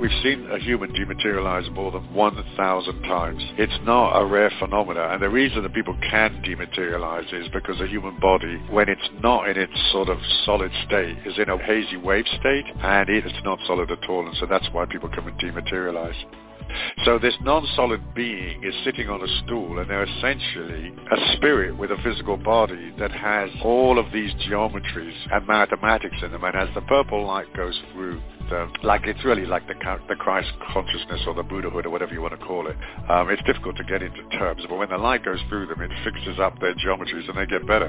We've seen a human dematerialize more than 1,000 times. It's not a rare phenomenon, and the reason that people can dematerialize is because the human body, when it's not in its sort of solid state, is in a hazy wave state, and it's not solid at all, and so that's why people come and dematerialize. So this non-solid being is sitting on a stool, and they're essentially a spirit with a physical body that has all of these geometries and mathematics in them, and as the purple light goes through it's really like the Christ consciousness or the Buddhahood or whatever you want to call it. It's difficult to get into terms, but when the light goes through them, it fixes up their geometries and they get better.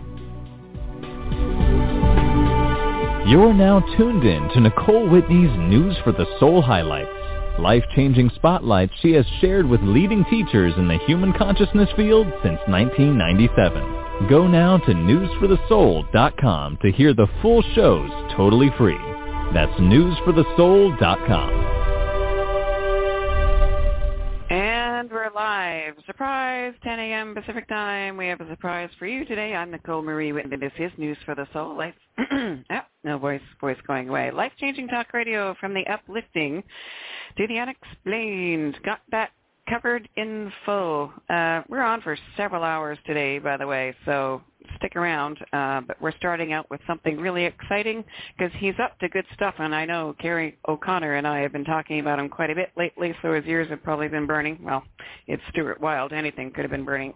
You're now tuned in to Nicole Whitney's News for the Soul highlights. Life-changing spotlights she has shared with leading teachers in the human consciousness field since 1997. Go now to newsforthesoul.com to hear the full shows totally free. That's newsforthesoul.com. And we're live. Surprise, 10 a.m. Pacific time. We have a surprise for you today. I'm Nicole Marie Whitney. This is News for the Soul. No voice going away. Life-changing talk radio from the uplifting to the unexplained. Got that covered in full. We're on for several hours today, by the way, so stick around. But we're starting out with something really exciting because he's up to good stuff, and I know Carrie O'Connor and I have been talking about him quite a bit lately, so his ears have probably been burning. Well, it's Stuart Wilde. Anything could have been burning.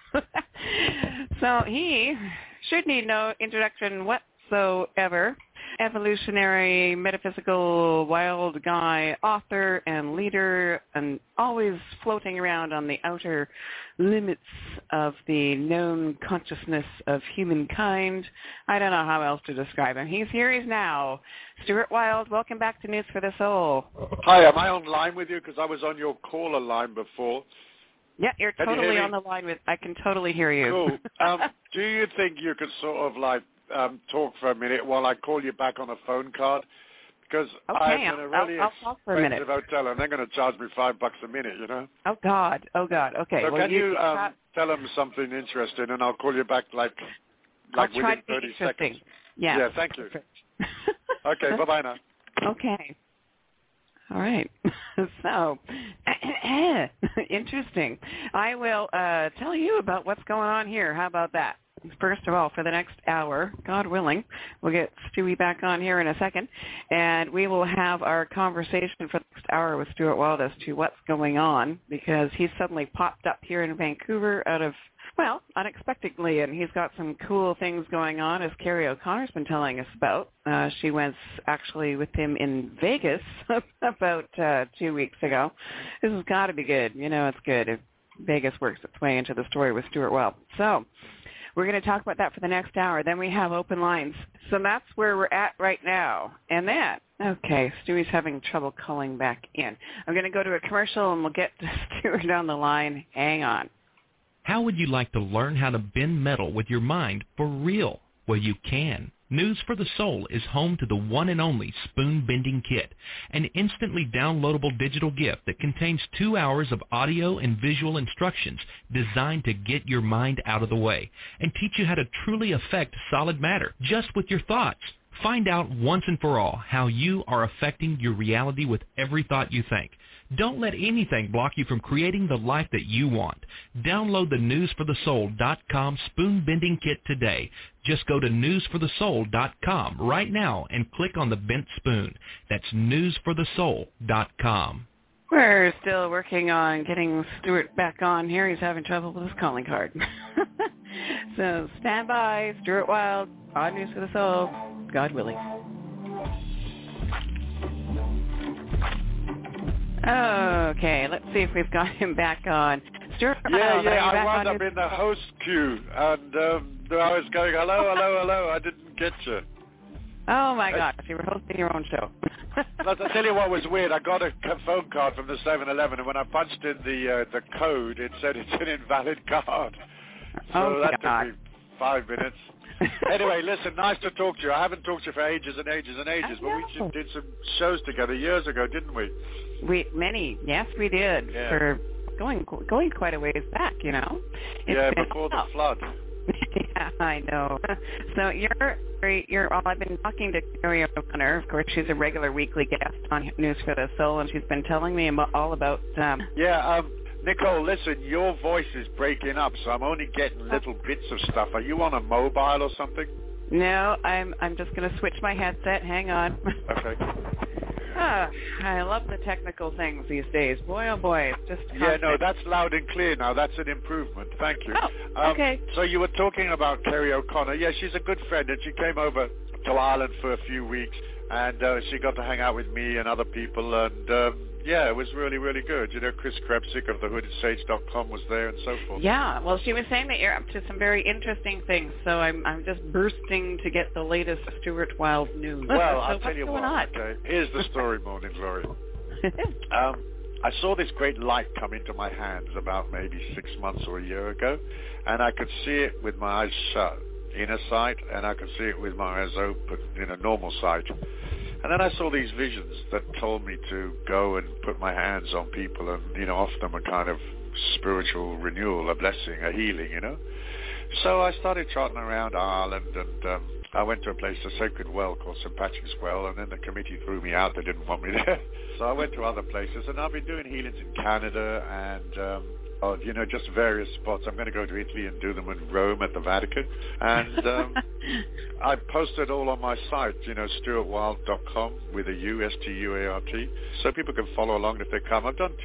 So he should need no introduction whatsoever. Evolutionary, metaphysical, wild guy, author and leader, and always floating around on the outer limits of the known consciousness of humankind. I don't know how else to describe him. He's here, he's now. Stuart Wilde, welcome back to News for the Soul. Hi, am I online with you? Because I was on your caller line before. Yeah, you're totally on the line with, I can totally hear you. Cool. Do you think you could sort of talk for a minute while I call you back on a phone card? Because I'm in a really expensive hotel, and they're going to charge me $5 a minute, you know? Oh, God. Okay. So can you tell them something interesting, and I'll call you back within 30 seconds. Yeah, thank you. Okay, bye-bye now. Okay. All right. So, interesting. I will tell you about what's going on here. How about that? First of all, for the next hour, God willing, we'll get Stewie back on here in a second, and we will have our conversation for the next hour with Stuart Wilde as to what's going on, because he's suddenly popped up here in Vancouver out of, unexpectedly, and he's got some cool things going on, as Carrie O'Connor's been telling us about. She was actually with him in Vegas about 2 weeks ago. This has got to be good. You know it's good if Vegas works its way into the story with Stuart Wilde. So we're going to talk about that for the next hour. Then we have open lines. So that's where we're at right now. And then, okay, Stewie's having trouble calling back in. I'm going to go to a commercial, and we'll get Stuart on the line. Hang on. How would you like to learn how to bend metal with your mind for real? Well, you can. News for the Soul is home to the one and only Spoon Bending Kit, an instantly downloadable digital gift that contains 2 hours of audio and visual instructions designed to get your mind out of the way and teach you how to truly affect solid matter just with your thoughts. Find out once and for all how you are affecting your reality with every thought you think. Don't let anything block you from creating the life that you want. Download the newsforthesoul.com Spoon Bending Kit today. Just go to newsforthesoul.com right now and click on the bent spoon. That's newsforthesoul.com. We're still working on getting Stuart back on here. He's having trouble with his calling card. So stand by. Stuart Wilde on News for the Soul. God willing. Okay, let's see if we've got him back on. Stuart, I wound up in the host queue, and I was going, hello, I didn't get you. Oh, my gosh, you were hosting your own show. I'll tell you what was weird. I got a phone card from the 7-Eleven, and when I punched in the code, it said it's an invalid card. So that took me 5 minutes. Anyway, listen, nice to talk to you. I haven't talked to you for ages and ages and ages, but we did some shows together years ago, didn't we? Yes, we did. Yeah. For going quite a ways back, you know. Before the flood. I know. So I've been talking to Carrie O'Connor. Of course, she's a regular weekly guest on News for the Soul, and she's been telling me all about... Nicole, listen, your voice is breaking up, so I'm only getting little bits of stuff. Are you on a mobile or something? No, I'm just going to switch my headset. Hang on. Okay. I love the technical things these days. Boy, oh boy, it's just constant. Yeah, no, that's loud and clear now. That's an improvement. Thank you. Oh, okay. So you were talking about Carrie O'Connor. Yeah, she's a good friend, and she came over to Ireland for a few weeks, and she got to hang out with me and other people, and yeah, it was really, really good. You know, Chris Krebsick of thehoodiesage.com was there and so forth. Yeah, well, she was saying that you're up to some very interesting things, so I'm just bursting to get the latest Stuart Wilde news. Well, so I'll tell you what. Okay, here's the story, Morning Glory. I saw this great light come into my hands about maybe 6 months or a year ago, and I could see it with my eyes shut, inner sight, and I could see it with my eyes open, normal sight. And then I saw these visions that told me to go and put my hands on people and, offer them a kind of spiritual renewal, a blessing, a healing, So I started trotting around Ireland, and I went to a place, a sacred well called St. Patrick's Well, and then the committee threw me out. They didn't want me there. So I went to other places, and I've been doing healings in Canada and, just various spots. I'm going to go to Italy and do them in Rome at the Vatican. And I posted all on my site, stuartwilde.com with a U, S-T-U-A-R-T, so people can follow along if they come. I've done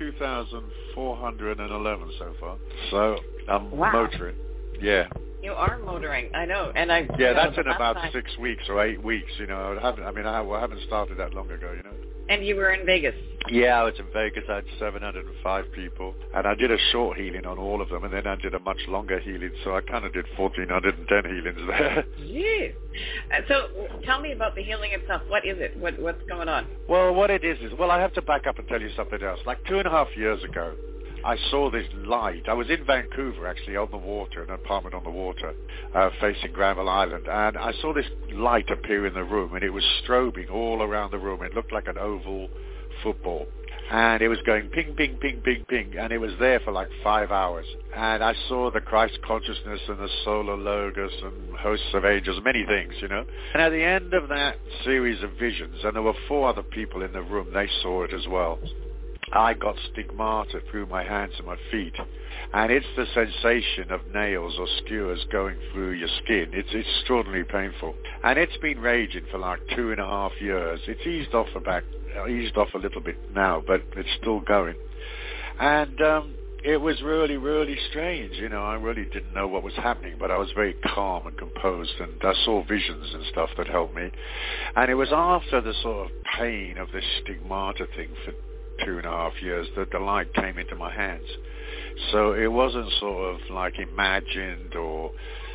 2,411 so far. So I'm motoring. Yeah. You are motoring, I know. Yeah, that's in about 6 weeks or 8 weeks, I haven't started that long ago, And you were in Vegas. Yeah, I was in Vegas. I had 705 people, and I did a short healing on all of them, and then I did a much longer healing, so I kind of did 1,410 healings there. Jeez. So tell me about the healing itself. What is it? What's going on? Well, what it is, I have to back up and tell you something else. Like 2.5 years ago, I saw this light. I was in Vancouver, actually, on the water, an apartment on the water, facing Granville Island, and I saw this light appear in the room, and it was strobing all around the room. It looked like an oval football, and it was going ping, ping, ping, ping, ping, and it was there for like 5 hours. And I saw the Christ consciousness and the solar logos and hosts of angels, many things, And at the end of that series of visions, and there were 4 other people in the room, they saw it as well. I got stigmata through my hands and my feet, and it's the sensation of nails or skewers going through your skin. It's extraordinarily painful, and it's been raging for like 2.5 years. It's eased off a little bit now, but it's still going. And it was really, really strange. I really didn't know what was happening, but I was very calm and composed, and I saw visions and stuff that helped me. And it was after the sort of pain of this stigmata thing for 2.5 years that the light came into my hands. So it wasn't sort of like imagined or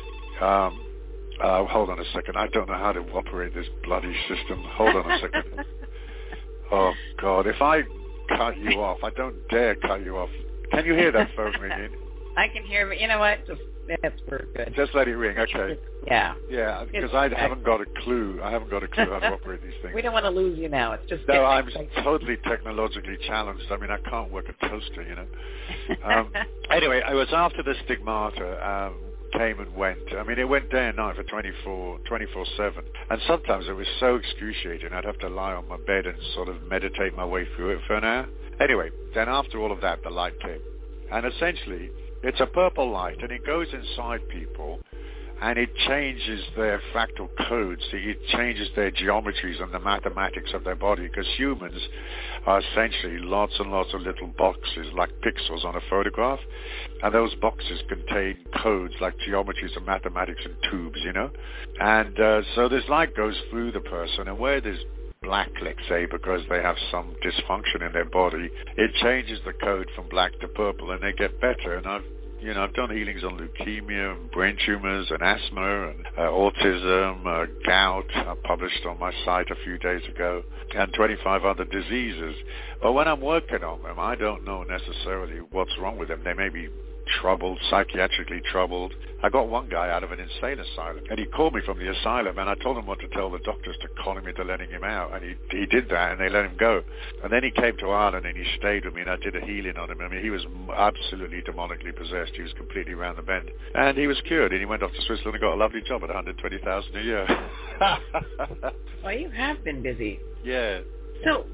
hold on a second, I don't know how to operate this bloody system. Hold on a second. Oh God, if I cut you off, I don't dare cut you off. Can you hear that phone ringing? I can hear, but you know what? That's very good. Just let it ring, okay. Yeah. Yeah, because I haven't got a clue. I haven't got a clue how to operate these things. We don't want to lose you now. It's just... No, I'm totally technologically challenged. I mean, I can't work a toaster, Anyway, it was after the stigmata came and went. I mean, it went day and night for 24/7. And sometimes it was so excruciating, I'd have to lie on my bed and sort of meditate my way through it for an hour. Anyway, then after all of that, the light came. And essentially, it's a purple light, and it goes inside people, and it changes their fractal codes. It changes their geometries and the mathematics of their body, because humans are essentially lots and lots of little boxes, like pixels on a photograph, and those boxes contain codes like geometries and mathematics and tubes, And so this light goes through the person, and where there's black, let's say, because they have some dysfunction in their body, it changes the code from black to purple, and they get better. And I've done healings on leukemia and brain tumors and asthma and autism, gout. I published on my site a few days ago, and 25 other diseases. But when I'm working on them, I don't know necessarily what's wrong with them. They may be troubled, psychiatrically troubled. I got one guy out of an insane asylum, and he called me from the asylum, and I told him what to tell the doctors to call him into letting him out, and he did that, and they let him go. And then he came to Ireland, and he stayed with me, and I did a healing on him. I mean, he was absolutely demonically possessed. He was completely round the bend. And he was cured, and he went off to Switzerland and got a lovely job at $120,000 a year. Well, you have been busy. Yeah. So,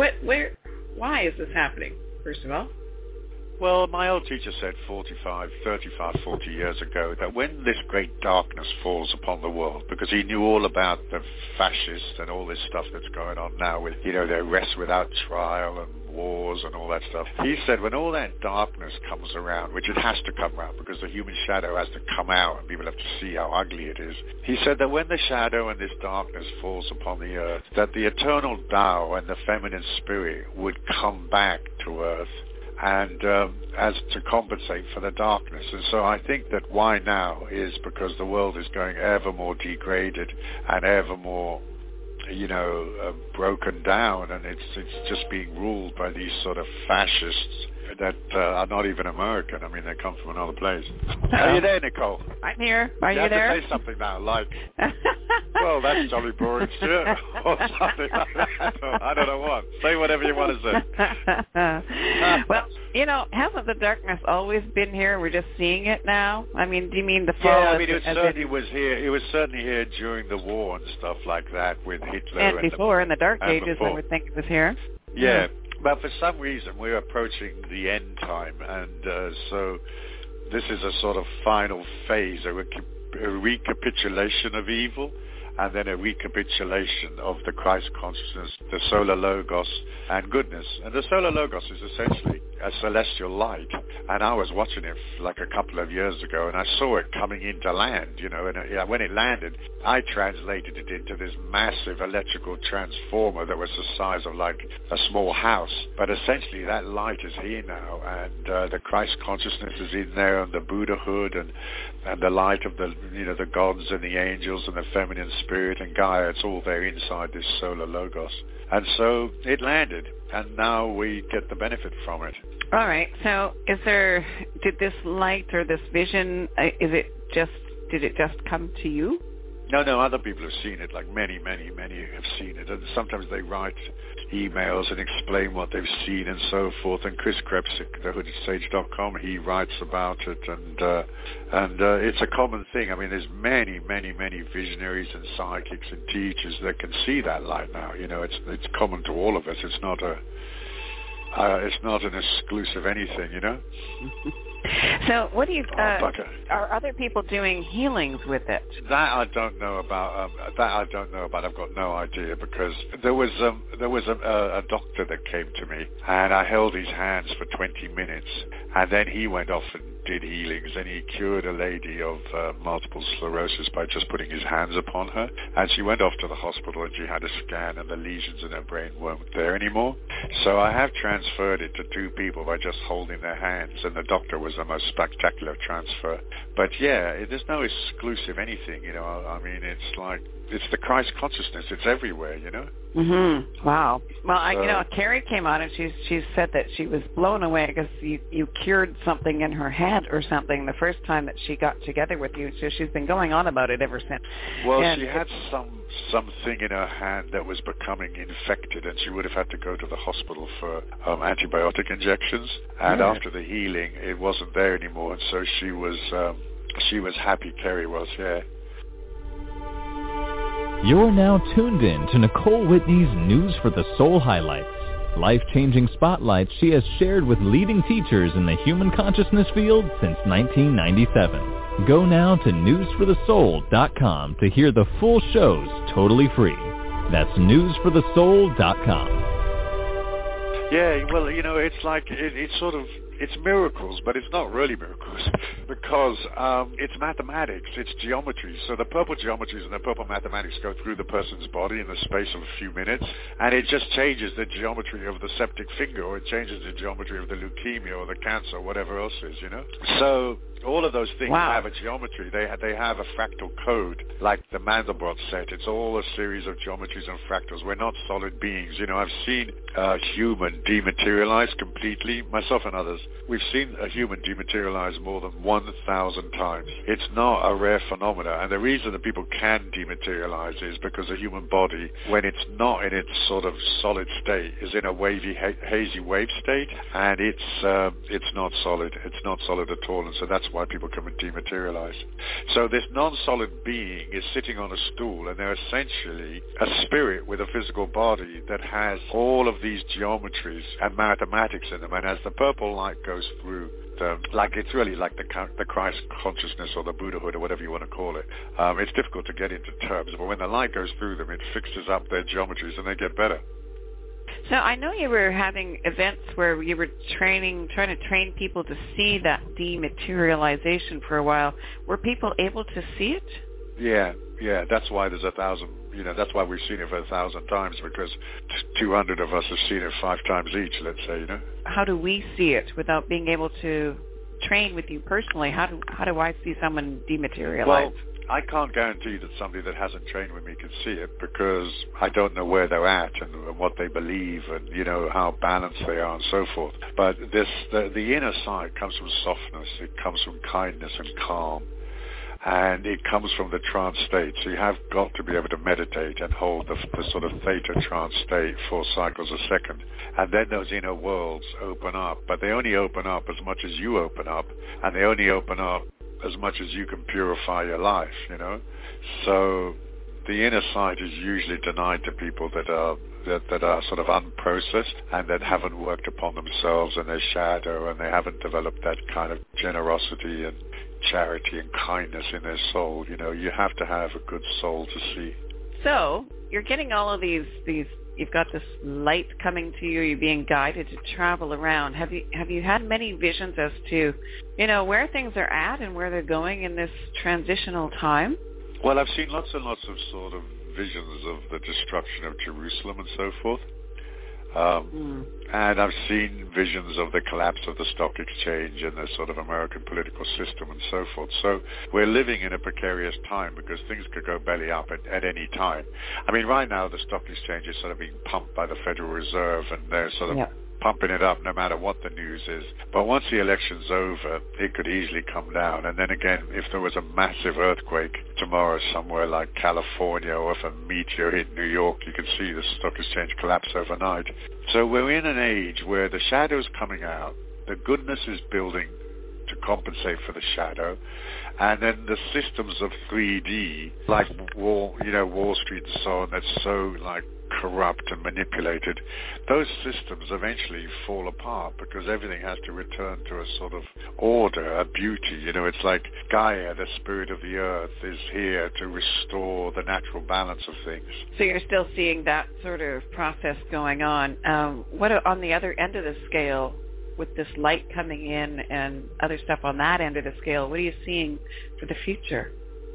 why is this happening, first of all? Well, my old teacher said 40 years ago that when this great darkness falls upon the world, because he knew all about the fascists and all this stuff that's going on now with, their arrests without trial and wars and all that stuff. He said when all that darkness comes around, which it has to come around because the human shadow has to come out and people have to see how ugly it is. He said that when the shadow and this darkness falls upon the earth, that the eternal Tao and the feminine spirit would come back to earth and as to compensate for the darkness. And so I think that why now is because the world is going ever more degraded and ever more, broken down, and it's just being ruled by these sort of fascists that are not even American. I mean, they come from another place. Are you there, Nicole? I'm here. Are you there? You have to say something now, like, well, that's jolly boring shit, or something like that. I don't know what. Say whatever you want to say. Well, hasn't the darkness always been here? We're just seeing it now? I mean, do you mean the fall? Yeah, I mean, it certainly was here. It was certainly here during the war and stuff like that with Hitler. And before, in the Dark Ages, before. I would think it was here. Yeah. But for some reason, we're approaching the end time, and so this is a sort of final phase, a recapitulation of evil, and then a recapitulation of the Christ consciousness, the solar logos, and goodness. And the solar logos is essentially a celestial light. And I was watching it like a couple of years ago, and I saw it coming into land, and when it landed, I translated it into this massive electrical transformer that was the size of like a small house. But essentially that light is here now, and the Christ consciousness is in there, and the Buddhahood, and the light of the gods and the angels and the feminine spirit and Gaia, it's all there inside this solar logos. And so it landed, and now we get the benefit from it. All right. So did this light or this vision, did it just come to you? No, other people have seen it, like many have seen it, and sometimes they write emails and explain what they've seen and so forth. And Chris Krebsick, thehoodedsage.com, he writes about it, and it's a common thing. I mean, there's many visionaries and psychics and teachers that can see that light now. It's common to all of us. It's not an exclusive anything, So what do you, are other people doing healings with it? That I don't know about. I've got no idea, because there was a doctor that came to me, and I held his hands for 20 minutes, and then he went off and did healings, and he cured a lady of multiple sclerosis by just putting his hands upon her. And she went off to the hospital, and she had a scan, and the lesions in her brain weren't there anymore. So I have transferred it to 2 people by just holding their hands, and the doctor was the most spectacular transfer. But yeah, there's no exclusive anything, I mean, it's the Christ consciousness. It's everywhere, Mm-hmm. Wow. Well, Carrie came on and she said that she was blown away because you cured something in her head or something the first time that she got together with you. So she's been going on about it ever since. Well, she had something in her hand that was becoming infected, and she would have had to go to the hospital for antibiotic injections. And after the healing, it wasn't there anymore, and so she was happy. Carrie was, yeah. You're now tuned in to Nicole Whitney's News for the Soul highlights, life-changing spotlights she has shared with leading teachers in the human consciousness field since 1997. Go now to newsforthesoul.com to hear the full shows totally free. That's newsforthesoul.com. Yeah, well, it's like, it's miracles, but it's not really miracles because it's mathematics, it's geometry. So the purple geometries and the purple mathematics go through the person's body in the space of a few minutes, and it just changes the geometry of the septic finger, or it changes the geometry of the leukemia or the cancer or whatever else is, So All of those things Wow. have a geometry. They have a fractal code, like the Mandelbrot set. It's all a series of geometries and fractals. We're not solid beings. You know, I've seen a human dematerialize completely, myself and others. We've seen a human dematerialize more than 1,000 times. It's not a rare phenomena, and the reason that people can dematerialize is because the human body, when it's not in its sort of solid state, is in a wavy, hazy wave state, and it's not solid. It's not solid at all, and so that's why people come and dematerialize. So this non-solid being is sitting on a stool, and they're essentially a spirit with a physical body that has all of these geometries and mathematics in them, and as the purple light goes through, like it's really like the Christ consciousness or the Buddhahood or whatever you want to call it. It's difficult to get into terms, but when the light goes through them, it fixes up their geometries and they get better. So I know you were having events where you were trying to train people to see that dematerialization for a while. Were people able to see it? Yeah. That's why there's 1,000. You know, that's why we've seen it for 1,000 times, because 200 of us have seen it 5 times each. Let's say, you know. How do we see it without being able to train with you personally? How do I see someone dematerialize? Well, I can't guarantee that somebody that hasn't trained with me can see it, because I don't know where they're at and what they believe and, you know, how balanced they are and so forth. But the inner side comes from softness. It comes from kindness and calm. And it comes from the trance state. So you have got to be able to meditate and hold the sort of theta trance state 4 cycles a second. And then those inner worlds open up. But they only open up as much as you open up. And they only open up as much as you can purify your life, you know. So the inner side is usually denied to people that are sort of unprocessed and that haven't worked upon themselves and their shadow, and they haven't developed that kind of generosity and charity and kindness in their soul. You know, you have to have a good soul to see. So you're getting all of these you've got this light coming to you, you're being guided to travel around. Have you had many visions as to, you know, where things are at and where they're going in this transitional time? Well, I've seen lots and lots of sort of visions of the destruction of Jerusalem and so forth. And I've seen visions of the collapse of the stock exchange and the sort of American political system and so forth. So we're living in a precarious time because things could go belly up at any time. I mean, right now the stock exchange is sort of being pumped by the Federal Reserve, and they're sort of pumping it up no matter what the news is. But once the election's over, it could easily come down. And then again, if there was a massive earthquake tomorrow somewhere like California, or if a meteor hit New York, you could see the stock exchange collapse overnight. So we're in an age where the shadow's coming out, the goodness is building to compensate for the shadow, and then the systems of 3D, like Wall Street and so on, that's so like corrupt and manipulated, those systems eventually fall apart because everything has to return to a sort of order, a beauty. You know, it's like Gaia, the spirit of the earth, is here to restore the natural balance of things. So you're still seeing that sort of process going on. What on the other end of the scale, with this light coming in and other stuff on that end of the scale, what are you seeing for the future?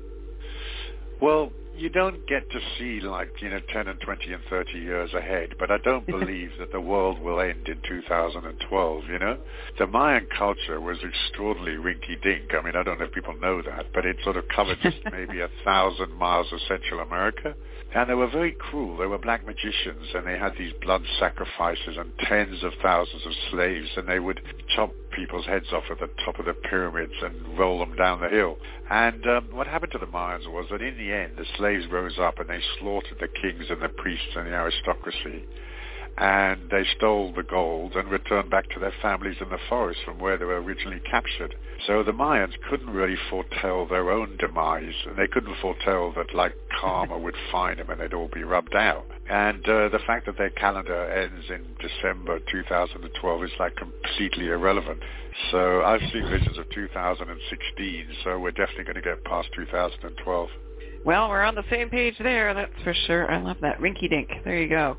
Well, you don't get to see 10 and 20 and 30 years ahead, but I don't believe that the world will end in 2012, you know? The Mayan culture was extraordinarily rinky-dink. I mean, I don't know if people know that, but it sort of covered just maybe 1,000 miles of Central America. And they were very cruel. They were black magicians, and they had these blood sacrifices and tens of thousands of slaves, and they would chop people's heads off at the top of the pyramids and roll them down the hill. And what happened to the Mayans was that in the end, the slaves rose up and they slaughtered the kings and the priests and the aristocracy. And they stole the gold and returned back to their families in the forest from where they were originally captured. So the Mayans couldn't really foretell their own demise, and they couldn't foretell that karma would find them and they'd all be rubbed out. And the fact that their calendar ends in December 2012 is completely irrelevant. So I've seen visions of 2016, so we're definitely going to get past 2012. Well, we're on the same page there, that's for sure. I love that. Rinky-dink. There you go.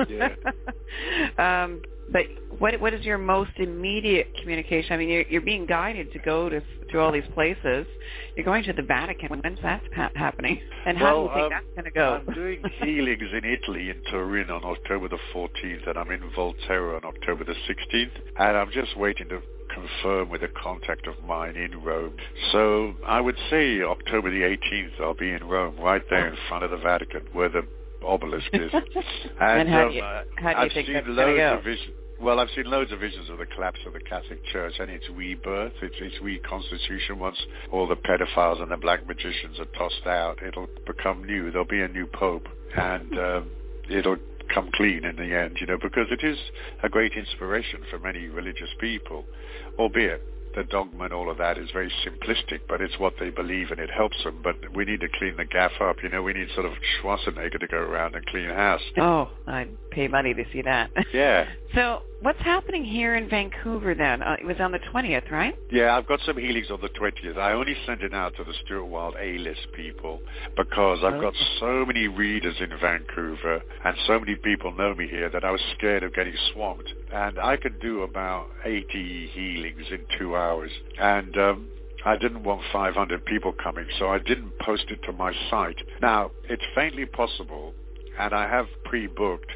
Yeah. But what is your most immediate communication? I mean, you're being guided to go to all these places. You're going to the Vatican. When's that happening? And how do you think that's going to go? I'm doing healings in Italy, in Turin, on October the 14th, and I'm in Volterra on October the 16th. And I'm just waiting to confirm with a contact of mine in Rome. So I would say October the 18th, I'll be in Rome, right there in front of the Vatican, where the obelisk is. And how do you think that's going to go? Well, I've seen loads of visions of the collapse of the Catholic Church and its rebirth, its reconstitution. Once all the pedophiles and the black magicians are tossed out, it'll become new. There'll be a new pope, and it'll come clean in the end, because it is a great inspiration for many religious people, albeit the dogma and all of that is very simplistic, but it's what they believe and it helps them. But we need to clean the gaff up. We need sort of Schwarzenegger to go around and clean house. Oh, I'd pay money to see that. Yeah. So what's happening here in Vancouver then? It was on the 20th, right? Yeah, I've got some healings on the 20th. I only sent it out to the Stuart Wilde A-list people because I've got so many readers in Vancouver and so many people know me here that I was scared of getting swamped. And I could do about 80 healings in 2 hours. And I didn't want 500 people coming, so I didn't post it to my site. Now, it's faintly possible, and I have pre-booked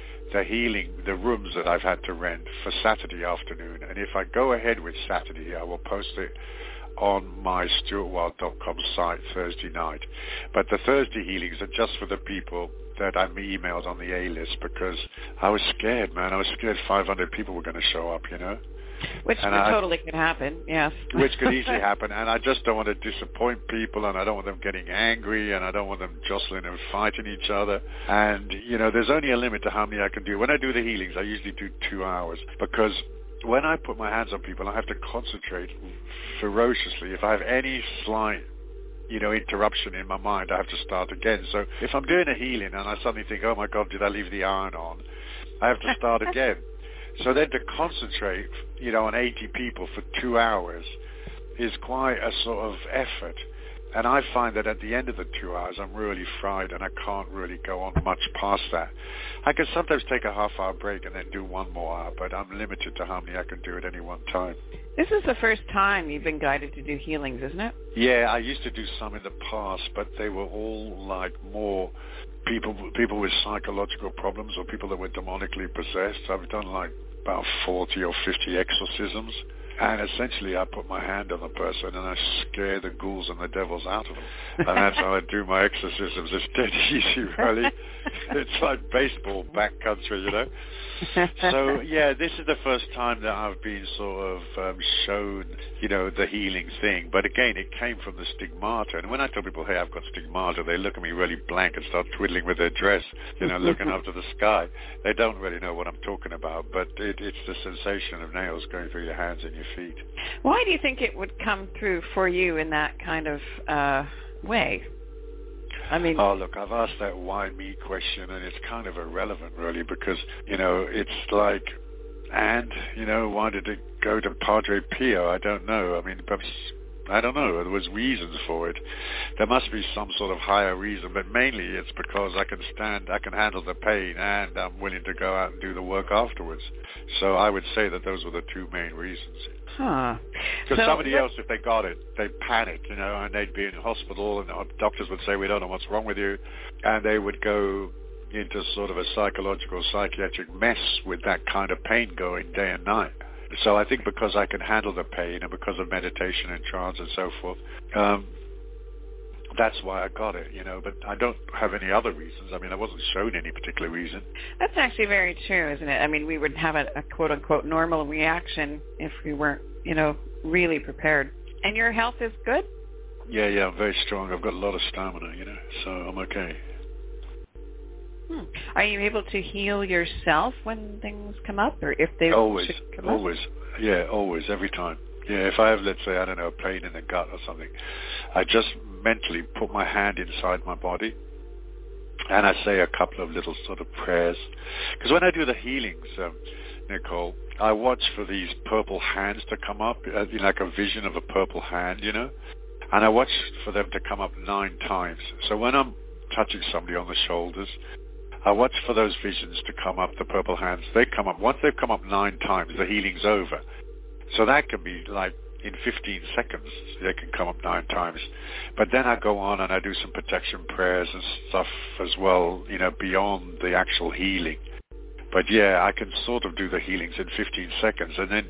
the rooms that I've had to rent for Saturday afternoon. And if I go ahead with Saturday, I will post it on my stuartwilde.com site Thursday night. But the Thursday healings are just for the people that I emailed on the A-list because I was scared, man. I was scared 500 people were going to show up, Which totally could happen, yes. Which could easily happen, and I just don't want to disappoint people, and I don't want them getting angry, and I don't want them jostling and fighting each other. And, there's only a limit to how many I can do. When I do the healings, I usually do 2 hours, because when I put my hands on people, I have to concentrate ferociously. If I have any slight interruption in my mind, I have to start again. So if I'm doing a healing and I suddenly think, oh my God, did I leave the iron on? I have to start again. So then to concentrate, on 80 people for 2 hours is quite a sort of effort. And I find that at the end of the 2 hours, I'm really fried and I can't really go on much past that. I can sometimes take a half-hour break and then do 1 more hour, but I'm limited to how many I can do at any one time. This is the first time you've been guided to do healings, isn't it? Yeah, I used to do some in the past, but they were all like more people with psychological problems or people that were demonically possessed. I've done like about 40 or 50 exorcisms. And essentially I put my hand on the person and I scare the ghouls and the devils out of them. And that's how I do my exorcisms. It's dead easy, really. It's like baseball backcountry, So, yeah, this is the first time that I've been sort of shown, the healing thing. But again, it came from the stigmata. And when I tell people, hey, I've got stigmata, they look at me really blank and start twiddling with their dress, looking up to the sky. They don't really know what I'm talking about. But it's the sensation of nails going through your hands and your feet. Why do you think it would come through for you in that kind of way? I mean, oh, look, I've asked that why me question, and it's kind of irrelevant, really, because, it's like, and, why did it go to Padre Pio? I don't know. I mean, perhaps, I don't know. There was reasons for it. There must be some sort of higher reason, but mainly it's because I can handle the pain, and I'm willing to go out and do the work afterwards. So I would say that those were the 2 main reasons. Huh. Because somebody else, if they got it, they'd panic, and they'd be in hospital, and the doctors would say, we don't know what's wrong with you, and they would go into sort of a psychological, psychiatric mess with that kind of pain going day and night. So I think because I can handle the pain and because of meditation and trance and so forth, that's why I got it, but I don't have any other reasons. I mean, I wasn't shown any particular reason. That's actually very true, isn't it? I mean, we would have a quote-unquote normal reaction if we weren't, really prepared. And your health is good? Yeah, I'm very strong. I've got a lot of stamina, so I'm okay. Are you able to heal yourself when things come up, or if they always, should come always, up? Yeah, always, every time. Yeah, if I have, let's say, I don't know, a pain in the gut or something, I just mentally put my hand inside my body, and I say a couple of little sort of prayers. Because when I do the healings, Nicole, I watch for these purple hands to come up, like a vision of a purple hand, and I watch for them to come up 9 times. So when I'm touching somebody on the shoulders, I watch for those visions to come up, the purple hands. They come up. Once they've come up 9 times, the healing's over. So that can be like in 15 seconds, they can come up 9 times. But then I go on and I do some protection prayers and stuff as well, beyond the actual healing. But yeah, I can sort of do the healings in 15 seconds. And then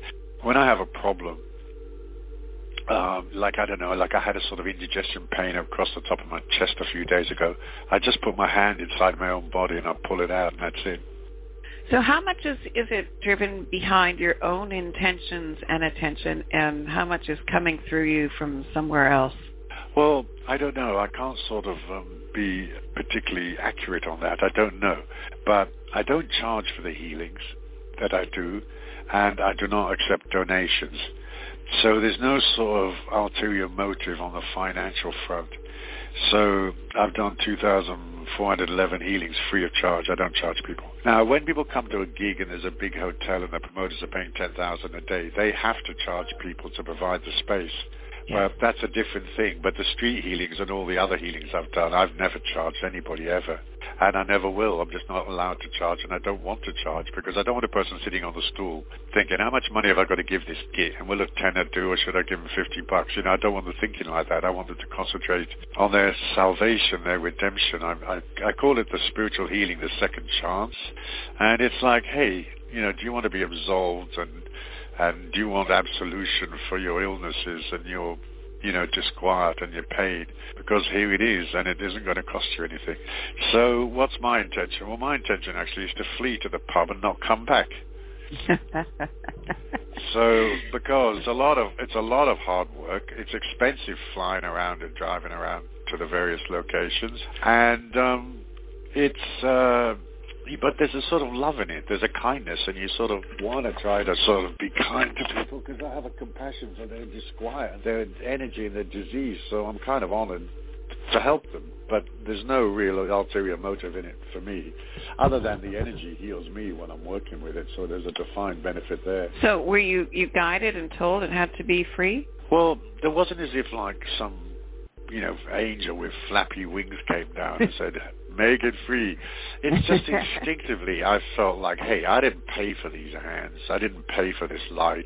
when I have a problem, like, I don't know, like I had a sort of indigestion pain across the top of my chest a few days ago, I just put my hand inside my own body and I pull it out, and that's it. So how much is it driven behind your own intentions and attention, and how much is coming through you from somewhere else? Well, I don't know. I can't sort of be particularly accurate on that. I don't know. But I don't charge for the healings that I do, and I do not accept donations. So there's no sort of ulterior motive on the financial front. So I've done 2,411 healings free of charge. I don't charge people. Now, when people come to a gig and there's a big hotel and the promoters are paying $10,000 a day, they have to charge people to provide the space. Yeah. Well, that's a different thing. But the street healings and all the other healings I've done, I've never charged anybody ever. And I never will. I'm just not allowed to charge, and I don't want to charge because I don't want a person sitting on the stool thinking, how much money have I got to give this git? And will a tenner do, or should I give them $50? You know, I don't want them thinking like that. I want them to concentrate on their salvation, their redemption. I call it the spiritual healing, the second chance. And it's like, hey, you know, do you want to be absolved, and do you want absolution for your illnesses and your, you know, disquiet and your pain? Because here it is, and it isn't going to cost you anything. So what's my intention? Well, my intention actually is to flee to the pub and not come back. So, because it's a lot of hard work. It's expensive flying around and driving around to the various locations, and but there's a sort of love in it. There's a kindness, and you sort of want to try to sort of be kind to people because I have a compassion for their disquiet, their energy and their disease. So I'm kind of honored to help them. But there's no real ulterior motive in it for me, other than the energy heals me when I'm working with it. So there's a defined benefit there. So were you guided and told it had to be free? Well, there wasn't as if like some, you know, angel with flappy wings came down and said, make it free. It's just instinctively I felt like, hey, I didn't pay for these hands. I didn't pay for this light.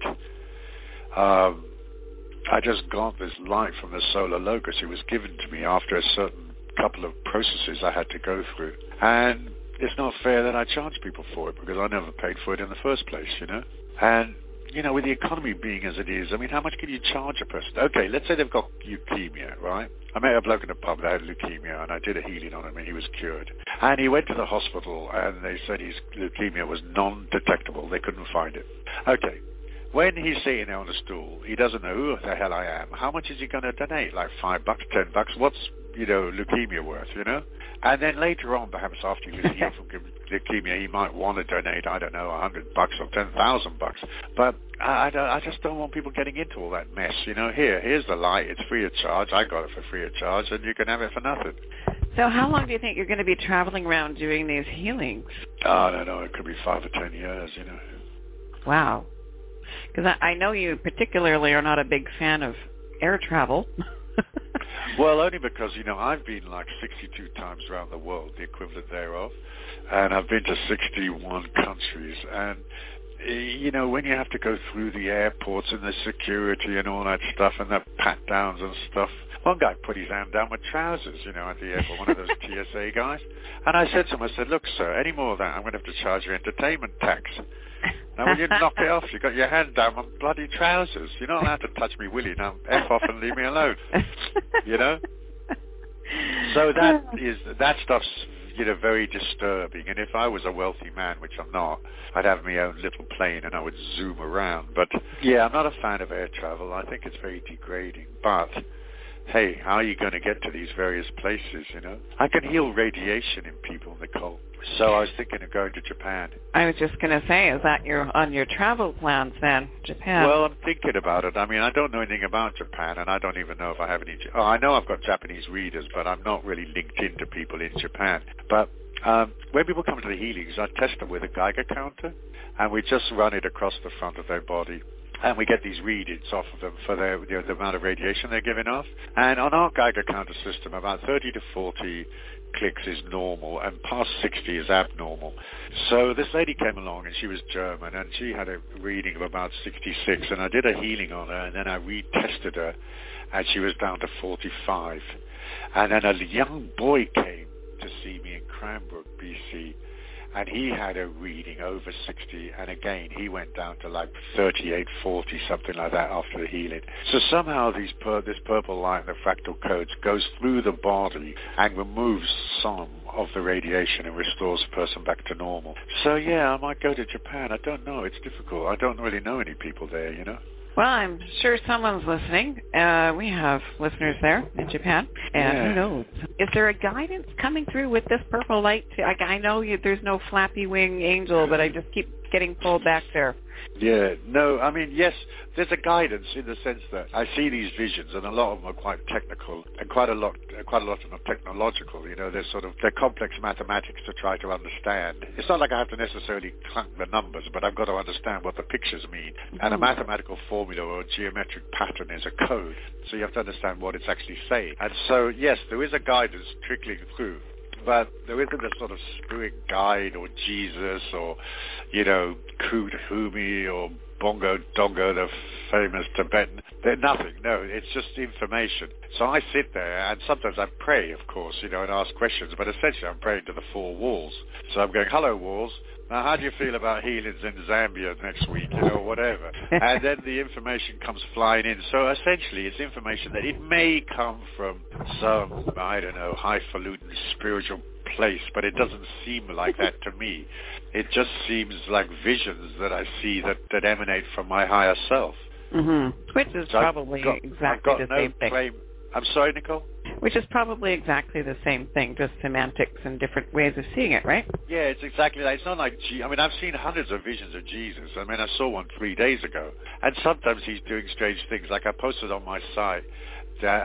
I just got this light from the solar locus. It was given to me after a certain couple of processes I had to go through. And it's not fair that I charge people for it because I never paid for it in the first place, you know. And, you know, with the economy being as it is, I mean, how much can you charge a person? Okay, let's say they've got leukemia, right? I met a bloke in a pub that had leukemia, and I did a healing on him, and he was cured. And he went to the hospital, and they said his leukemia was non-detectable. They couldn't find it. Okay. When he's sitting there on a stool, he doesn't know who the hell I am. How much is he going to donate? Like $5, $10? What's, you know, leukemia worth, you know? And then later on, perhaps after he was healed from leukemia, he might want to donate, I don't know, $100 or $10,000. But I just don't want people getting into all that mess. You know, here's the light. It's free of charge. I got it for free of charge, and you can have it for nothing. So how long do you think you're going to be traveling around doing these healings? I don't know. It could be 5 or 10 years, you know. Wow. Because I know you particularly are not a big fan of air travel. Well, only because, you know, I've been like 62 times around the world, the equivalent thereof, and I've been to 61 countries. And, you know, when you have to go through the airports and the security and all that stuff and the pat-downs and stuff, one guy put his hand down with trousers, you know, at the airport, one of those TSA guys. And I said to him, I said, look, sir, any more of that, I'm going to have to charge you entertainment tax. Now, will you knock it off? You got your hand down on bloody trousers. You're not allowed to touch me, will you? Now, F off and leave me alone. You know? So that stuff's, you know, very disturbing. And if I was a wealthy man, which I'm not, I'd have my own little plane and I would zoom around. But, yeah, I'm not a fan of air travel. I think it's very degrading. But, hey, how are you going to get to these various places, you know? I can heal radiation in people, Nicole. So I was thinking of going to Japan. I was just going to say, is that on your travel plans then, Japan? Well, I'm thinking about it. I mean, I don't know anything about Japan, and I don't even know if I have any... Oh, I know I've got Japanese readers, but I'm not really linked into people in Japan. But when people come to the healings, I test them with a Geiger counter, and we just run it across the front of their body. And we get these readings off of them for their, you know, the amount of radiation they're giving off. And on our Geiger counter system, about 30 to 40 clicks is normal, and past 60 is abnormal. So this lady came along, and she was German, and she had a reading of about 66, and I did a healing on her, and then I retested her, and she was down to 45. And then a young boy came to see me in Cranbrook, BC, and he had a reading over 60, and again, he went down to like 38, 40, something like that after the healing. So somehow this purple light, the fractal codes, goes through the body and removes some of the radiation and restores the person back to normal. So yeah, I might go to Japan. I don't know. It's difficult. I don't really know any people there, you know. Well, I'm sure someone's listening. We have listeners there in Japan, and who knows? Is there a guidance coming through with this purple light? I know there's no flappy wing angel, but I just keep getting pulled back there. Yeah, no, I mean, yes, there's a guidance in the sense that I see these visions, and a lot of them are quite technical, and quite a lot of them are technological. You know, they're complex mathematics to try to understand. It's not like I have to necessarily clunk the numbers, but I've got to understand what the pictures mean. And a mathematical formula or a geometric pattern is a code, so you have to understand what it's actually saying. And so, yes, there is a guidance trickling through. But there isn't a sort of spirit guide or Jesus or, you know, Koot Humi or Bongo Dongo, the famous Tibetan. They're nothing. No, it's just information. So I sit there, and sometimes I pray, of course, you know, and ask questions. But essentially I'm praying to the four walls. So I'm going, hello, walls. Now, how do you feel about healings in Zambia next week, you know, whatever? And then the information comes flying in. So essentially, it's information that it may come from some, I don't know, highfalutin spiritual place, but it doesn't seem like that to me. It just seems like visions that I see that emanate from my higher self. Mm-hmm. Which is so probably exactly the same thing. I'm sorry, Nicole? Which is probably exactly the same thing, just semantics and different ways of seeing it, right? Yeah, it's exactly that. It's not like, I mean, I've seen hundreds of visions of Jesus. I mean, I saw one 3 days ago. And sometimes he's doing strange things. Like I posted on my site that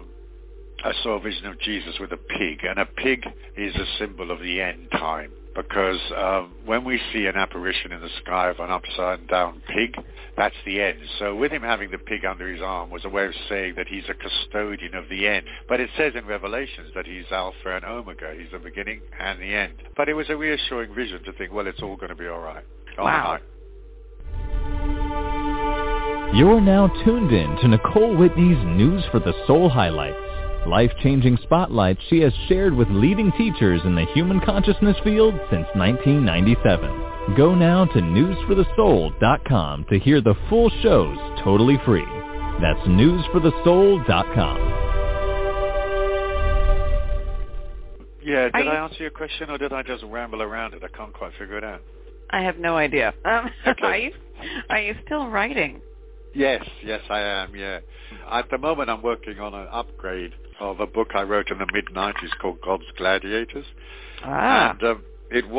I saw a vision of Jesus with a pig. And a pig is a symbol of the end time. Because when we see an apparition in the sky of an upside-down pig, that's the end. So with him having the pig under his arm was a way of saying that he's a custodian of the end. But it says in Revelations that he's Alpha and Omega. He's the beginning and the end. But it was a reassuring vision to think, well, it's all going to be all right. Wow. You're now tuned in to Nicole Whitney's News for the Soul highlights. Life-changing spotlights she has shared with leading teachers in the human consciousness field since 1997. Go now to newsforthesoul.com to hear the full shows totally free. That's newsforthesoul.com. Yeah, did I answer your question, or did I just ramble around it? I can't quite figure it out. I have no idea. Okay. Are you still writing? Yes, I am, yeah. At the moment I'm working on an upgrade of a book I wrote in the mid-90s called God's Gladiators. And it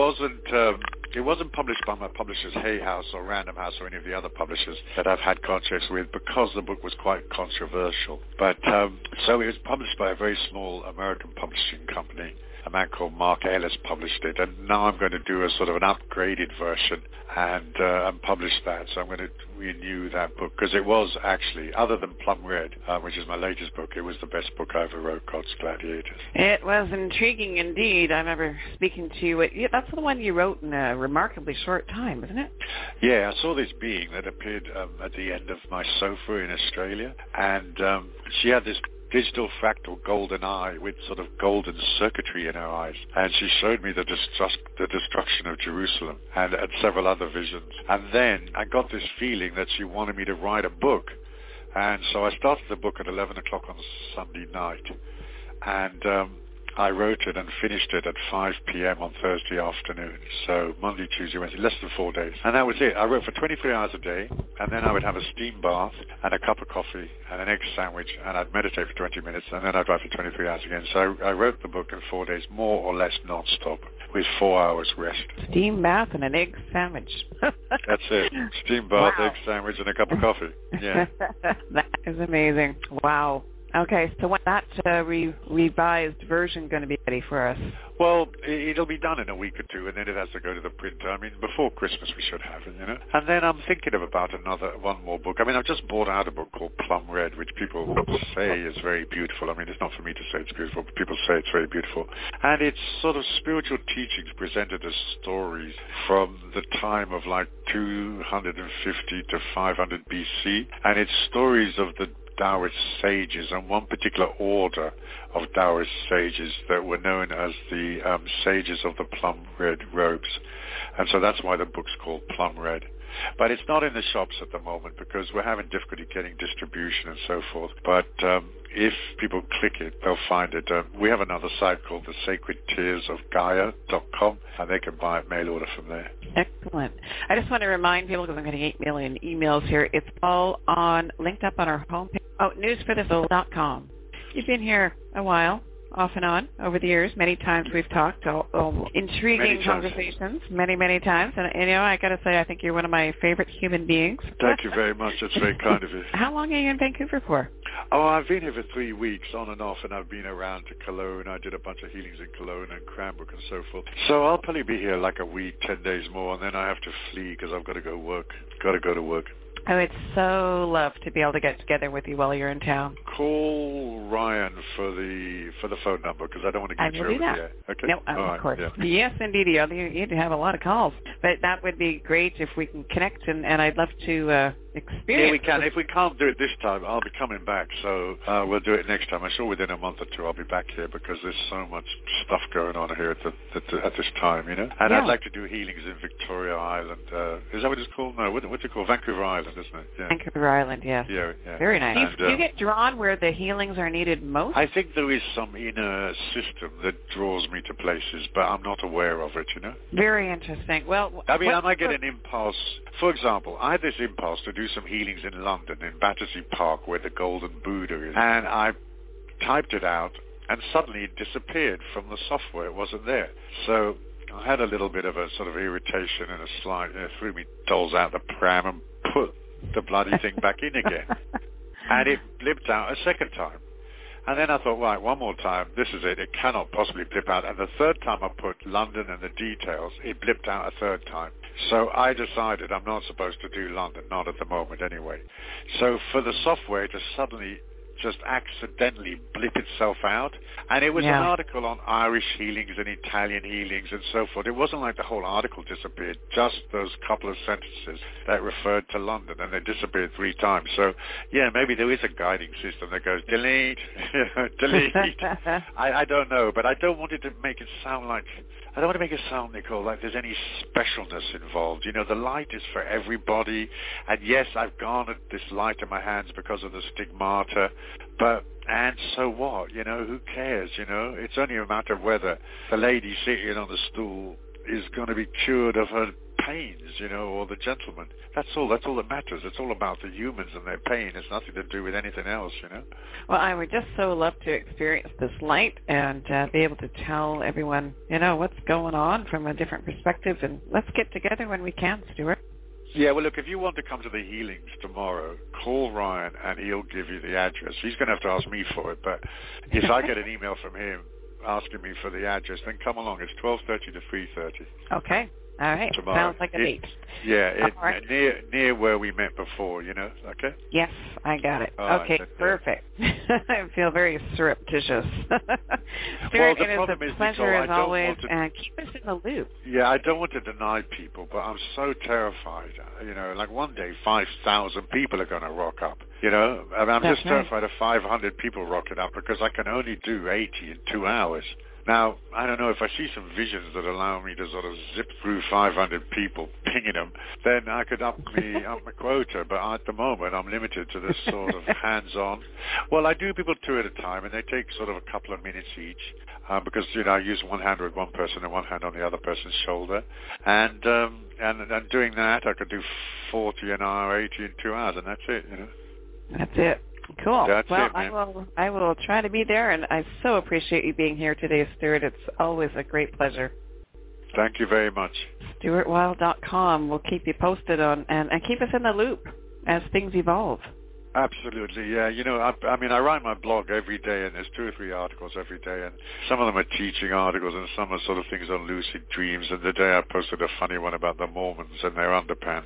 wasn't published by my publishers Hay House or Random House or any of the other publishers that I've had contracts with because the book was quite controversial. But so it was published by a very small American publishing company. A man called Mark Ellis published it, and now I'm going to do a sort of an upgraded version and publish that. So I'm going to renew that book because it was actually, other than Plum Red, which is my latest book, it was the best book I ever wrote, God's Gladiators. It was intriguing indeed. I remember speaking to you. That's the one you wrote in a remarkably short time, isn't it? Yeah, I saw this being that appeared at the end of my sofa in Australia, and she had this digital fractal golden eye with sort of golden circuitry in her eyes. And she showed me the destruction of Jerusalem and several other visions. And then I got this feeling that she wanted me to write a book. And so I started the book at 11 o'clock on Sunday night. And I wrote it and finished it at 5 p.m. on Thursday afternoon. So Monday, Tuesday, Wednesday, less than 4 days. And that was it. I wrote for 23 hours a day, and then I would have a steam bath and a cup of coffee and an egg sandwich, and I'd meditate for 20 minutes, and then I'd write for 23 hours again. So I wrote the book in 4 days, more or less non-stop, with 4 hours rest. Steam bath and an egg sandwich. That's it. Steam bath, egg sandwich, and a cup of coffee. Yeah. That is amazing. Wow. Okay, so when that revised version going to be ready for us? Well, it'll be done in a week or two, and then it has to go to the printer. I mean, before Christmas we should have it, you know. And then I'm thinking about one more book. I mean, I've just bought out a book called Plum Red, which people say is very beautiful. I mean, it's not for me to say it's beautiful, but people say it's very beautiful. And it's sort of spiritual teachings presented as stories from the time of like 250 to 500 BC, and it's stories of the Taoist sages, and one particular order of Taoist sages that were known as the sages of the plum red robes. And so that's why the book's called Plum Red. But it's not in the shops at the moment because we're having difficulty getting distribution and so forth. But if people click it, they'll find it. We have another site called the sacredtearsofgaia.com, and they can buy it mail order from there. Excellent. I just want to remind people, because I'm getting 8 million emails here, it's all linked up on our homepage. Oh, newsforthesoul.com. You've been here a while, off and on, over the years. Many times we've talked, intriguing conversations, many times. And, I got to say, I think you're one of my favorite human beings. Thank you very much. That's very kind of you. How long are you in Vancouver for? Oh, I've been here for 3 weeks, on and off, and I've been around to Cologne. I did a bunch of healings in Cologne and Cranbrook and so forth. So I'll probably be here like a week, 10 days more, and then I have to flee because I've got to go work. Got to go to work. I would so love to be able to get together with you while you're in town. Call Ryan for the phone number because I don't want to get you over there. Okay? No, of course. Yeah. Yes, indeed. You need to have a lot of calls. But that would be great if we can connect, and I'd love to experience. Yeah, we can. If we can't do it this time, I'll be coming back. So we'll do it next time. I'm sure within a month or two I'll be back here because there's so much stuff going on here at this time, And I'd like to do healings in Victoria Island. Is that what it's called? No, what's it called? Vancouver Island, isn't it? Yeah. Vancouver Island, yes. Yeah. Very nice. Do you get drawn where the healings are needed most? I think there is some inner system that draws me to places, but I'm not aware of it, Very interesting. Well, I might get an impulse. For example, I had this impulse to do some healings in London, in Battersea Park, where the Golden Buddha is. And I typed it out, and suddenly it disappeared from the software. It wasn't there. So I had a little bit of a sort of irritation and a slight, threw me dolls out the pram and put the bloody thing back in again. And it blipped out a second time. And then I thought, right, one more time, this is it. It cannot possibly blip out. And the third time I put London and the details, it blipped out a third time. So I decided I'm not supposed to do London, not at the moment anyway. So for the software to suddenly just accidentally blip itself out. And it was an article on Irish healings and Italian healings and so forth. It wasn't like the whole article disappeared, just those couple of sentences that referred to London, and they disappeared 3 times. So, maybe there is a guiding system that goes, delete, delete. I don't know, but I don't want it to make it sound like, I don't want to make it sound, Nicole, like there's any specialness involved. The light is for everybody. And yes, I've garnered this light in my hands because of the stigmata. And so what? Who cares? It's only a matter of whether the lady sitting on the stool is going to be cured of her pains, or the gentleman. That's all that matters. It's all about the humans and their pain. It's nothing to do with anything else, Well, I would just so love to experience this light and be able to tell everyone, what's going on from a different perspective. And let's get together when we can, Stuart. Yeah, well, look, if you want to come to the healings tomorrow, call Ryan and he'll give you the address. He's going to have to ask me for it, but if I get an email from him asking me for the address, then come along. It's 12:30 to 3:30. Okay. All right. Tomorrow. Sounds like a date. Yeah, right. near where we met before, okay? Yes, I got it. Okay, perfect. I feel very surreptitious. Stuart, it is a pleasure as always, and keep us in the loop. Yeah, I don't want to deny people, but I'm so terrified. Like one day 5,000 people are going to rock up. I'm just terrified of 500 people rocking up because I can only do 80 in 2 hours. Now, I don't know, if I see some visions that allow me to sort of zip through 500 people, pinging them, then I could up my quota. But at the moment, I'm limited to this sort of hands-on. Well, I do people 2 at a time, and they take sort of a couple of minutes each because, I use one hand with one person and one hand on the other person's shoulder. And doing that, I could do 40 an hour, 80 in 2 hours, and that's it, That's it. Cool. That's it, I will try to be there, and I so appreciate you being here today, Stuart. It's always a great pleasure. Thank you very much. StuartWild.com. We'll keep you posted on and keep us in the loop as things evolve. Absolutely, yeah. I write my blog every day, and there's 2 or 3 articles every day, and some of them are teaching articles, and some are sort of things on lucid dreams. And today I posted a funny one about the Mormons and their underpants.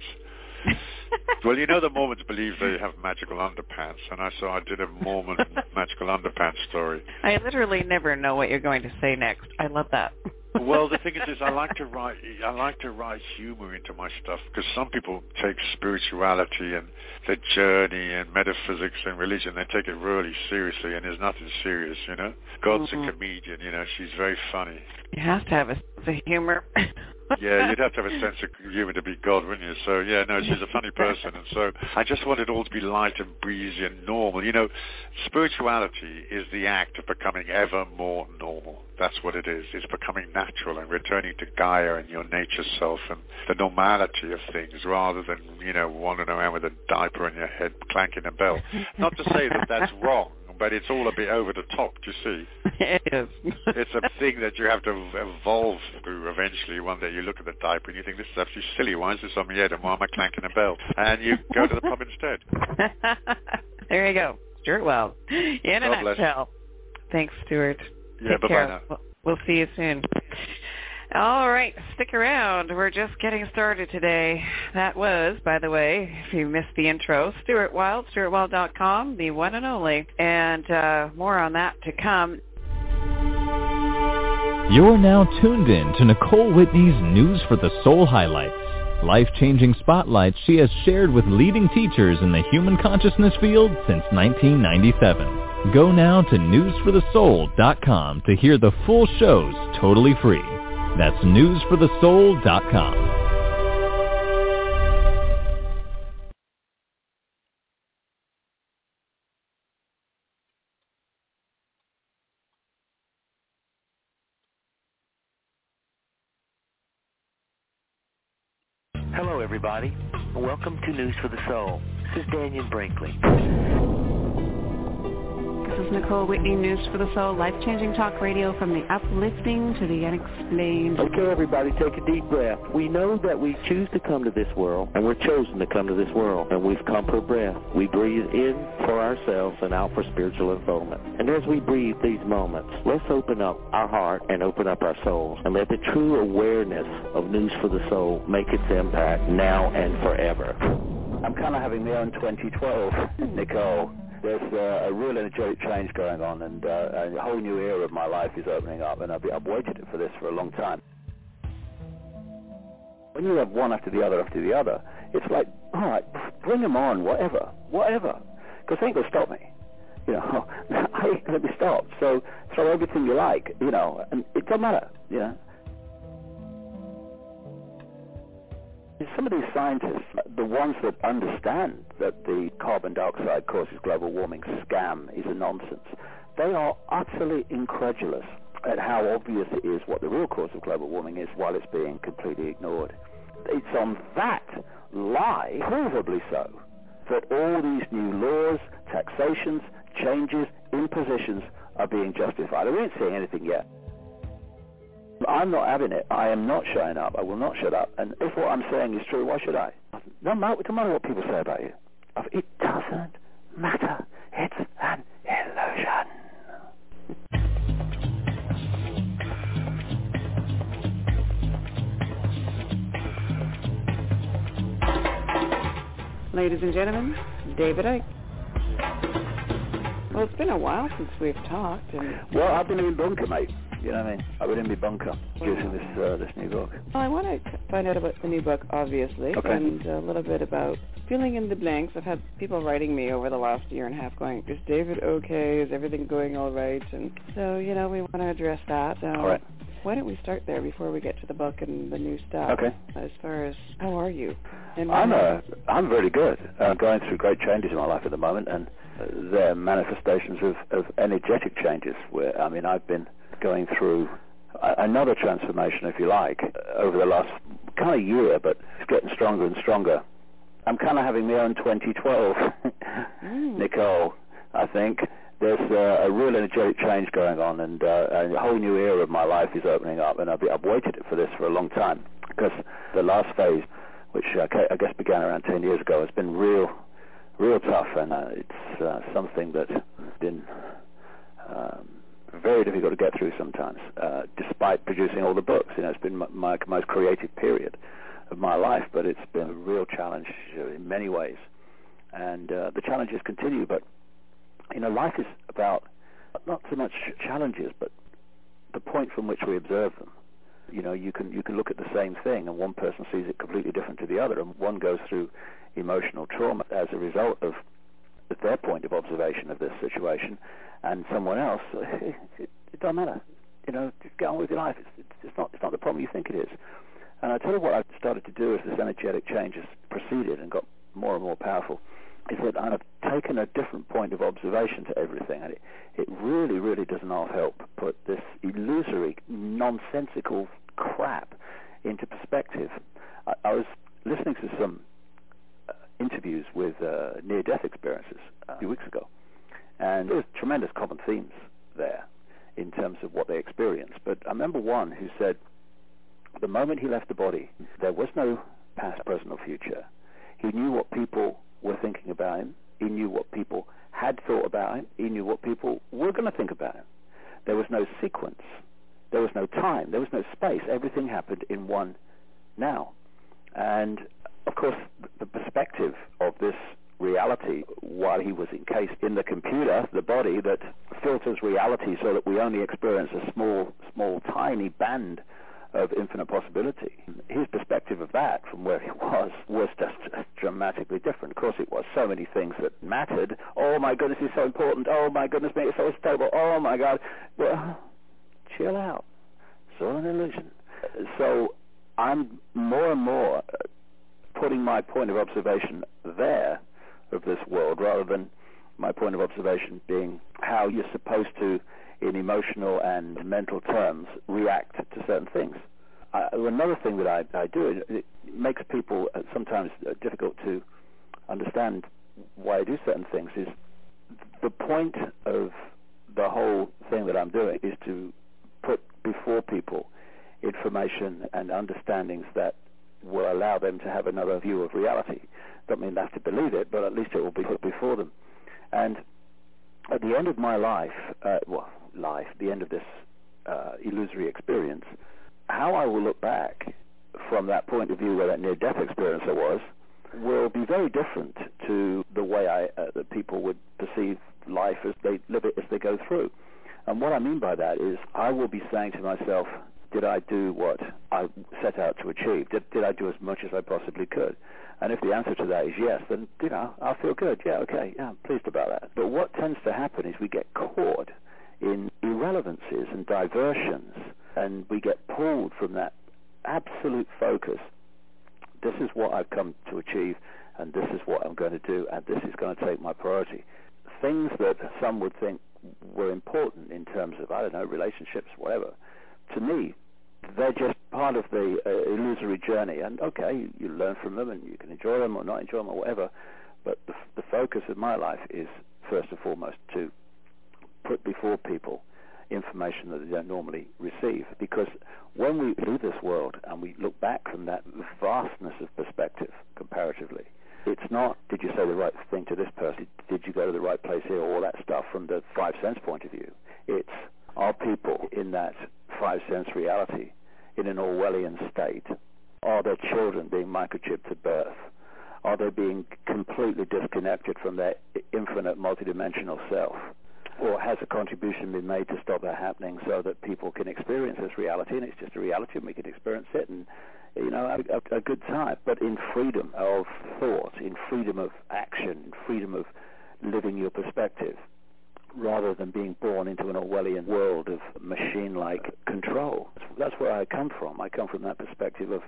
Well, the Mormons believe they have magical underpants, and I did a Mormon magical underpants story. I literally never know what you're going to say next. I love that. Well, the thing is I like to write humor into my stuff, because some people take spirituality and the journey and metaphysics and religion, they take it really seriously, and there's nothing serious, you know. God's a comedian, you know. She's very funny. You have to have a sense of humor. Yeah, you'd have to have a sense of humor to be God, wouldn't you? So, yeah, no, she's a funny person. And so I just want it all to be light and breezy and normal. You know, spirituality is the act of becoming ever more normal. That's what it is. It's becoming natural and returning to Gaia and your nature self and the normality of things, rather than, you know, wandering around with a diaper on your head, clanking a bell. Not to say that that's wrong, but it's all a bit over the top, do you see? It is. It's a thing that you have to evolve through eventually. One day you look at the diaper and you think, this is absolutely silly. Why is this on my head and why am I clanking a bell? And you go to the pub instead. There you go. Stuart Wells. In a nutshell. Thanks, Stuart. Yeah, bye-bye now. We'll see you soon. All right, stick around. We're just getting started today. That was, by the way, if you missed the intro, Stuart Wild, stuartwild.com, the one and only, and more on that to come. You're now tuned in to Nicole Whitney's News for the Soul highlights, life-changing spotlights she has shared with leading teachers in the human consciousness field since 1997. Go now to newsforthesoul.com to hear the full shows totally free. That's newsforthesoul.com. Hello, everybody. Welcome to News for the Soul. This is Daniel Brinkley. This is Nicole Whitney, News for the Soul, life-changing talk radio from the uplifting to the unexplained. Okay, everybody, take a deep breath. We know that we choose to come to this world, and we're chosen to come to this world, and we've come for breath. We breathe in for ourselves and out for spiritual unfoldment. And as we breathe these moments, let's open up our heart and open up our souls, and let the true awareness of News for the Soul make its impact now and forever. I'm kind of having my own 2012, Nicole. There's a real energetic change going on, and a whole new era of my life is opening up, and I've waited for this for a long time. When you have one after the other, it's like, all right, bring them on, whatever, because they ain't going to stop me. You know, I ain't going to be stopped, so throw everything you like, you know, and it doesn't matter, you know. Some of these scientists, the ones that understand that the carbon dioxide causes global warming scam is a nonsense, they are utterly incredulous at how obvious it is what the real cause of global warming is while it's being completely ignored. It's on that lie, provably so, that all these new laws, taxations, changes, impositions are being justified. We ain't seeing anything yet. I'm not having it. I am not showing up. I will not shut up. And if what I'm saying is true, why should I? No matter what people say about you. It doesn't matter. It's an illusion. Ladies and gentlemen, David Icke. Well, it's been a while since we've talked. Well, I've been in bunker, mate. You know what I mean? I've been in my bunker using this new book. Well, I want to find out about the new book, obviously, and a little bit about filling in the blanks. I've had people writing me over the last year and a half going, is David okay? Is everything going all right? And so, you know, we want to address that. All right. Why don't we start there before we get to the book and the new stuff? Okay. As far as, how are you? I'm very good. I'm going through great changes in my life at the moment, and they're manifestations of energetic changes. Where, I mean, I've been going through another transformation, if you like, over the last kind of year, but it's getting stronger and stronger. I'm kind of having my own 2012, Nicole, I think. There's a real energetic change going on, and a whole new era of my life is opening up, and I've waited for this for a long time, because the last phase, which I guess began around 10 years ago, has been real tough, and it's something that's been very difficult to get through sometimes, despite producing all the books. You know, it's been my most creative period of my life, but it's been a real challenge in many ways. And the challenges continue, but, you know, life is about not so much challenges, but the point from which we observe them. You can look at the same thing, and one person sees it completely different to the other, and one goes through emotional trauma as a result of their point of observation of this situation, and someone else, it doesn't matter. Just get on with your life. It's not the problem you think it is. And I tell you what I've started to do as this energetic change has proceeded and got more and more powerful, is that I've taken a different point of observation to everything, and it really, really does not help put this illusory, nonsensical crap into perspective. I was listening to some interviews with near-death experiences a few weeks ago, and there's tremendous common themes there in terms of what they experienced. But I remember one who said the moment he left the body, there was no past, present, or future. He knew what people were thinking about him. He knew what people had thought about him. He knew what people were going to think about him. There was no sequence. There was no time. There was no space. Everything happened in one now. And, of course, the perspective of this reality, while he was encased in the computer, the body that filters reality so that we only experience a small, tiny band of infinite possibility. His perspective of that from where he was just dramatically different. Of course it was. So many things that mattered. Oh my goodness, it's so important. Oh my goodness me, it's so stable. Oh my God. Well, chill out. It's all an illusion. So I'm more and more putting my point of observation there of this world, rather than my point of observation being how you're supposed to, in emotional and mental terms, react to certain things. Another thing that I do, it makes people sometimes difficult to understand why I do certain things, is the point of the whole thing that I'm doing is to put before people information and understandings that will allow them to have another view of reality. Don't mean they have to believe it, but at least it will be put before them. And at the end of my life, the end of this illusory experience, how I will look back from that point of view where that near-death experience was will be very different to the way that people would perceive life as they live it as they go through. And what I mean by that is I will be saying to myself, did I do what I set out to achieve? Did I do as much as I possibly could? And if the answer to that is yes, then, I'll feel good. Yeah, okay, yeah, I'm pleased about that. But what tends to happen is we get caught in irrelevancies and diversions, and we get pulled from that absolute focus. This is what I've come to achieve, and this is what I'm going to do, and this is going to take my priority. Things that some would think were important in terms of, relationships, whatever, to me, they're just part of the illusory journey. And okay, you learn from them, and you can enjoy them or not enjoy them or whatever, but the focus of my life is first and foremost to put before people information that they don't normally receive. Because when we leave this world and we look back from that vastness of perspective comparatively, it's not, did you say the right thing to this person? Did you go to the right place here? All that stuff from the five sense point of view. It's, are people in that five sense reality in an Orwellian state? Are their children being microchipped at birth? Are they being completely disconnected from their infinite multidimensional self? Or has a contribution been made to stop that happening so that people can experience this reality, and it's just a reality and we can experience it and have a good time, but in freedom of thought, in freedom of action, in freedom of living your perspective, rather than being born into an Orwellian world of machine-like control. That's where I come from. I come from that perspective of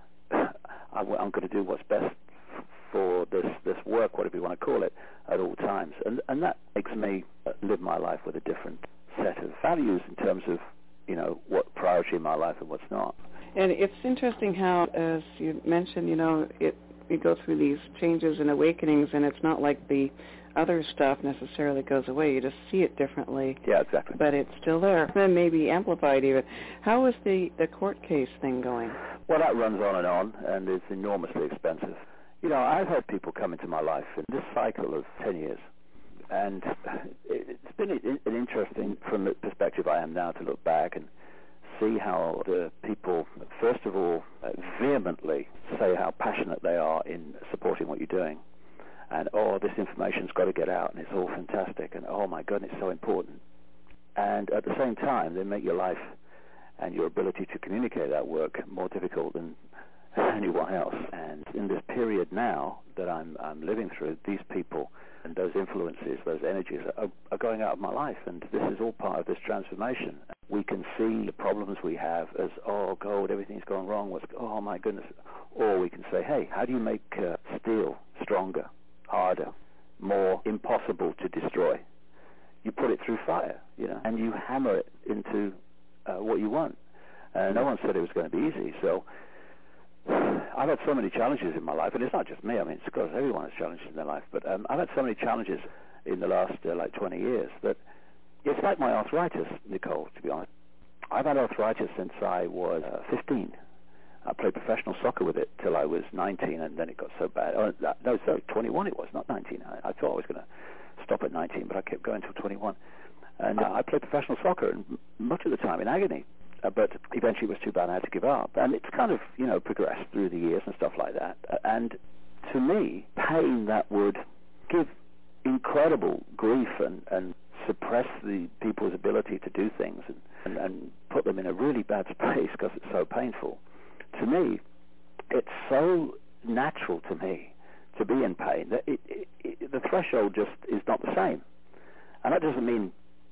I'm going to do what's best for this work, whatever you want to call it, at all times. And that makes me live my life with a different set of values in terms of, what priority in my life and what's not. And it's interesting how, as you mentioned, we go through these changes and awakenings, and it's not like the other stuff necessarily goes away. You just see it differently. Yeah, exactly. But it's still there. Then maybe amplified even. How is the court case thing going? Well, that runs on, and it's enormously expensive. I've had people come into my life in this cycle of 10 years, and it's been an interesting, from the perspective I am now, to look back and see how the people, first of all, vehemently say how passionate they are in supporting what you're doing. And, this information's got to get out, and it's all fantastic, and, oh, my goodness, it's so important. And at the same time, they make your life and your ability to communicate that work more difficult than anyone else. And in this period now that I'm living through, these people and those influences, those energies are going out of my life, and this is all part of this transformation. We can see the problems we have as, oh God, everything's gone wrong, oh my goodness. Or we can say, hey, how do you make steel stronger, harder, more impossible to destroy? You put it through fire, and you hammer it into what you want. No one said it was going to be easy, so I've had so many challenges in my life, and it's not just me. I mean, it's because everyone has challenges in their life. But I've had so many challenges in the last 20 years that it's like my arthritis, Nicole. To be honest, I've had arthritis since I was 15. I played professional soccer with it till I was 19, and then it got so bad. Oh, no, sorry, 21 it was, not 19. I thought I was going to stop at 19, but I kept going till 21. And I played professional soccer, and much of the time in agony. But eventually it was too bad I had to give up. And it's kind of, progressed through the years and stuff like that. And to me, pain that would give incredible grief and suppress the people's ability to do things and put them in a really bad space because it's so painful. To me, it's so natural to me to be in pain that the threshold just is not the same. And that doesn't mean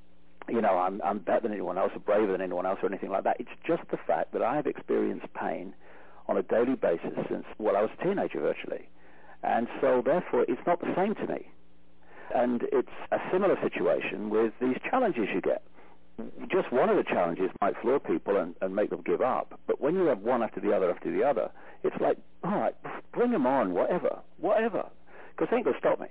I'm better than anyone else or braver than anyone else or anything like that. It's just the fact that I have experienced pain on a daily basis since, I was a teenager virtually. And so, therefore, it's not the same to me. And it's a similar situation with these challenges you get. Just one of the challenges might floor people and make them give up. But when you have one after the other, it's like, all right, bring them on, whatever. Because they ain't going to stop me.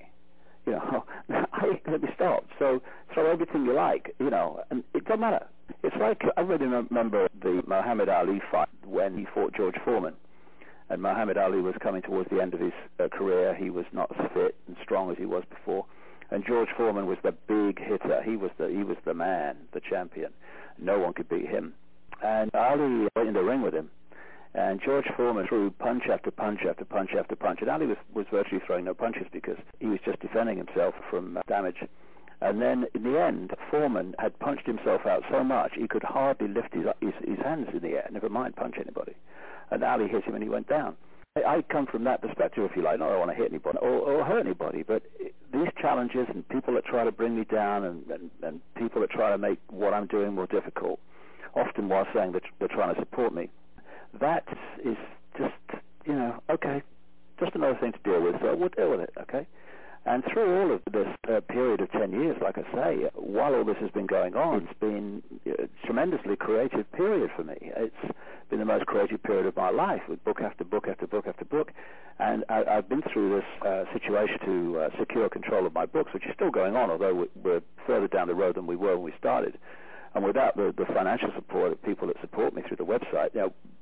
Let me stop. So throw everything you like, and it doesn't matter. It's like, I really remember the Muhammad Ali fight when he fought George Foreman. And Muhammad Ali was coming towards the end of his career. He was not as fit and strong as he was before. And George Foreman was the big hitter. He was the man, the champion. No one could beat him. And Ali went in the ring with him. And George Foreman threw punch after punch after punch after punch. And Ali was virtually throwing no punches because he was just defending himself from damage. And then, in the end, Foreman had punched himself out so much he could hardly lift his hands in the air, never mind punch anybody. And Ali hit him and he went down. I come from that perspective, if you like. Not that I want to hit anybody or hurt anybody, but these challenges and people that try to bring me down and people that try to make what I'm doing more difficult, often while saying that they're trying to support me, that is just, okay, just another thing to deal with, so we'll deal with it, okay? And through all of this period of 10 years, like I say, while all this has been going on, it's been a tremendously creative period for me. It's been the most creative period of my life, with book after book after book after book. And I've been through this situation to secure control of my books, which is still going on, although we're further down the road than we were when we started. And without the financial support of people that support me through the website,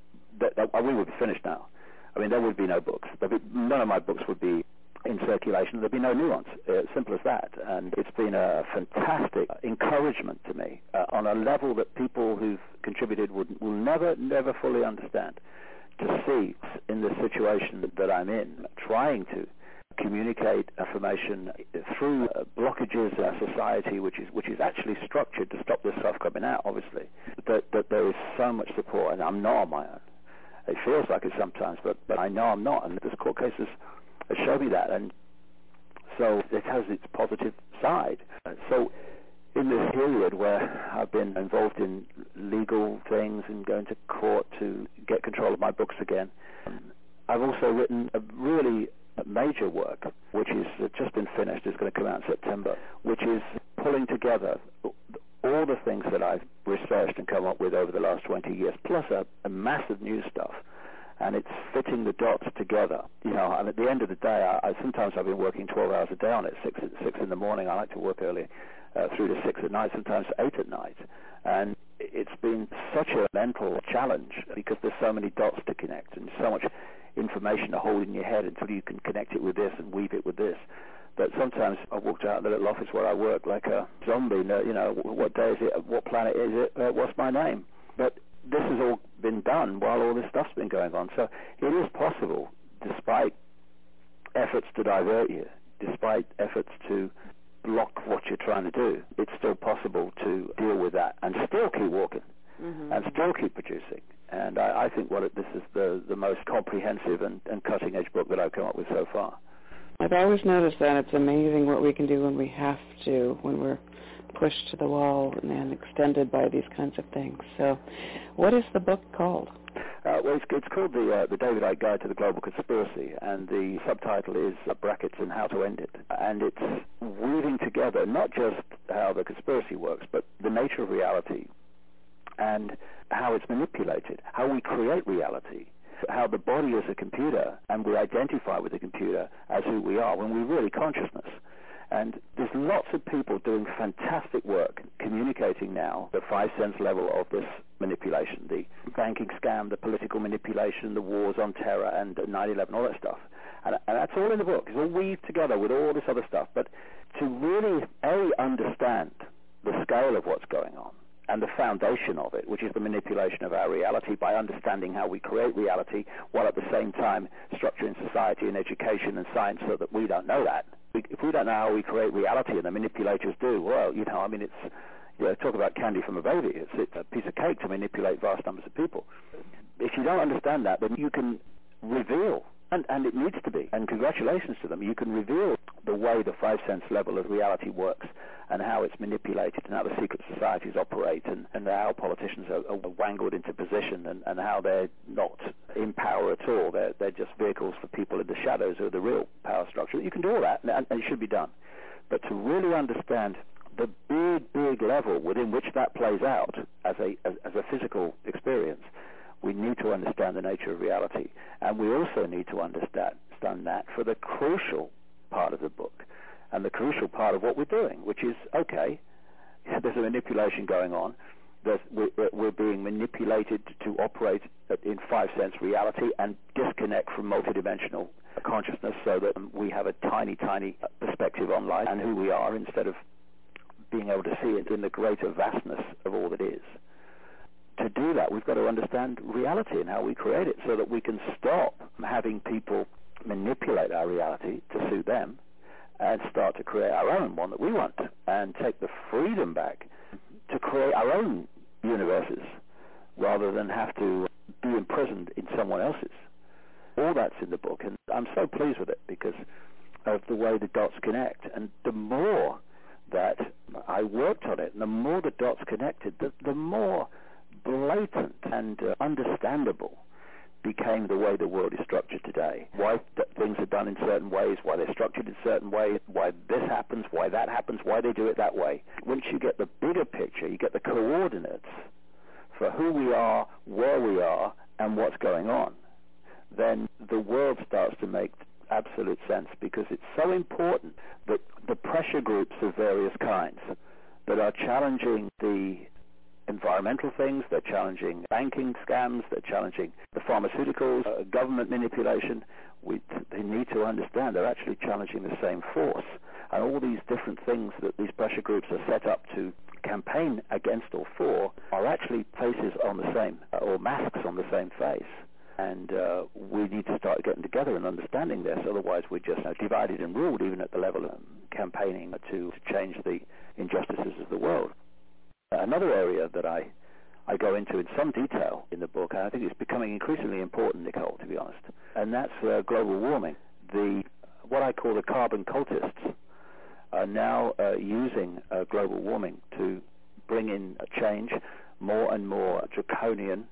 we would be finished now. I mean, there would be no books. None of my books would be in circulation. There'd be no new ones. Simple as that. And it's been a fantastic encouragement to me on a level that people who've contributed will never fully understand. To see in the situation that I'm in, trying to communicate information through blockages in our society, which is actually structured to stop this stuff coming out, obviously, that there is so much support, and I'm not on my own. It feels like it sometimes, but I know I'm not, and this court case has shown me that, and so it has its positive side. So in this period where I've been involved in legal things and going to court to get control of my books again, I've also written a really major work, which is just been finished. It's going to come out in September, which is pulling together all the things that I've researched and come up with over the last 20 years, plus a massive new stuff. And it's fitting the dots together, and at the end of the day, sometimes I've been working 12 hours a day on it, 6 in the morning. I like to work early, through to 6 at night, sometimes 8 at night. And it's been such a mental challenge because there's so many dots to connect and so much information to hold in your head until you can connect it with this and weave it with this. But sometimes I walked out of the little office where I work like a zombie, what day is it, what planet is it, what's my name? But this has all been done while all this stuff's been going on. So it is possible, despite efforts to divert you, despite efforts to block what you're trying to do, it's still possible to deal with that and still keep walking. and still keep producing. And I think this is the most comprehensive and cutting-edge book that I've come up with so far. I've always noticed that it's amazing what we can do when we have to, when we're pushed to the wall and extended by these kinds of things. So what is the book called? Well, it's called the David Icke Guide to the Global Conspiracy, and the subtitle is Brackets and How to End It. And it's weaving together not just how the conspiracy works, but the nature of reality and how it's manipulated, how we create reality, how the body is a computer and we identify with the computer as who we are when we're really consciousness. And there's lots of people doing fantastic work communicating now the 5 sense level of this manipulation, the banking scam, the political manipulation, the wars on terror and 9/11, all that stuff. And that's all in the book. It's all weaved together with all this other stuff. But to really, understand the scale of what's going on and the foundation of it, which is the manipulation of our reality by understanding how we create reality while at the same time structuring society and education and science so that we don't know that. If we don't know how we create reality and the manipulators do, well, it's, talk about candy from a baby. It's a piece of cake to manipulate vast numbers of people. If you don't understand that, then you can reveal, and it needs to be, and congratulations to them, you can reveal the way the 5 sense level of reality works and how it's manipulated and how the secret societies operate and how politicians are wangled into position and how they're not in power at all. They're just vehicles for people in the shadows who are the real power structure. You can do all that, and it should be done. But to really understand the big level within which that plays out as a physical experience, we need to understand the nature of reality. And we also need to understand that for the crucial part of the book and the crucial part of what we're doing, which is, okay, there's a manipulation going on. We're being manipulated to operate in 5 sense reality and disconnect from multidimensional consciousness so that we have a tiny perspective on life and who we are instead of being able to see it in the greater vastness of all that is. To do that, we've got to understand reality and how we create it so that we can stop having people manipulate our reality to suit them and start to create our own one that we want and take the freedom back to create our own universes rather than have to be imprisoned in someone else's. All that's in the book, and I'm so pleased with it because of the way the dots connect. And the more that I worked on it, and the more the dots connected, the more blatant and understandable became the way the world is structured today. Why things are done in certain ways, why they're structured in certain ways, why this happens, why that happens, why they do it that way. Once you get the bigger picture, you get the coordinates for who we are, where we are, and what's going on, then the world starts to make absolute sense because it's so important that the pressure groups of various kinds that are challenging the environmental things, they're challenging banking scams, they're challenging the pharmaceuticals, government manipulation. They need to understand they're actually challenging the same force. And all these different things that these pressure groups are set up to campaign against or for are actually faces on the same, or masks on the same face. And we need to start getting together and understanding this, otherwise we're just divided and ruled even at the level of campaigning to change the injustices of the world. Another area that I go into in some detail in the book, and I think it's becoming increasingly important, Nicole, to be honest, and that's global warming. What I call the carbon cultists are now using global warming to bring in a change, more and more draconian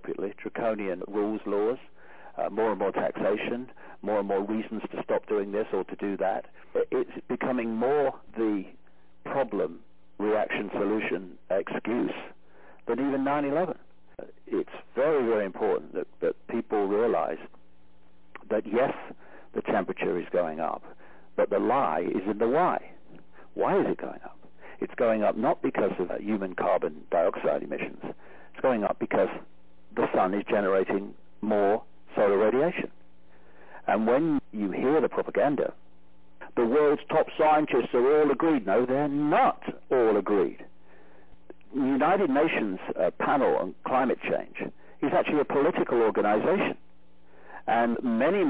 rules, laws, more and more taxation, more and more reasons to stop doing this or to do that. It's becoming more the problem, reaction, solution, excuse than even 9/11. It's very, very important that people realize that yes, the temperature is going up, but the lie is in the why. Why is it going up? It's going up not because of human carbon dioxide emissions. It's going up because the sun is generating more solar radiation. And when you hear the propaganda, the world's top scientists are all agreed. No, they're not all agreed. The United Nations panel on climate change is actually a political organization. And many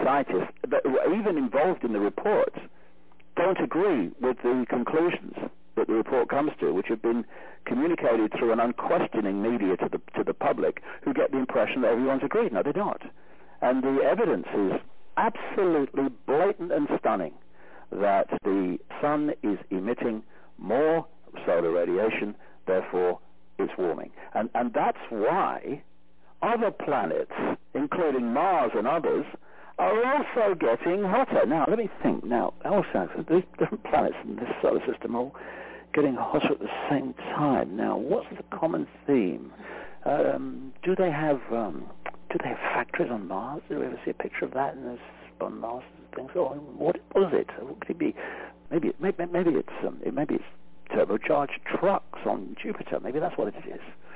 scientists that were even involved in the reports don't agree with the conclusions that the report comes to, which have been communicated through an unquestioning media to the public, who get the impression that everyone's agreed. No, they're not. And the evidence is absolutely blatant and stunning that the sun is emitting more solar radiation, therefore it's warming. And that's why other planets, including Mars and others, are also getting hotter. Now, let me think. Now, these different planets in this solar system are all getting hotter at the same time. Now, what's the common theme? Do they have factories on Mars? Do we ever see a picture of that on Mars and things? Or what is it? What could it be? Maybe it's turbocharged trucks on Jupiter. Maybe that's what it is.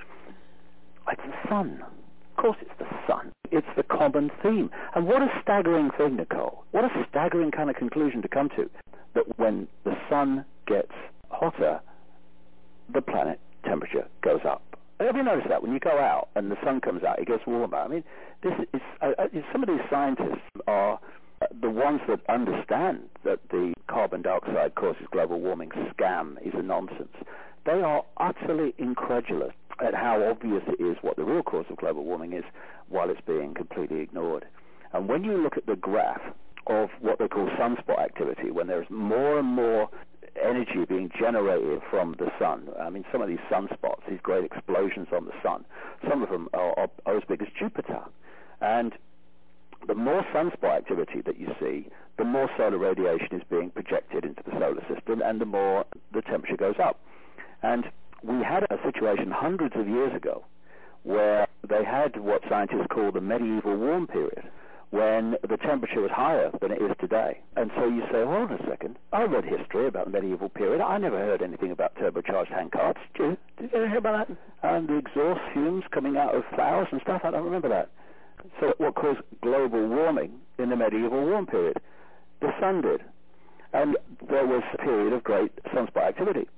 It's the sun. Of course it's the sun. It's the common theme. And what a staggering thing, Nicole. What a staggering kind of conclusion to come to. That when the sun gets hotter, the planet temperature goes up. Have you noticed that? When you go out and the sun comes out, it gets warmer. I mean, this is some of these scientists are the ones that understand that the carbon dioxide causes global warming scam is a nonsense. They are utterly incredulous at how obvious it is what the real cause of global warming is, while it's being completely ignored. And when you look at the graph of what they call sunspot activity, when there's more and more energy being generated from the sun, I mean, some of these sunspots, these great explosions on the sun, some of them are as big as Jupiter. And the more sunspot activity that you see, the more solar radiation is being projected into the solar system, and the more the temperature goes up. And we had a situation hundreds of years ago where they had what scientists call the medieval warm period, when the temperature was higher than it is today. And so you say, hold on a second, I read history about the medieval period. I never heard anything about turbocharged handcarts. Did you ever hear about that? And the exhaust fumes coming out of flowers and stuff? I don't remember that. So what caused global warming in the medieval warm period? The sun did. And there was a period of great sunspot activity.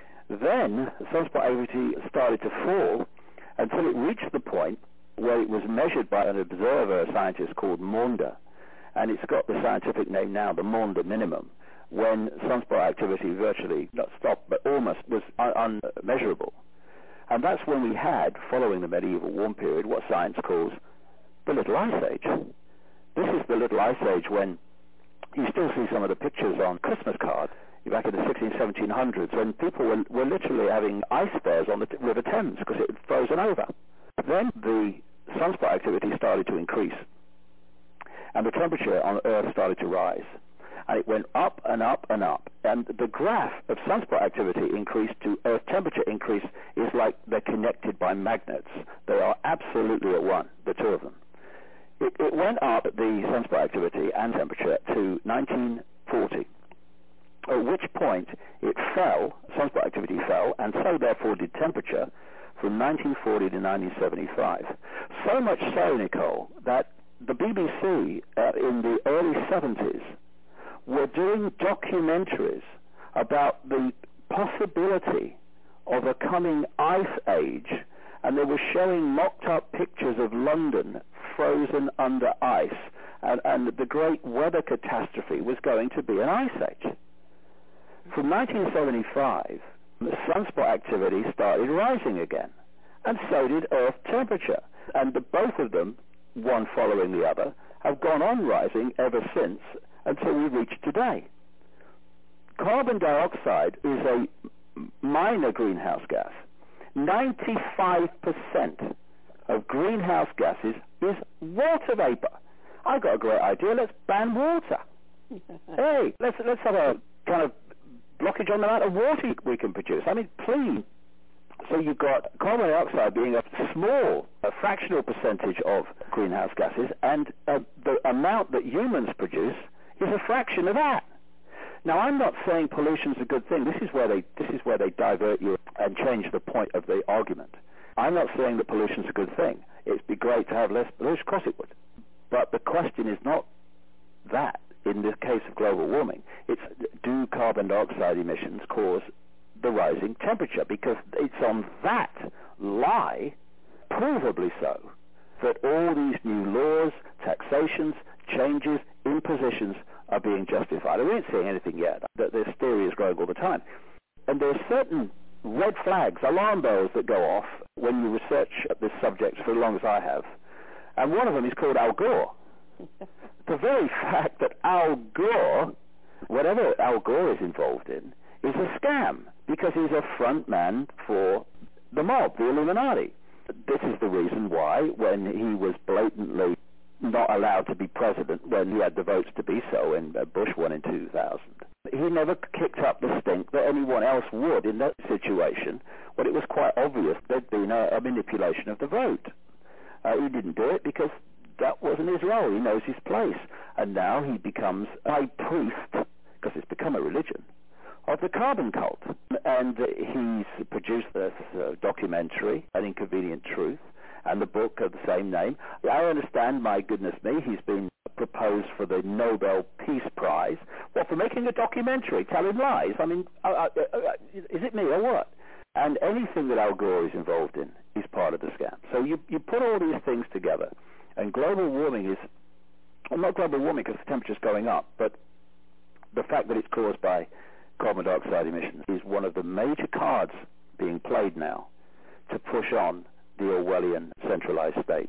Then sunspot activity started to fall until it reached the point where it was measured by an observer, a scientist called Maunder, and it's got the scientific name now, the Maunder minimum, when sunspot activity virtually not stopped, but almost was unmeasurable. And that's when we had, following the medieval warm period, what science calls the Little Ice Age. This is the Little Ice Age when you still see some of the pictures on Christmas cards back in the 1700s, when people were literally having ice fairs on the River Thames because it had frozen over. Then the sunspot activity started to increase, and the temperature on Earth started to rise. And it went up and up and up. And the graph of sunspot activity increase to Earth temperature increase is like they're connected by magnets. They are absolutely at one, the two of them. It went up, the sunspot activity and temperature, to 1940. At which point it fell, sunspot activity fell, and so therefore did temperature, from 1940 to 1975. So much so, Nicole, that the BBC in the early 70s were doing documentaries about the possibility of a coming ice age, and they were showing mocked-up pictures of London frozen under ice, and the great weather catastrophe was going to be an ice age. From 1975, the sunspot activity started rising again, and so did Earth temperature. And both of them, one following the other, have gone on rising ever since until we reach today. Carbon dioxide is a minor greenhouse gas. 95% of greenhouse gases is water vapor. I got a great idea. Let's ban water. Hey, let's have a kind of blockage on the amount of water we can produce. I mean, please. So you've got carbon dioxide being a fractional percentage of greenhouse gases, and the amount that humans produce is a fraction of that. Now, I'm not saying pollution's a good thing. This is where they divert you and change the point of the argument. I'm not saying that pollution's a good thing. It'd be great to have less pollution. Of course it would. But the question is not that in this case of global warming. It's, do carbon dioxide emissions cause the rising temperature? Because it's on that lie, provably so, that all these new laws, taxations, changes, impositions are being justified. We ain't seeing anything yet. This theory is growing all the time. And there are certain red flags, alarm bells that go off when you research this subject for as long as I have. And one of them is called Al Gore. The very fact that Al Gore, whatever Al Gore is involved in, is a scam because he's a front man for the mob, the Illuminati. This is the reason why, when he was blatantly not allowed to be president, when he had the votes to be so, and Bush won in 2000, he never kicked up the stink that anyone else would in that situation, when it was quite obvious there'd been a manipulation of the vote. He didn't do it because that wasn't his role. He knows his place. And now he becomes a high priest, because it's become a religion, of the carbon cult. And he's produced this documentary, An Inconvenient Truth, and the book of the same name. I understand, my goodness me, he's been proposed for the Nobel Peace Prize. Well, for making a documentary, telling lies. I mean, is it me or what? And anything that Al Gore is involved in is part of the scam. So you put all these things together, and global warming is, well, not global warming because the temperature's going up, but the fact that it's caused by carbon dioxide emissions is one of the major cards being played now to push on the Orwellian centralized state.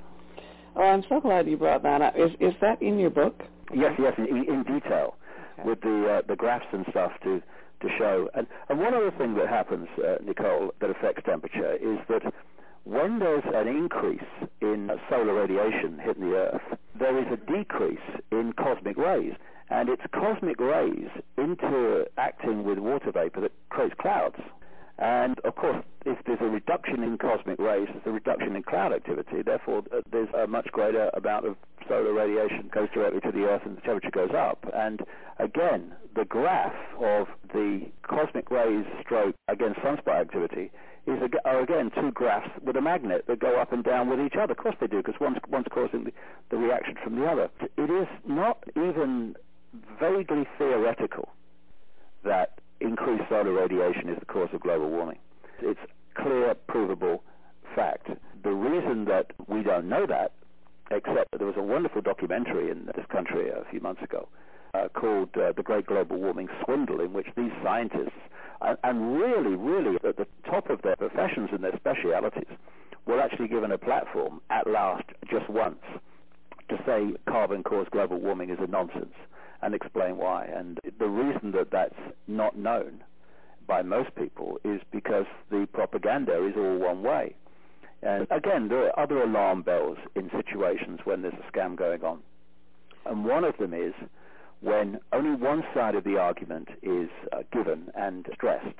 Oh, I'm so glad you brought that up. Is that in your book? Yes, in detail, okay, with the graphs and stuff to show. And one other thing that happens, Nicole, that affects temperature is that when there's an increase in solar radiation hitting the Earth, there is a decrease in cosmic rays. And it's cosmic rays interacting with water vapor that creates clouds. And, of course, if there's a reduction in cosmic rays, there's a reduction in cloud activity. Therefore, there's a much greater amount of solar radiation goes directly to the Earth and the temperature goes up. And, again, the graph of the cosmic rays stroke against sunspot activity are, again, two graphs with a magnet that go up and down with each other. Of course they do, because one's causing the reaction from the other. It is not even vaguely theoretical that increased solar radiation is the cause of global warming. It's clear, provable fact. The reason that we don't know that, except that there was a wonderful documentary in this country a few months ago called The Great Global Warming Swindle, in which these scientists, and really at the top of their professions and their specialities, were actually given a platform at last, just once, to say carbon caused global warming is a nonsense, and explain why. And the reason that that's not known by most people is because the propaganda is all one way. And again, there are other alarm bells in situations when there's a scam going on. And one of them is when only one side of the argument is given and stressed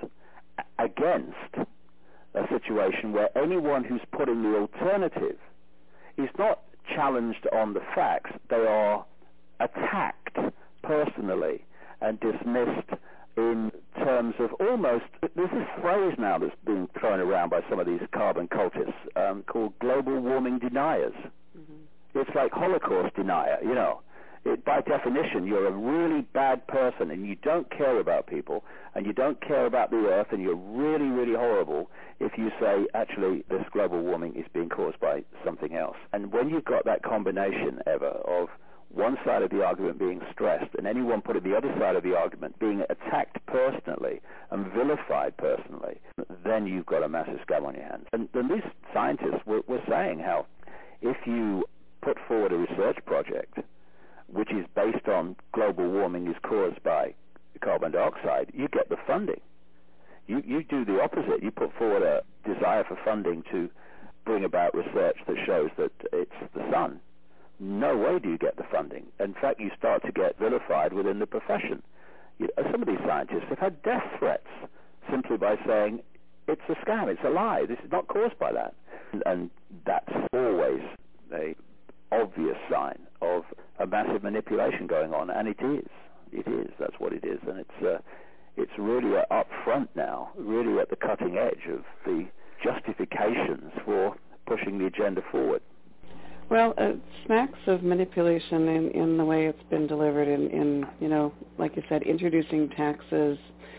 against a situation where anyone who's putting the alternative is not challenged on the facts, they are attacked personally and dismissed in terms of almost, there's this phrase now that's being thrown around by some of these carbon cultists called global warming deniers. Mm-hmm. It's like Holocaust denier, you know. By definition, you're a really bad person and you don't care about people and you don't care about the Earth, and you're really, really horrible if you say, actually, this global warming is being caused by something else. And when you've got that combination ever of one side of the argument being stressed and anyone putting the other side of the argument being attacked personally and vilified personally, then you've got a massive scam on your hands. And these scientists were saying how if you put forward a research project which is based on global warming is caused by carbon dioxide, you get the funding. You do the opposite. You put forward a desire for funding to bring about research that shows that it's the sun. No way do you get the funding. In fact, you start to get vilified within the profession. Some of these scientists have had death threats simply by saying, it's a scam, it's a lie, this is not caused by that. And that's always an obvious sign of a massive manipulation going on, and it is, that's what it is. And it's really up front now, really at the cutting edge of the justifications for pushing the agenda forward. Well, it smacks of manipulation in the way it's been delivered in, you know, like you said, introducing taxes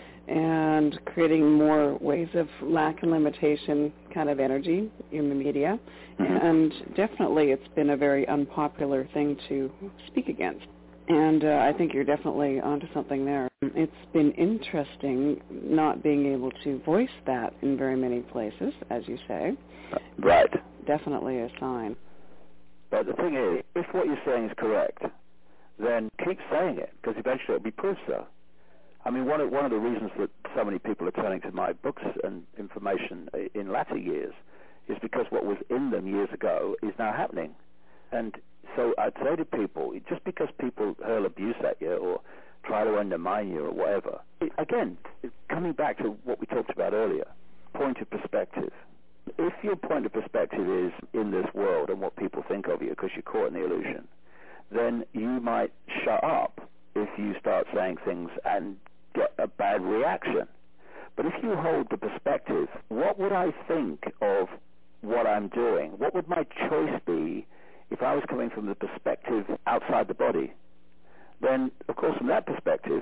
and creating more ways of lack and limitation kind of energy in the media. Mm-hmm. And definitely it's been a very unpopular thing to speak against. And I think you're definitely onto something there. It's been interesting not being able to voice that in very many places, as you say. Right. Definitely a sign. But the thing is, if what you're saying is correct, then keep saying it, because eventually it'll be proved so. I mean, one of the reasons that so many people are turning to my books and information in latter years is because what was in them years ago is now happening. And so I'd say to people, just because people hurl abuse at you or try to undermine you or whatever, again, coming back to what we talked about earlier, point of perspective. If your point of perspective is in this world and what people think of you because you're caught in the illusion, then you might shut up if you start saying things and get a bad reaction. But if you hold the perspective, what would I think of what I'm doing? What would my choice be if I was coming from the perspective outside the body? Then, of course, from that perspective,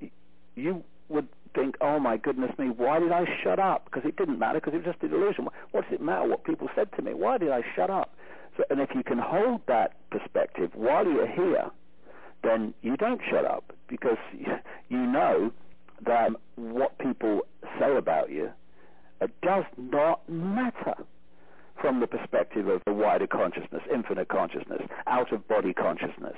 you would think, oh my goodness me, why did I shut up? Because it didn't matter, because it was just an illusion. What does it matter what people said to me? Why did I shut up? So, and if you can hold that perspective while you're here, then you don't shut up, because you know that what people say about you does not matter from the perspective of the wider consciousness, infinite consciousness, out-of-body consciousness.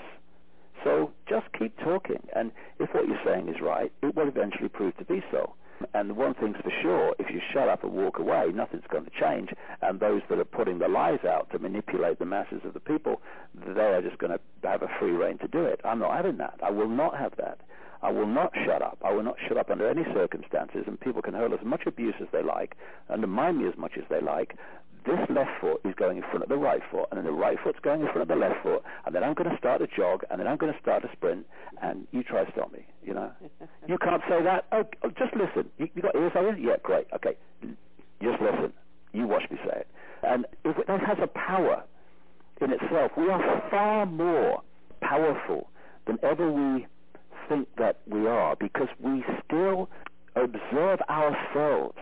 So just keep talking, and if what you're saying is right, it will eventually prove to be so. And the one thing's for sure, if you shut up and walk away, nothing's going to change, and those that are putting the lies out to manipulate the masses of the people, they are just going to have a free rein to do it. I'm not having that. I will not have that. I will not shut up. I will not shut up under any circumstances, and people can hurl as much abuse as they like, undermine me as much as they like. This left foot is going in front of the right foot, and then the right foot's going in front of the left foot, and then I'm going to start a jog, and then I'm going to start a sprint, and you try to stop me, you know. You can't say that. Oh, just listen. You got ears, are you? Yeah, great. Okay. Just listen. You watch me say it. And if that has a power in itself, we are far more powerful than ever we think that we are, because we still observe ourselves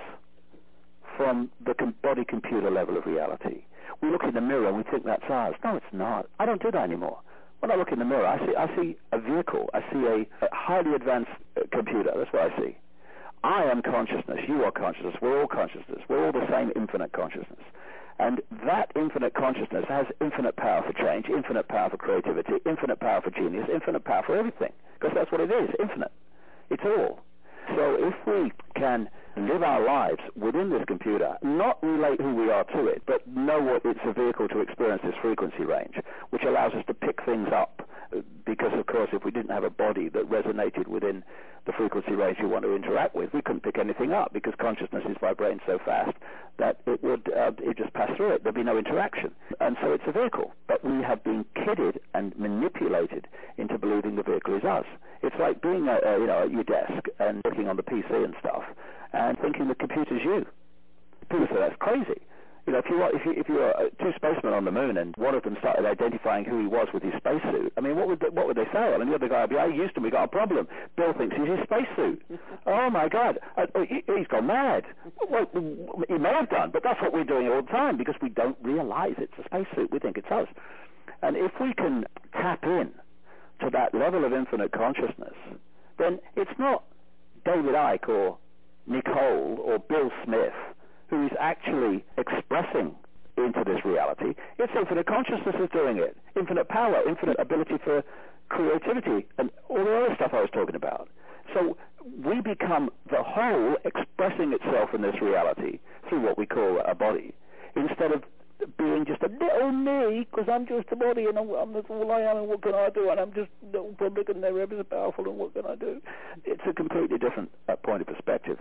from the body-computer level of reality. We look in the mirror and we think that's ours. No, it's not. I don't do that anymore. When I look in the mirror, I see a vehicle. I see a highly advanced computer. That's what I see. I am consciousness. You are consciousness. We're all consciousness. We're all the same infinite consciousness. And that infinite consciousness has infinite power for change, infinite power for creativity, infinite power for genius, infinite power for everything. Because that's what it is, infinite. It's all. So if we can live our lives within this computer, not relate who we are to it, but know what it's a vehicle to experience this frequency range, which allows us to pick things up, because, of course, if we didn't have a body that resonated within the frequency range we want to interact with, we couldn't pick anything up, because consciousness is vibrating so fast that it would just pass through it. There'd be no interaction. And so it's a vehicle. But we have been kidded and manipulated into believing the vehicle is us. It's like being at your desk and working on the PC and stuff and thinking the computer's you. People say that's crazy. You know, if you were two spacemen on the moon and one of them started identifying who he was with his spacesuit, I mean, what would they say? I mean, the other guy would be, "Hey, Houston, we got a problem. Bill thinks he's his spacesuit." Oh my God, he's gone mad. Well, he may have done, but that's what we're doing all the time, because we don't realize it's a spacesuit. We think it's us. And if we can tap in to that level of infinite consciousness, then it's not David Icke or Nicole or Bill Smith who is actually expressing into this reality. It's infinite consciousness is doing it. Infinite power, infinite ability for creativity, and all the other stuff I was talking about. So we become the whole expressing itself in this reality through what we call a body, instead of being just a little me, because I'm just a body and I'm that's all I am, and what can I do, and I'm just little public and they're ever so powerful, and what can I do? It's a completely different point of perspective.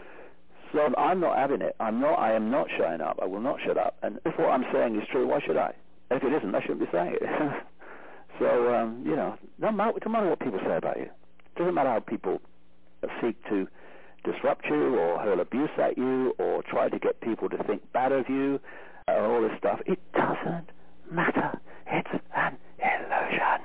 So I'm not having it. I am not shutting up. I will not shut up. And if what I'm saying is true, why should I? And if it isn't, I shouldn't be saying it. So, no matter what people say about you. It doesn't matter how people seek to disrupt you or hurl abuse at you or try to get people to think bad of you and all this stuff. It doesn't matter. It's an illusion.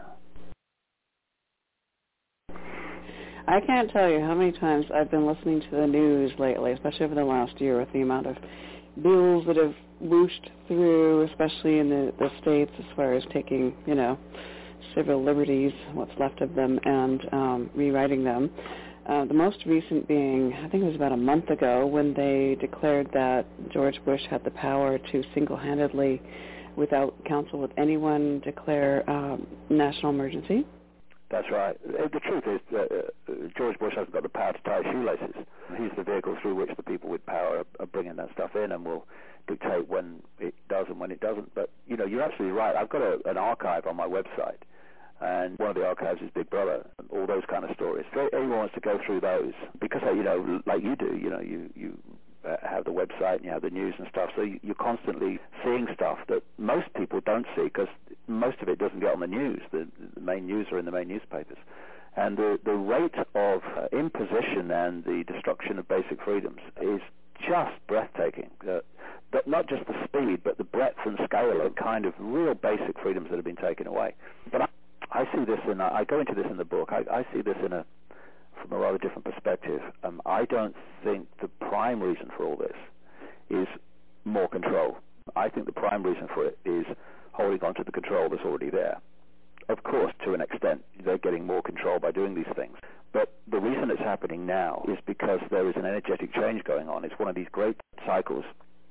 I can't tell you how many times I've been listening to the news lately, especially over the last year, with the amount of bills that have whooshed through, especially in the States, as far as taking, civil liberties, what's left of them, and rewriting them. The most recent being, I think it was about a month ago, when they declared that George Bush had the power to single-handedly, without counsel with anyone, declare national emergency. That's right. The truth is that George Bush hasn't got the power to tie shoelaces. He's the vehicle through which the people with power are bringing that stuff in and will dictate when it does and when it doesn't. But, you're absolutely right. I've got an archive on my website, and one of the archives is Big Brother, all those kind of stories. If anyone wants to go through those, because, like you do, you have the website and you have the news and stuff, so you're constantly seeing stuff that most people don't see because most of it doesn't get on the news. The main news are in the main newspapers. And the rate of imposition and the destruction of basic freedoms is just breathtaking. But not just the speed, but the breadth and scale of kind of real basic freedoms that have been taken away. But I see this I go into this in the book, I see this from a rather different perspective. I don't think the prime reason for all this is more control. I think the prime reason for it is holding on to the control that's already there. Of course, to an extent, they're getting more control by doing these things. But the reason it's happening now is because there is an energetic change going on. It's one of these great cycles.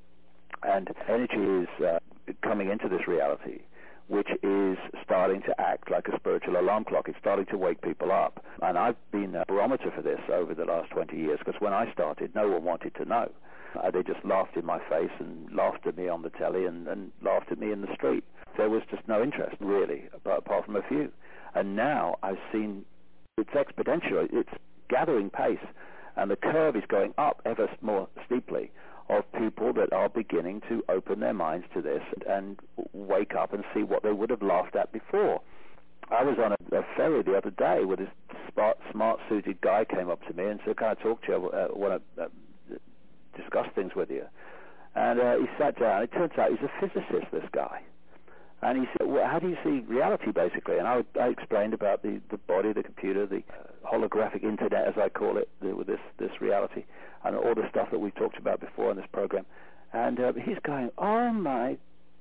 And energy is coming into this reality, which is starting to act like a spiritual alarm clock. It's starting to wake people up. And I've been a barometer for this over the last 20 years, because when I started, no one wanted to know. They just laughed in my face and laughed at me on the telly and laughed at me in the street. There was just no interest, really, apart from a few. And now I've seen it's exponential. It's gathering pace, and the curve is going up ever more steeply, of people that are beginning to open their minds to this and wake up and see what they would have laughed at before. I was on a ferry the other day where this smart-suited guy came up to me and said, "Can I talk to you? I want to discuss things with you." And he sat down. It turns out he's a physicist, this guy. And he said, "Well, how do you see reality, basically?" And I explained about the body, the computer, the holographic internet, as I call it, with this reality, and all the stuff that we talked about before in this program. And he's going, "Oh my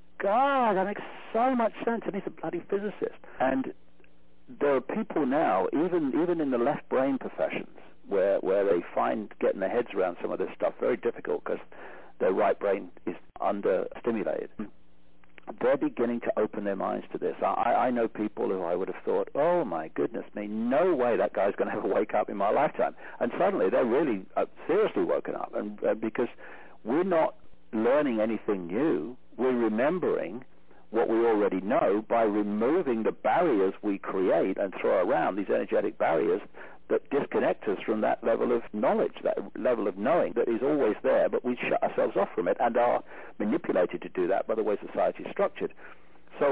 God, that makes so much sense." And he's a bloody physicist. And there are people now, even in the left brain professions, where they find getting their heads around some of this stuff very difficult because their right brain is understimulated. They're beginning to open their minds to this. I know people who I would have thought, "Oh my goodness me, no way that guy's going to have a wake up in my lifetime." And suddenly they're really seriously woken up, and because we're not learning anything new, we're remembering what we already know by removing the barriers we create and throw around, these energetic barriers that disconnect us from that level of knowledge, that level of knowing that is always there, but we shut ourselves off from it and are manipulated to do that by the way society is structured. So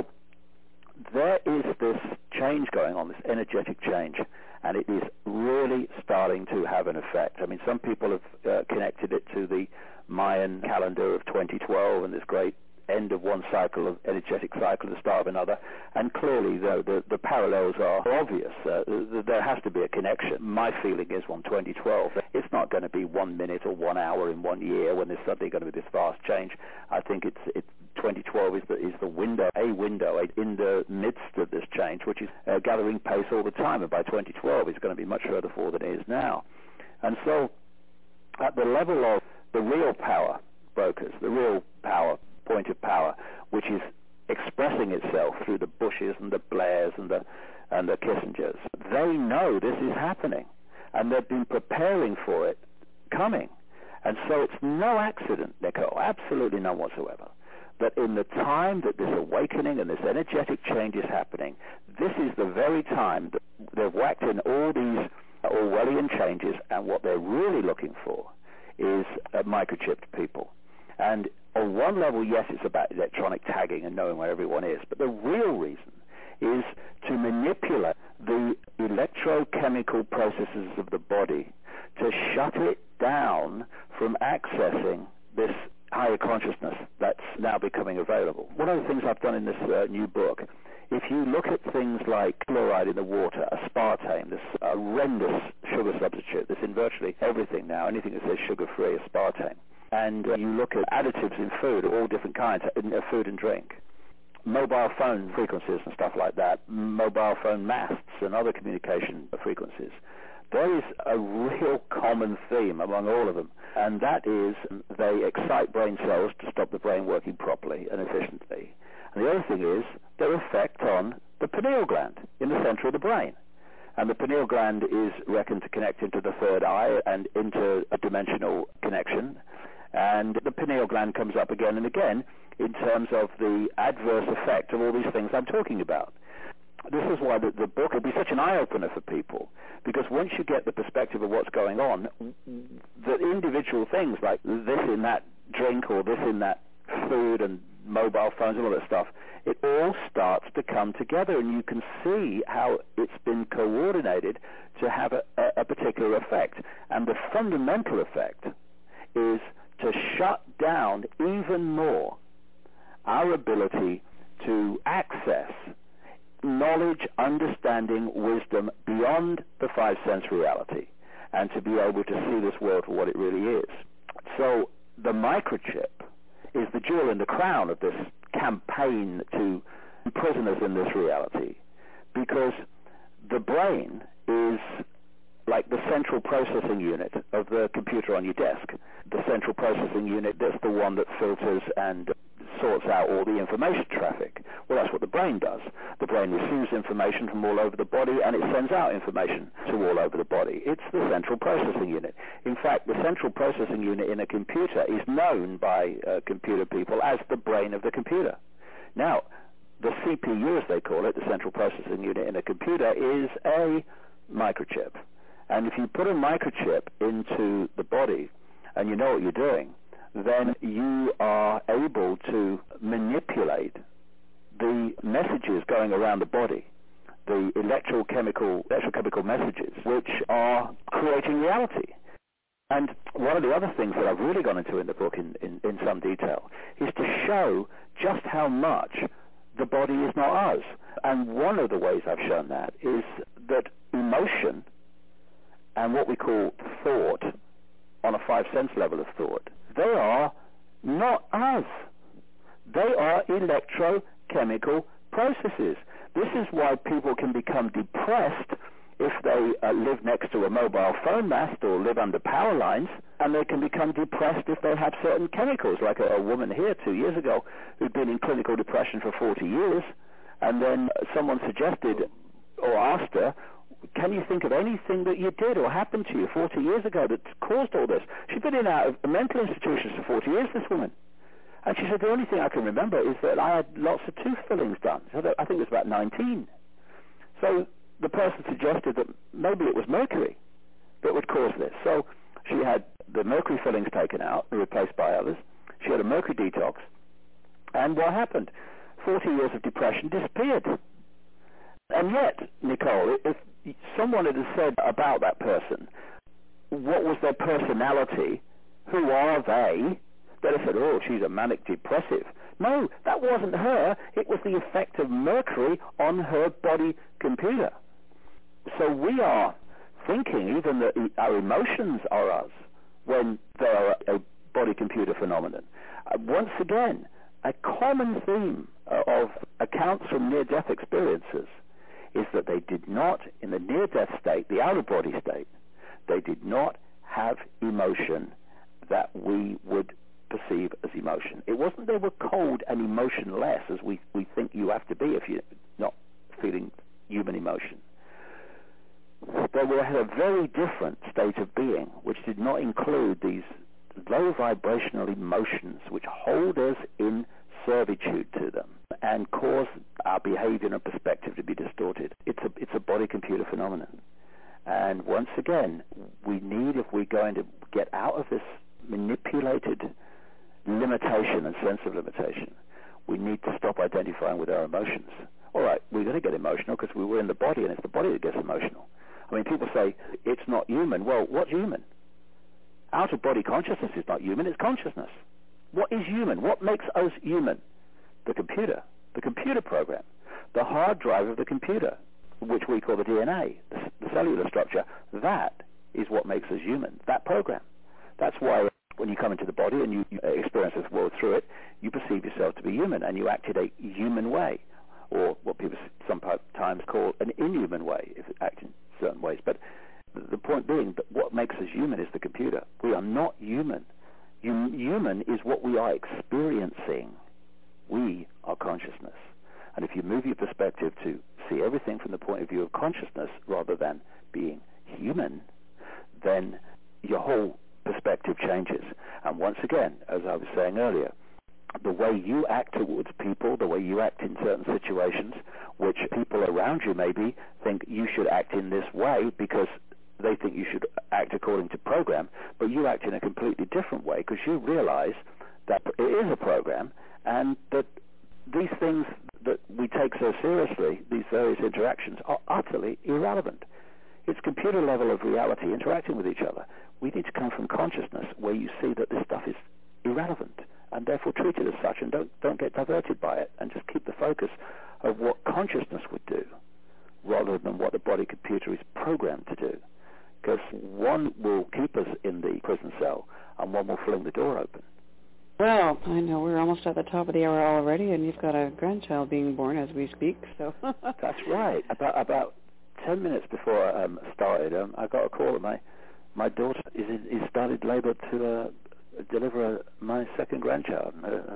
there is this change going on, this energetic change, and it is really starting to have an effect. I mean, some people have connected it to the Mayan calendar of 2012 and this great end of one cycle of energetic cycle, the start of another, and clearly the parallels are obvious. There has to be a connection. My feeling is on 2012, it's not going to be 1 minute or 1 hour in 1 year when there's suddenly going to be this vast change. I think 2012 is the window in the midst of this change, which is gathering pace all the time, and by 2012 it's going to be much further forward than it is now. And so at the level of the real power brokers, the real point of power, which is expressing itself through the Bushes and the Blairs and the Kissingers, they know this is happening, and they've been preparing for it coming. And so it's no accident, Nicole, absolutely none whatsoever, that in the time that this awakening and this energetic change is happening, this is the very time that they've whacked in all these Orwellian changes, and what they're really looking for is microchipped people. And on one level, yes, it's about electronic tagging and knowing where everyone is, but the real reason is to manipulate the electrochemical processes of the body to shut it down from accessing this higher consciousness that's now becoming available. One of the things I've done in this new book, if you look at things like chloride in the water, aspartame, this horrendous sugar substitute that's in virtually everything now, anything that says sugar-free, aspartame, and you look at additives in food, all different kinds, in food and drink, mobile phone frequencies and stuff like that, mobile phone masts and other communication frequencies, there is a real common theme among all of them, and that is they excite brain cells to stop the brain working properly and efficiently. And the other thing is their effect on the pineal gland in the center of the brain. And the pineal gland is reckoned to connect into the third eye and into a dimensional connection. And the pineal gland comes up again and again in terms of the adverse effect of all these things I'm talking about. This is why the book will be such an eye-opener for people, because once you get the perspective of what's going on, the individual things like this in that drink or this in that food and mobile phones and all that stuff, it all starts to come together, and you can see how it's been coordinated to have a particular effect. And the fundamental effect is to shut down even more our ability to access knowledge, understanding, wisdom beyond the five-sense reality, and to be able to see this world for what it really is. So the microchip is the jewel in the crown of this campaign to imprison us in this reality, because the brain is like the central processing unit of the computer on your desk. The central processing unit, that's the one that filters and sorts out all the information traffic. Well, that's what the brain does. The brain receives information from all over the body, and it sends out information to all over the body. It's the central processing unit. In fact, the central processing unit in a computer is known by computer people as the brain of the computer. Now, the CPU, as they call it, the central processing unit in a computer, is a microchip. And if you put a microchip into the body and you know what you're doing, then you are able to manipulate the messages going around the body, the electrochemical messages, which are creating reality. And one of the other things that I've really gone into in the book in some detail is to show just how much the body is not us. And one of the ways I've shown that is that emotion and what we call thought, on a five-sense level of thought, they are not us. They are electrochemical processes. This is why people can become depressed if they live next to a mobile phone mast or live under power lines, and they can become depressed if they have certain chemicals, like a woman here 2 years ago who'd been in clinical depression for 40 years, and then someone suggested or asked her, can you think of anything that you did or happened to you 40 years ago that caused all this? She'd been in and out of mental institutions for 40 years, this woman. And she said, the only thing I can remember is that I had lots of tooth fillings done. So I think it was about 19. So the person suggested that maybe it was mercury that would cause this. So she had the mercury fillings taken out and replaced by others. She had a mercury detox. And what happened? 40 years of depression disappeared. And yet, Nicole, if someone had said about that person, what was their personality, who are they, they'd have said, oh, she's a manic depressive. No, that wasn't her. It was the effect of mercury on her body computer. So we are thinking even that our emotions are us when they are a body-computer phenomenon. Once again, a common theme of accounts from near-death experiences is that they did not, in the near-death state, the out-of-body state, they did not have emotion that we would perceive as emotion. It wasn't they were cold and emotionless, as we think you have to be if you're not feeling human emotion. They were at a very different state of being, which did not include these low vibrational emotions which hold us in servitude to them and cause our behavior and perspective to be distorted. It's a body-computer phenomenon. And once again, we need, if we're going to get out of this manipulated limitation and sense of limitation, we need to stop identifying with our emotions. All right, we're going to get emotional because we were in the body, and it's the body that gets emotional. I mean, people say, it's not human. Well, what's human? Out-of-body consciousness is not human, it's consciousness. What is human? What makes us human? The computer program, the hard drive of the computer, which we call the DNA, the cellular structure. That is what makes us human, that program. That's why when you come into the body and you experience this world through it, you perceive yourself to be human, and you act in a human way, or what people sometimes call an inhuman way, if you act in certain ways. But the point being that what makes us human is the computer. We are not human. Human is what we are experiencing. We are consciousness. And if you move your perspective to see everything from the point of view of consciousness rather than being human, then your whole perspective changes. And once again, as I was saying earlier, the way you act towards people, the way you act in certain situations, which people around you maybe think you should act in this way because they think you should act according to program, but you act in a completely different way because you realize that it is a program, and that these things that we take so seriously, these various interactions, are utterly irrelevant. It's computer level of reality interacting with each other. We need to come from consciousness where you see that this stuff is irrelevant, and therefore treat it as such, and don't get diverted by it, and just keep the focus of what consciousness would do rather than what the body computer is programmed to do. Because one will keep us in the prison cell and one will fling the door open. Well, I know we're almost at the top of the hour already, and you've got a grandchild being born as we speak. So That's right. About 10 minutes before I started, I got a call that my daughter is started labour to deliver my second grandchild.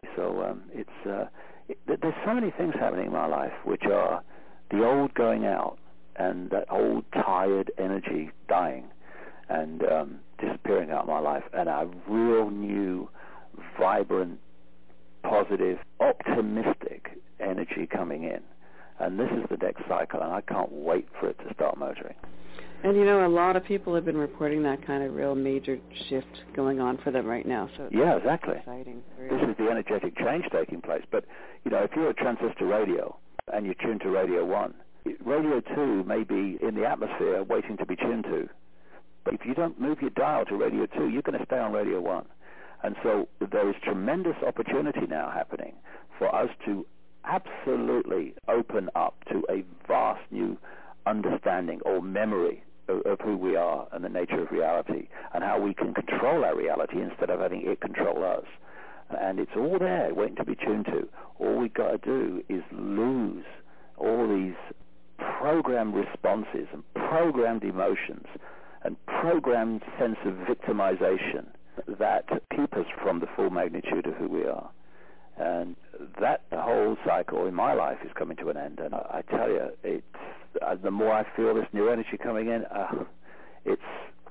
There's so many things happening in my life which are the old going out, and that old tired energy dying and disappearing out of my life, and a real new, vibrant, positive, optimistic energy coming in. And this is the next cycle, and I can't wait for it to start motoring. And you know, a lot of people have been reporting that kind of real major shift going on for them right now. So yeah, exactly. Exciting. This is the energetic change taking place. But you know, if you're a transistor radio and you tune to Radio 1, Radio 2 may be in the atmosphere waiting to be tuned to. But if you don't move your dial to Radio 2, you're going to stay on Radio 1. And so there is tremendous opportunity now happening for us to absolutely open up to a vast new understanding or memory of who we are and the nature of reality, and how we can control our reality instead of having it control us. And it's all there waiting to be tuned to. All we've got to do is lose all these programmed responses and programmed emotions and programmed sense of victimization that keep us from the full magnitude of who we are. And that whole cycle in my life is coming to an end. And I tell you, it's the more I feel this new energy coming in, it's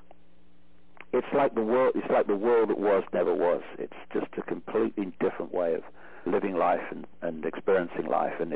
like the world. It's like the world that was never was. It's just a completely different way of living life and experiencing life, and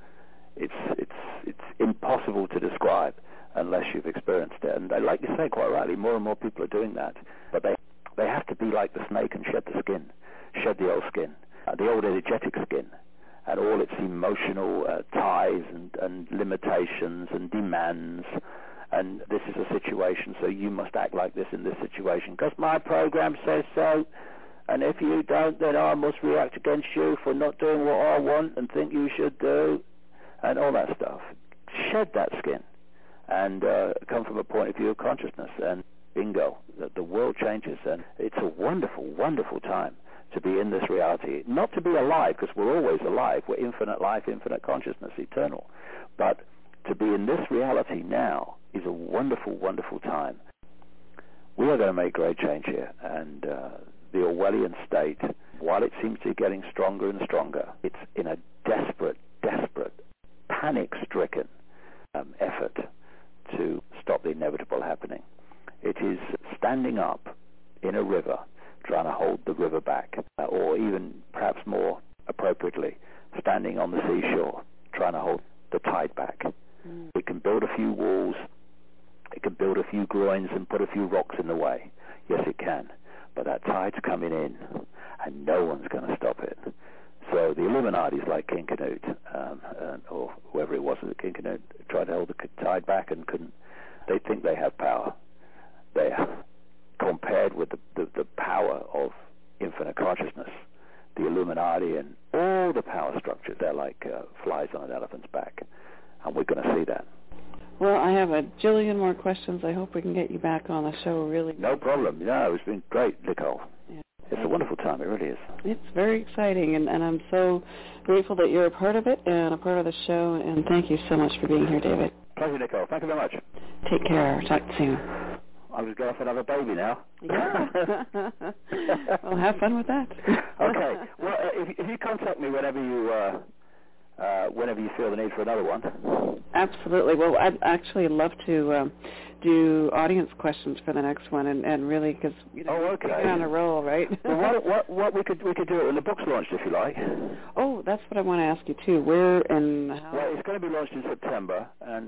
it's impossible to describe unless you've experienced it. And like you say quite rightly, more and more people are doing that, but they have to be like the snake and shed the skin, shed the old skin, the old energetic skin, and all its emotional ties and limitations and demands. And this is a situation, so you must act like this in this situation because my program says so. And if you don't, then I must react against you for not doing what I want and think you should do, and all that stuff. Shed that skin and come from a point of view of consciousness, and bingo, the world changes. And it's a wonderful, wonderful time to be in this reality. Not to be alive, because we're always alive. We're infinite life, infinite consciousness, eternal. But to be in this reality now is a wonderful, wonderful time. We are going to make great change here. And the Orwellian state, while it seems to be getting stronger and stronger, it's in a desperate, panic-stricken effort to stop the inevitable happening. It is standing up in a river, trying to hold the river back, or even perhaps more appropriately, standing on the seashore, trying to hold the tide back. It can build a few walls, it can build a few groins and put a few rocks in the way. Yes, it can. But that tide's coming in, and no one's going to stop it. So the Illuminati's like King Canute, or whoever it was that King Canute tried to hold the tide back and couldn't. They think they have power. They are compared with the power of infinite consciousness. The Illuminati and all the power structures, they're like flies on an elephant's back. And we're going to see that. Well, I have a jillion more questions. I hope we can get you back on the show really. No problem. No, it's been great, Nicole. Yeah. It's a wonderful time. It really is. It's very exciting, and I'm so grateful that you're a part of it and a part of the show, and thank you so much for being here, David. Pleasure, Nicole. Thank you very much. Take care. Talk soon. I'm just going off and have a baby now. Yeah. Well, have fun with that. Okay. Well, if you contact me whenever you feel the need for another one. Absolutely. Well, I'd actually love to do audience questions for the next one, and really, because okay. You're on a roll, right? Well, what we could do it when the book's launched, if you like. Oh, that's what I want to ask you too. Where and how? Well, it's going to be launched in September, and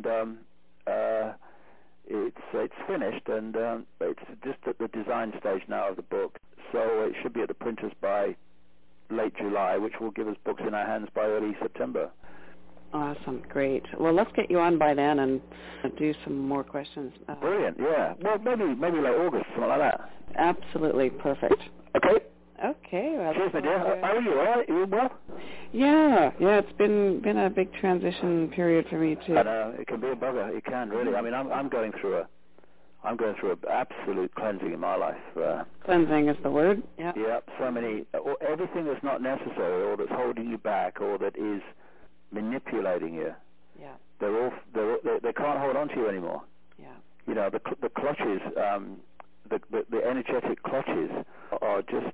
it's finished, and it's just at the design stage now of the book. So it should be at the printers by late July, which will give us books in our hands by early September. Awesome, great. Well, let's get you on by then and do some more questions. Brilliant, yeah. Well, maybe late August, something like that. Absolutely, perfect. Okay. Well, cheers, my dear. How are you? All right? You well? Yeah. It's been a big transition period for me too. I know it can be a bugger. It can really. I mean, I'm going through an absolute cleansing in my life. Cleansing is the word. Yeah. Yeah. So many, everything that's not necessary, or that's holding you back, or that is manipulating you. Yeah. They can't hold on to you anymore. Yeah. You know, the clutches, the energetic clutches are just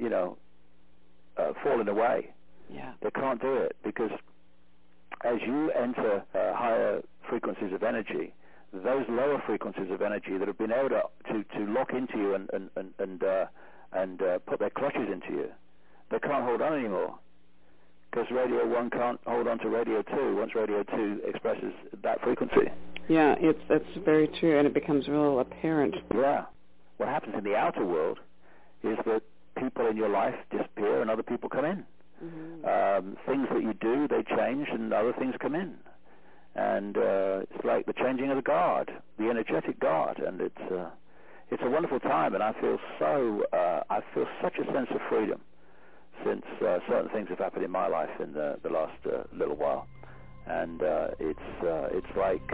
falling away. Yeah. They can't do it, because as you enter higher frequencies of energy, those lower frequencies of energy that have been able to lock into you and put their clutches into you, they can't hold on anymore. Because Radio 1 can't hold on to Radio 2 once Radio 2 expresses that frequency. Yeah, that's very true, and it becomes real apparent. Yeah. What happens in the outer world is that people in your life disappear and other people come in. Mm-hmm. Things that you do, they change, and other things come in. And it's like the changing of the guard, the energetic guard, and it's a wonderful time, and I feel such a sense of freedom since certain things have happened in my life in the last little while, and it's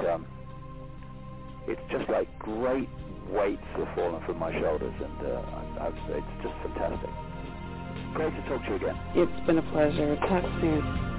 just like great weights have fallen from my shoulders, and it's just fantastic. Great to talk to you again. It's been a pleasure. Talk soon.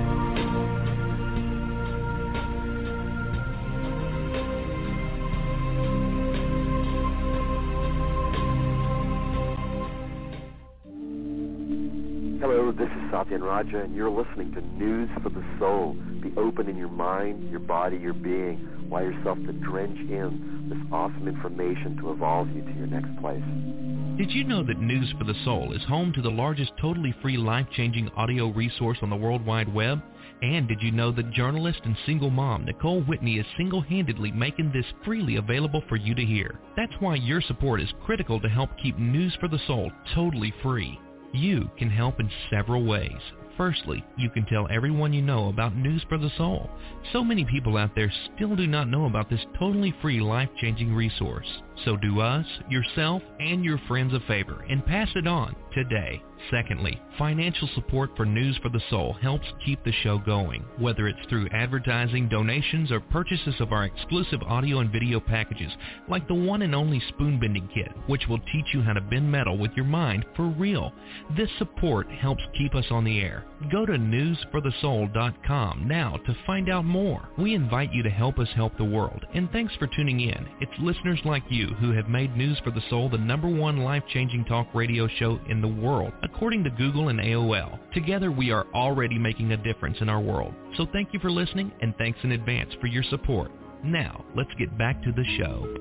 Hello, this is Satyan Raja, and you're listening to News for the Soul. Be open in your mind, your body, your being. Allow yourself to drench in this awesome information to evolve you to your next place. Did you know that News for the Soul is home to the largest totally free life-changing audio resource on the World Wide Web? And did you know that journalist and single mom Nicole Whitney is single-handedly making this freely available for you to hear? That's why your support is critical to help keep News for the Soul totally free. You can help in several ways. Firstly, you can tell everyone you know about News for the Soul. So many people out there still do not know about this totally free life-changing resource. So do us, yourself, and your friends a favor and pass it on today. Secondly, financial support for News for the Soul helps keep the show going, whether it's through advertising, donations, or purchases of our exclusive audio and video packages, like the one and only Spoon Bending Kit, which will teach you how to bend metal with your mind for real. This support helps keep us on the air. Go to newsforthesoul.com now to find out more. We invite you to help us help the world, and thanks for tuning in. It's listeners like you who have made News for the Soul the #1 life-changing talk radio show in the world, according to Google and AOL. Together we are already making a difference in our world. So thank you for listening, and thanks in advance for your support. Now, let's get back to the show.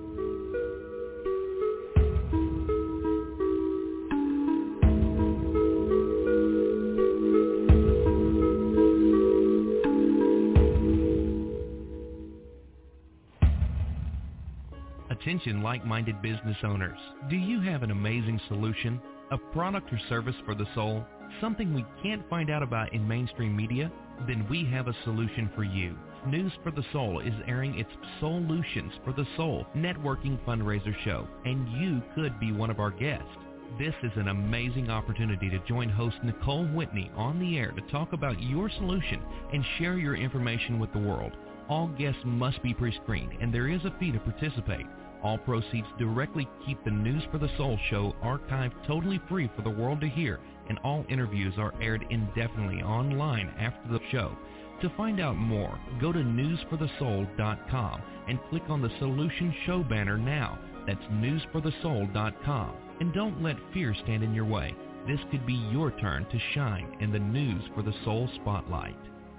Attention like-minded business owners. Do you have an amazing solution? A product or service for the soul? Something we can't find out about in mainstream media? Then we have a solution for you. News for the Soul is airing its Solutions for the Soul networking fundraiser show, and you could be one of our guests. This is an amazing opportunity to join host Nicole Whitney on the air to talk about your solution and share your information with the world. All guests must be pre-screened, and there is a fee to participate. All proceeds directly keep the News for the Soul show archived totally free for the world to hear, and all interviews are aired indefinitely online after the show. To find out more, go to newsforthesoul.com and click on the Solution Show banner now. That's newsforthesoul.com. And don't let fear stand in your way. This could be your turn to shine in the News for the Soul spotlight.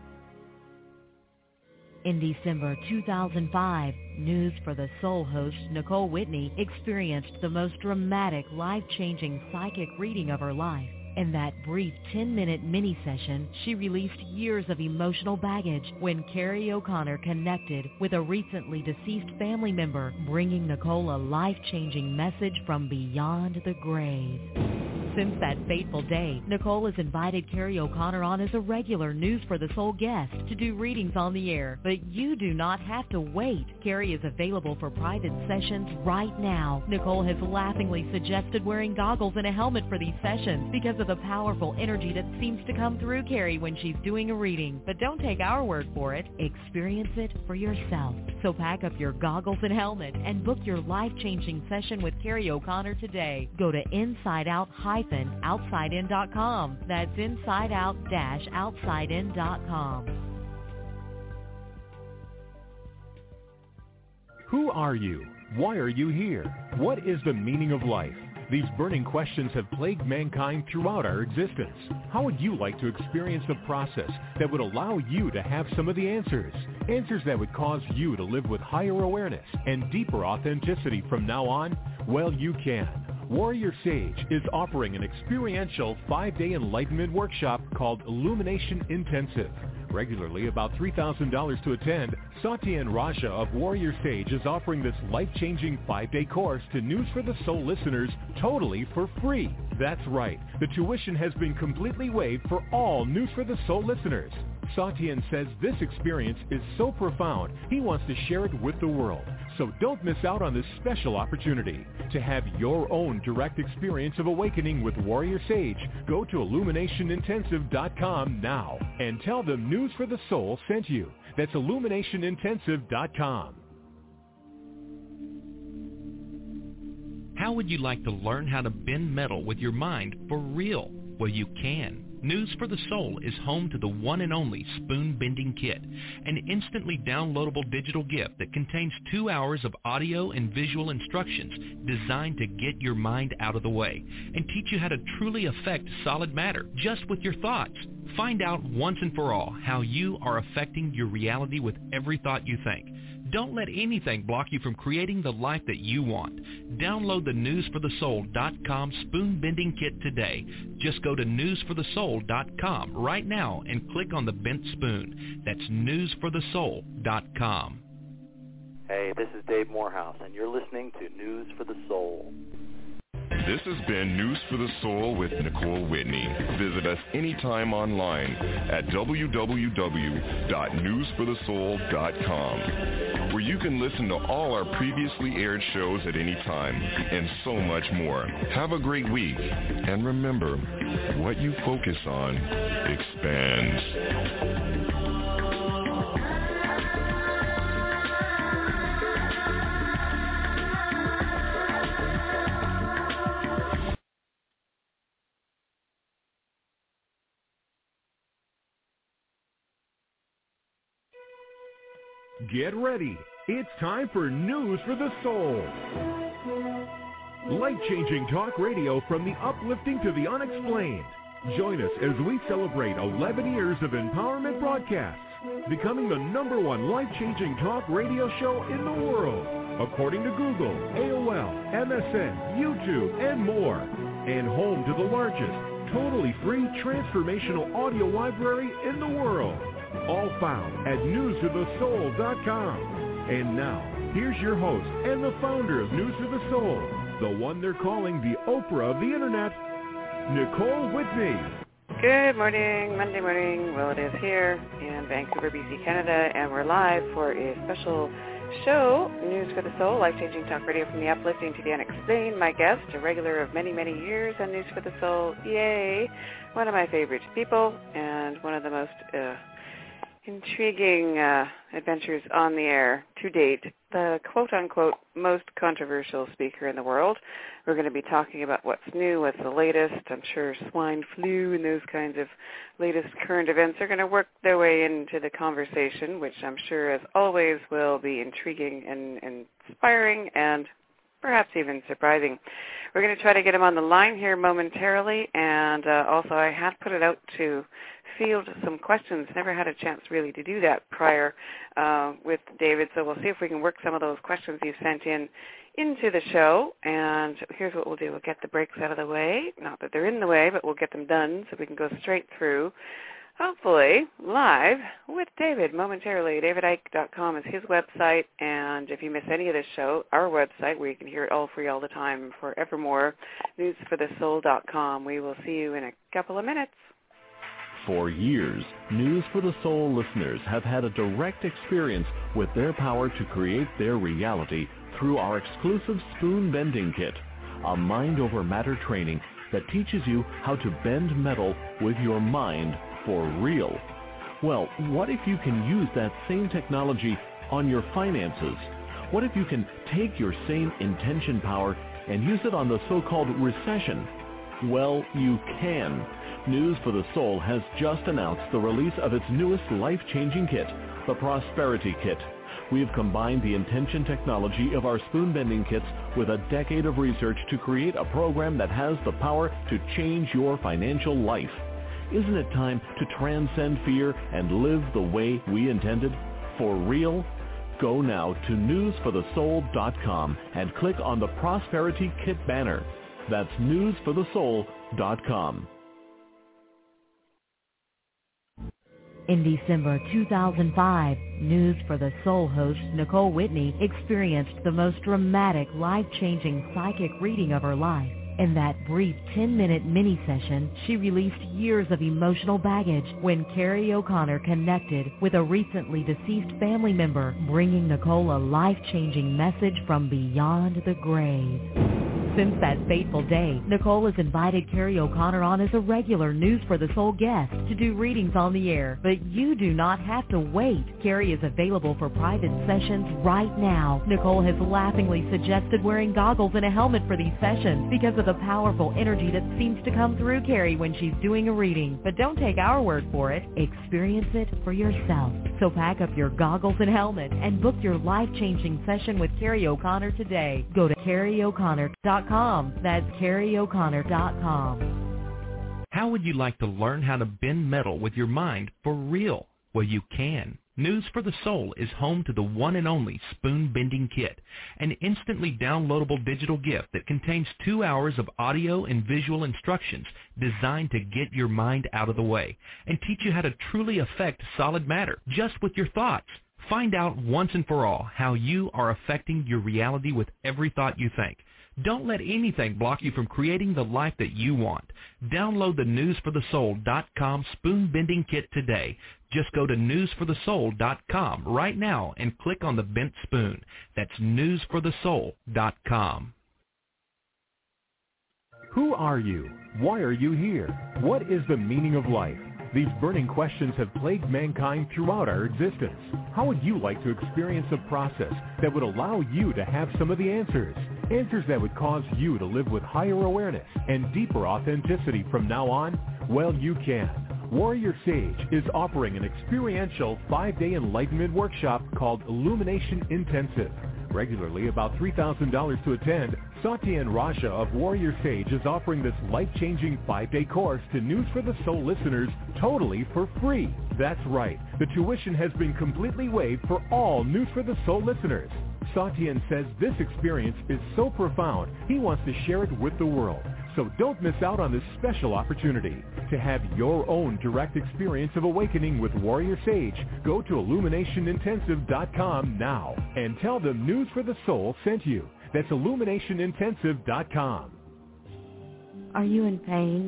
In December 2005, News for the Soul host Nicole Whitney experienced the most dramatic, life-changing psychic reading of her life. In that brief 10-minute mini-session, she released years of emotional baggage when Carrie O'Connor connected with a recently deceased family member, bringing Nicole a life-changing message from beyond the grave. Since that fateful day, Nicole has invited Carrie O'Connor on as a regular News for the Soul guest to do readings on the air. But you do not have to wait. Carrie is available for private sessions right now. Nicole has laughingly suggested wearing goggles and a helmet for these sessions because of the powerful energy that seems to come through Carrie when she's doing a reading. But don't take our word for it. Experience it for yourself. So pack up your goggles and helmet and book your life-changing session with Carrie O'Connor today. Go to InsideOut-OutsideIn.com. That's InsideOut-OutsideIn.com. Who are you? Why are you here? What is the meaning of life? These burning questions have plagued mankind throughout our existence. How would you like to experience the process that would allow you to have some of the answers? Answers that would cause you to live with higher awareness and deeper authenticity from now on? Well, you can. Warrior Sage is offering an experiential 5-day enlightenment workshop called Illumination Intensive. Regularly about $3,000 to attend, Satya Raja of Warrior Sage is offering this life-changing 5-day course to News for the Soul listeners totally for free. That's right. The tuition has been completely waived for all News for the Soul listeners. Satyan says this experience is so profound, he wants to share it with the world. So don't miss out on this special opportunity. To have your own direct experience of awakening with Warrior Sage, go to IlluminationIntensive.com now and tell them News for the Soul sent you. That's IlluminationIntensive.com. How would you like to learn how to bend metal with your mind for real? Well, you can. News for the Soul is home to the one and only Spoon Bending Kit, an instantly downloadable digital gift that contains 2 hours of audio and visual instructions designed to get your mind out of the way and teach you how to truly affect solid matter just with your thoughts. Find out once and for all how you are affecting your reality with every thought you think. Don't let anything block you from creating the life that you want. Download the newsforthesoul.com Spoon Bending Kit today. Just go to newsforthesoul.com right now and click on the bent spoon. That's newsforthesoul.com. Hey, this is Dave Morehouse, and you're listening to News for the Soul. This has been News for the Soul with Nicole Whitney. Visit us anytime online at www.newsforthesoul.com, where you can listen to all our previously aired shows at any time and so much more. Have a great week, and remember, what you focus on expands. Get ready. It's time for News for the Soul. Life-changing talk radio from the uplifting to the unexplained. Join us as we celebrate 11 years of empowerment broadcasts, becoming the #1 life-changing talk radio show in the world, according to Google, AOL, MSN, YouTube, and more. And home to the largest, totally free transformational audio library in the world. All found at newsforthesoul.com. And now, here's your host and the founder of News for the Soul, the one they're calling the Oprah of the Internet, Nicole Whitney. Good morning, Monday morning. Well, it is here in Vancouver, BC, Canada, and we're live for a special show, News for the Soul, life-changing talk radio from the uplifting to the unexplained. My guest, a regular of many, many years on News for the Soul, yay, one of my favorite people and one of the most intriguing adventures on the air to date. The quote-unquote most controversial speaker in the world. We're going to be talking about what's new, what's the latest. I'm sure swine flu and those kinds of latest current events are going to work their way into the conversation, which I'm sure, as always, will be intriguing and inspiring and perhaps even surprising. We're going to try to get him on the line here momentarily, and also I had put it out to field some questions. Never had a chance really to do that prior with David, so we'll see if we can work some of those questions you sent into the show. And here's what we'll do. We'll get the breaks out of the way. Not that they're in the way, but we'll get them done so we can go straight through, hopefully live with David momentarily. DavidIke.com is his website, and if you miss any of this show, our website, where you can hear it all free all the time forevermore, newsforthesoul.com. We will see you in a couple of minutes. For years, News for the Soul listeners have had a direct experience with their power to create their reality through our exclusive Spoon Bending Kit, a mind-over-matter training that teaches you how to bend metal with your mind for real. Well, what if you can use that same technology on your finances? What if you can take your same intention power and use it on the so-called recession? Well, you can. News for the Soul has just announced the release of its newest life-changing kit, the Prosperity Kit. We have combined the intention technology of our spoon bending kits with a decade of research to create a program that has the power to change your financial life. Isn't it time to transcend fear and live the way we intended? For real? Go now to newsforthesoul.com and click on the Prosperity Kit banner. That's newsforthesoul.com. In December 2005, News for the Soul host Nicole Whitney experienced the most dramatic, life-changing psychic reading of her life. In that brief 10-minute mini-session, she released years of emotional baggage when Carrie O'Connor connected with a recently deceased family member, bringing Nicole a life-changing message from beyond the grave. Since that fateful day, Nicole has invited Carrie O'Connor on as a regular News for the Soul guest to do readings on the air. But you do not have to wait. Carrie is available for private sessions right now. Nicole has laughingly suggested wearing goggles and a helmet for these sessions because of the powerful energy that seems to come through Carrie when she's doing a reading. But don't take our word for it. Experience it for yourself. So pack up your goggles and helmet and book your life-changing session with Carrie O'Connor today. Go to CarrieO'Connor.com. That's CarrieO'Connor.com. How would you like to learn how to bend metal with your mind for real? Well, you can. News for the Soul is home to the one and only Spoon Bending Kit, an instantly downloadable digital gift that contains 2 hours of audio and visual instructions designed to get your mind out of the way and teach you how to truly affect solid matter just with your thoughts. Find out once and for all how you are affecting your reality with every thought you think. Don't let anything block you from creating the life that you want. Download the newsforthesoul.com Spoon Bending Kit today. Just go to newsforthesoul.com right now and click on the bent spoon. That's newsforthesoul.com. Who are you? Why are you here? What is the meaning of life? These burning questions have plagued mankind throughout our existence. How would you like to experience a process that would allow you to have some of the answers? Answers that would cause you to live with higher awareness and deeper authenticity from now on? Well, you can. Warrior Sage is offering an experiential 5-day enlightenment workshop called Illumination Intensive. Regularly about $3,000 to attend, Satya Raja of Warrior Sage is offering this life-changing 5-day course to News for the Soul listeners totally for free. That's right. The tuition has been completely waived for all News for the Soul listeners. Satyan says this experience is so profound, he wants to share it with the world. So don't miss out on this special opportunity. To have your own direct experience of awakening with Warrior Sage, go to IlluminationIntensive.com now and tell them News for the Soul sent you. That's IlluminationIntensive.com. Are you in pain?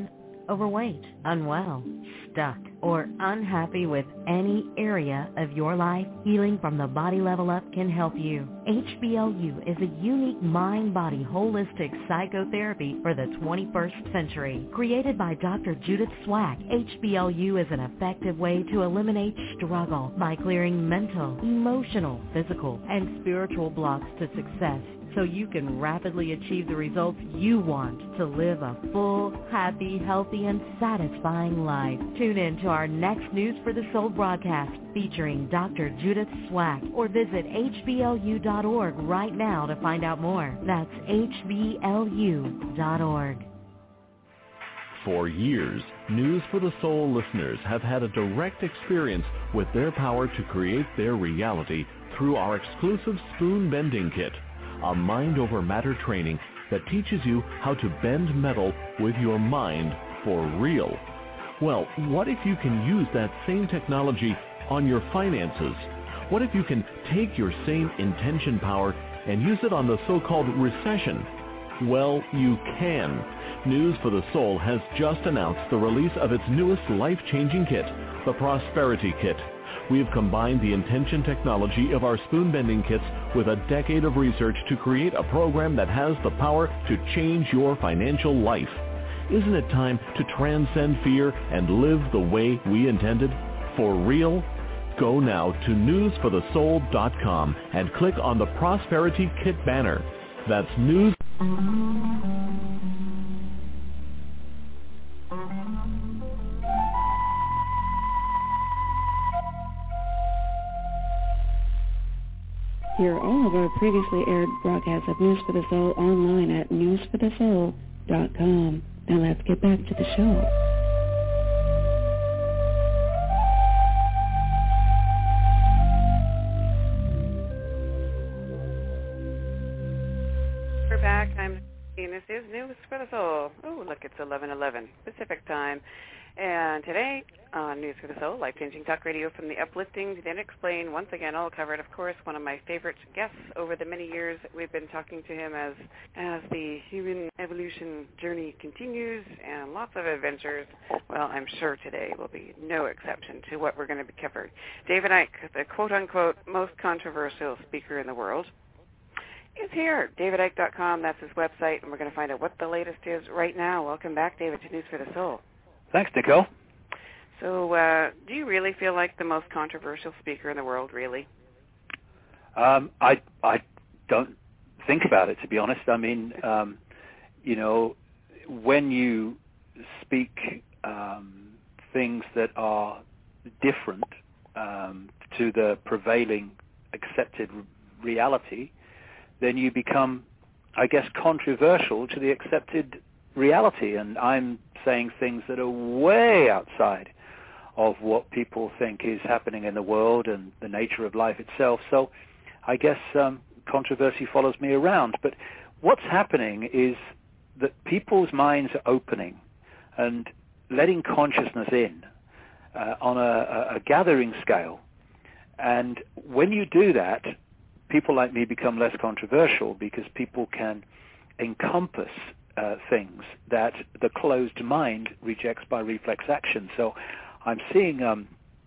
overweight, unwell, stuck, or unhappy with any area of your life, Healing from the Body Level Up can help you. HBLU is a unique mind-body holistic psychotherapy for the 21st century. Created by Dr. Judith Swack, HBLU is an effective way to eliminate struggle by clearing mental, emotional, physical, and spiritual blocks to success, so you can rapidly achieve the results you want to live a full, happy, healthy, and satisfying life. Tune in to our next News for the Soul broadcast featuring Dr. Judith Swack, or visit hblu.org right now to find out more. That's hblu.org. For years, News for the Soul listeners have had a direct experience with their power to create their reality through our exclusive Spoon Bending Kit, a mind-over-matter training that teaches you how to bend metal with your mind for real. Well, what if you can use that same technology on your finances? What if you can take your same intention power and use it on the so-called recession? Well, you can. News for the Soul has just announced the release of its newest life-changing kit, the Prosperity Kit. We have combined the intention technology of our spoon bending kits with a decade of research to create a program that has the power to change your financial life. Isn't it time to transcend fear and live the way we intended? For real? Go now to newsforthesoul.com and click on the Prosperity Kit banner. That's news. Hear all of our previously aired broadcasts of News for the Soul online at newsforthesoul.com. Now let's get back to the show. We're back. I'm and this is News for the Soul. Oh, look, it's 11:11 Pacific time. And today on News for the Soul, life-changing talk radio from the uplifting to the unexplained, once again all covered. Of course, one of my favorite guests over the many years we've been talking to him as the human evolution journey continues and lots of adventures. Well, I'm sure today will be no exception to what we're going to be covering. David Icke, the quote-unquote most controversial speaker in the world, is here. DavidIcke.com, that's his website, and we're going to find out what the latest is right now. Welcome back, David, to News for the Soul. Thanks, Nicole. So do you really feel like the most controversial speaker in the world, really? I don't think about it, to be honest. I mean, when you speak things that are different to the prevailing accepted reality, then you become, I guess, controversial to the accepted reality. And I'm saying things that are way outside of what people think is happening in the world and the nature of life itself. So I guess controversy follows me around. But what's happening is that people's minds are opening and letting consciousness in on a gathering scale. And when you do that, people like me become less controversial because people can encompass things that the closed mind rejects by reflex action. So I'm seeing a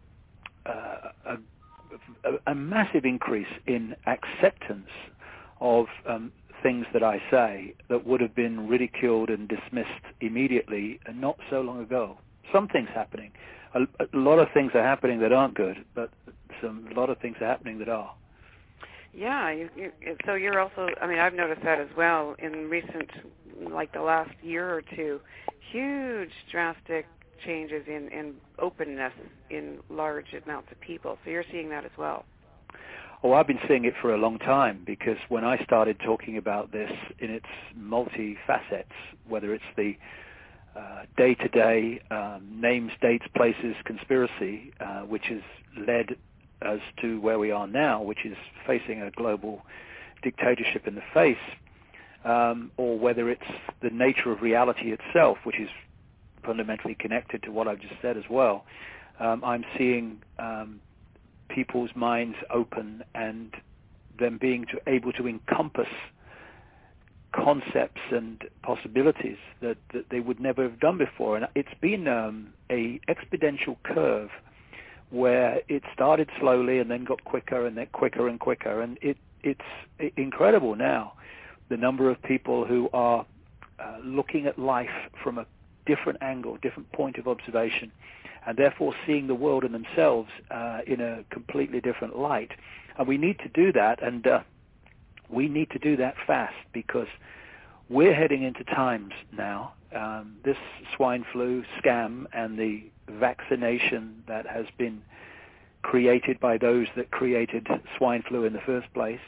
massive increase in acceptance of things that I say that would have been ridiculed and dismissed immediately and not so long ago. Some things happening. A lot of things are happening that aren't good, but a lot of things are happening that are. Yeah, so you're also, I mean, I've noticed that as well in recent, like the last year or two, huge drastic changes in openness in large amounts of people. So you're seeing that as well. Oh, I've been seeing it for a long time, because when I started talking about this in its multi-facets, whether it's the day-to-day names, dates, places conspiracy, which has led us to where we are now, which is facing a global dictatorship in the face, or whether it's the nature of reality itself, which is fundamentally connected to what I've just said as well. I'm seeing people's minds open and them being able to encompass concepts and possibilities that they would never have done before. And it's been a exponential curve where it started slowly and then got quicker and then quicker and quicker. And it's incredible now, the number of people who are looking at life from a different angle, different point of observation, and therefore seeing the world and themselves in a completely different light. And we need to do that, and we need to do that fast, because we're heading into times now. This swine flu scam and the vaccination that has been created by those that created swine flu in the first place,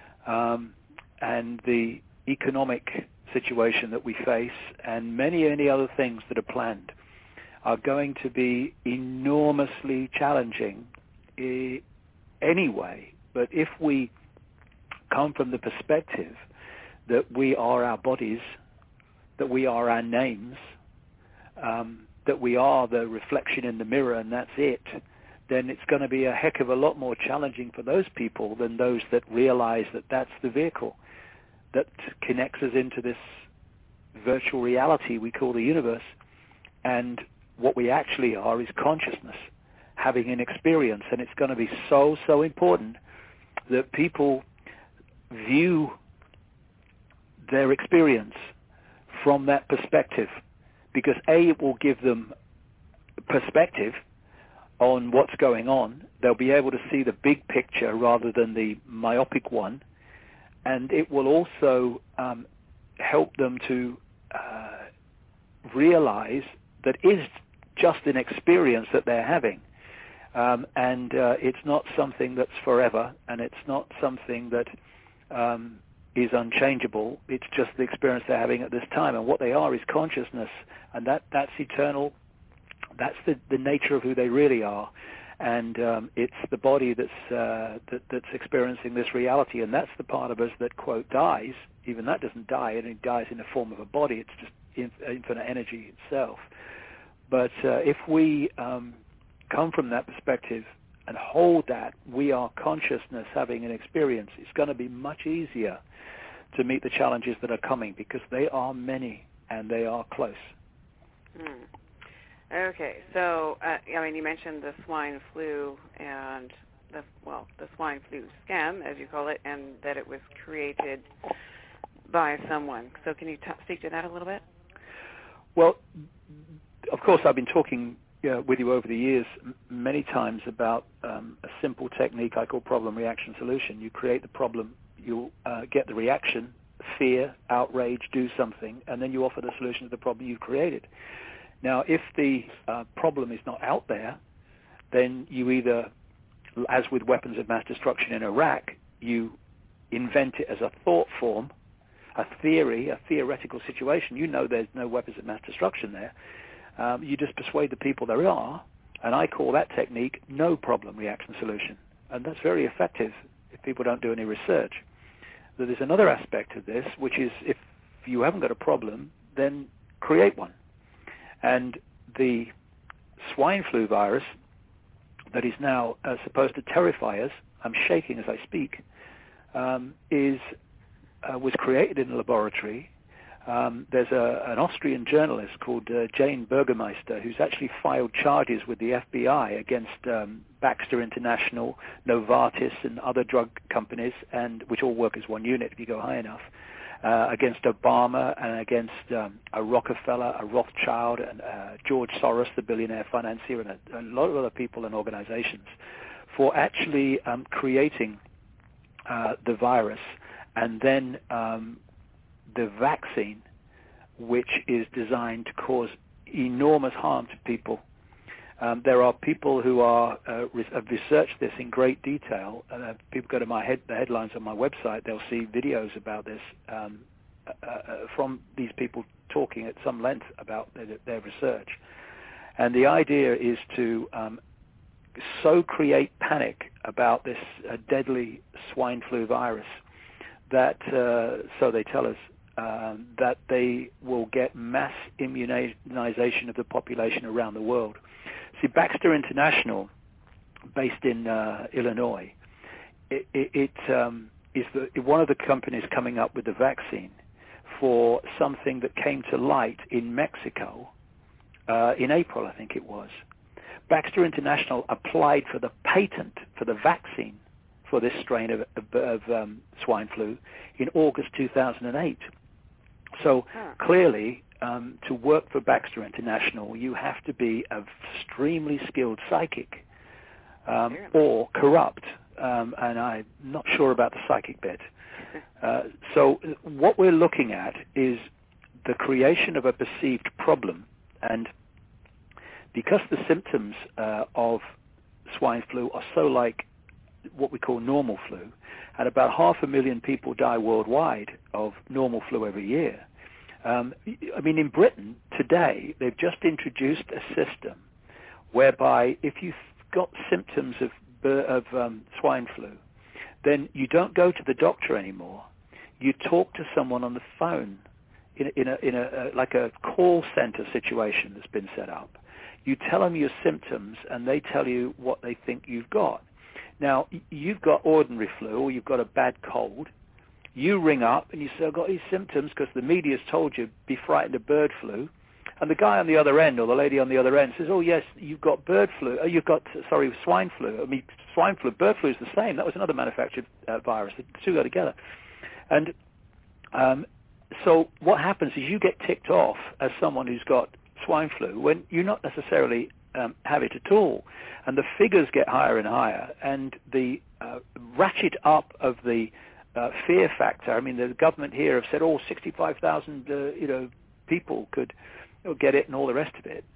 and the economic situation that we face, and many other things that are planned, are going to be enormously challenging anyway. But if we come from the perspective that we are our bodies, that we are our names, that we are the reflection in the mirror and that's it, then it's going to be a heck of a lot more challenging for those people than those that realize that that's the vehicle that connects us into this virtual reality we call the universe. And what we actually are is consciousness, having an experience. And it's going to be so important that people view their experience from that perspective, because A, it will give them perspective on what's going on. They'll be able to see the big picture rather than the myopic one, and it will also help them to realize that is just an experience that they're having, and it's not something that's forever, and it's not something that is unchangeable. It's just the experience they're having at this time, and what they are is consciousness, and that's eternal. That's the nature of who they really are, and it's the body that's experiencing this reality, and that's the part of us that, quote, dies. Even that doesn't die, and it dies in the form of a body. It's just infinite energy itself. But if we come from that perspective and hold that we are consciousness having an experience, it's going to be much easier to meet the challenges that are coming, because they are many and they are close. Okay, so you mentioned the swine flu and the swine flu scam, as you call it, and that it was created by someone. So can you speak to that a little bit? Well, of course, I've been talking with you over the years many times about a simple technique I call problem, reaction, solution. You create the problem, you get the reaction, fear, outrage, do something, and then you offer the solution to the problem you've created. Now, if the problem is not out there, then you either, as with weapons of mass destruction in Iraq, you invent it as a thought form, a theory, a theoretical situation. You know there's no weapons of mass destruction there. You just persuade the people there are, and I call that technique no problem, reaction, solution. And that's very effective if people don't do any research. But there's another aspect of this, which is if you haven't got a problem, then create one. And the swine flu virus that is now supposed to terrify us, I'm shaking as I speak, was created in a laboratory. There's an Austrian journalist called Jane Burgermeister who's actually filed charges with the FBI against Baxter International, Novartis, and other drug companies, and which all work as one unit if you go high enough, against Obama and against a Rockefeller, a Rothschild, and George Soros, the billionaire financier, and a lot of other people and organizations for actually creating the virus, and then the vaccine, which is designed to cause enormous harm to people. There are people who have researched this in great detail. People go to the headlines on my website, they'll see videos about this from these people talking at some length about their research. And the idea is to so create panic about this deadly swine flu virus that, so they tell us, that they will get mass immunization of the population around the world. See, Baxter International, based in Illinois, it is one of the companies coming up with the vaccine for something that came to light in Mexico in April, I think it was. Baxter International applied for the patent for the vaccine for this strain of swine flu in August 2008. So clearly, to work for Baxter International, you have to be an extremely skilled psychic or corrupt, and I'm not sure about the psychic bit. So what we're looking at is the creation of a perceived problem, and because the symptoms of swine flu are so like what we call normal flu, and about 500,000 people die worldwide of normal flu every year. I mean, in Britain today, they've just introduced a system whereby if you've got symptoms of swine flu, then you don't go to the doctor anymore. You talk to someone on the phone in a like a call center situation that's been set up. You tell them your symptoms, and they tell you what they think you've got. Now, you've got ordinary flu, or you've got a bad cold. You ring up and you say, I've got these symptoms because the media's told you be frightened of bird flu. And the guy on the other end or the lady on the other end says, oh, yes, you've got bird flu. Swine flu. I mean, swine flu, bird flu is the same. That was another manufactured virus. The two go together. And so what happens is you get ticked off as someone who's got swine flu when you not necessarily have it at all. And the figures get higher and higher. And the ratchet up of the fear factor. I mean, the government here have said, 65,000 people could get it and all the rest of it.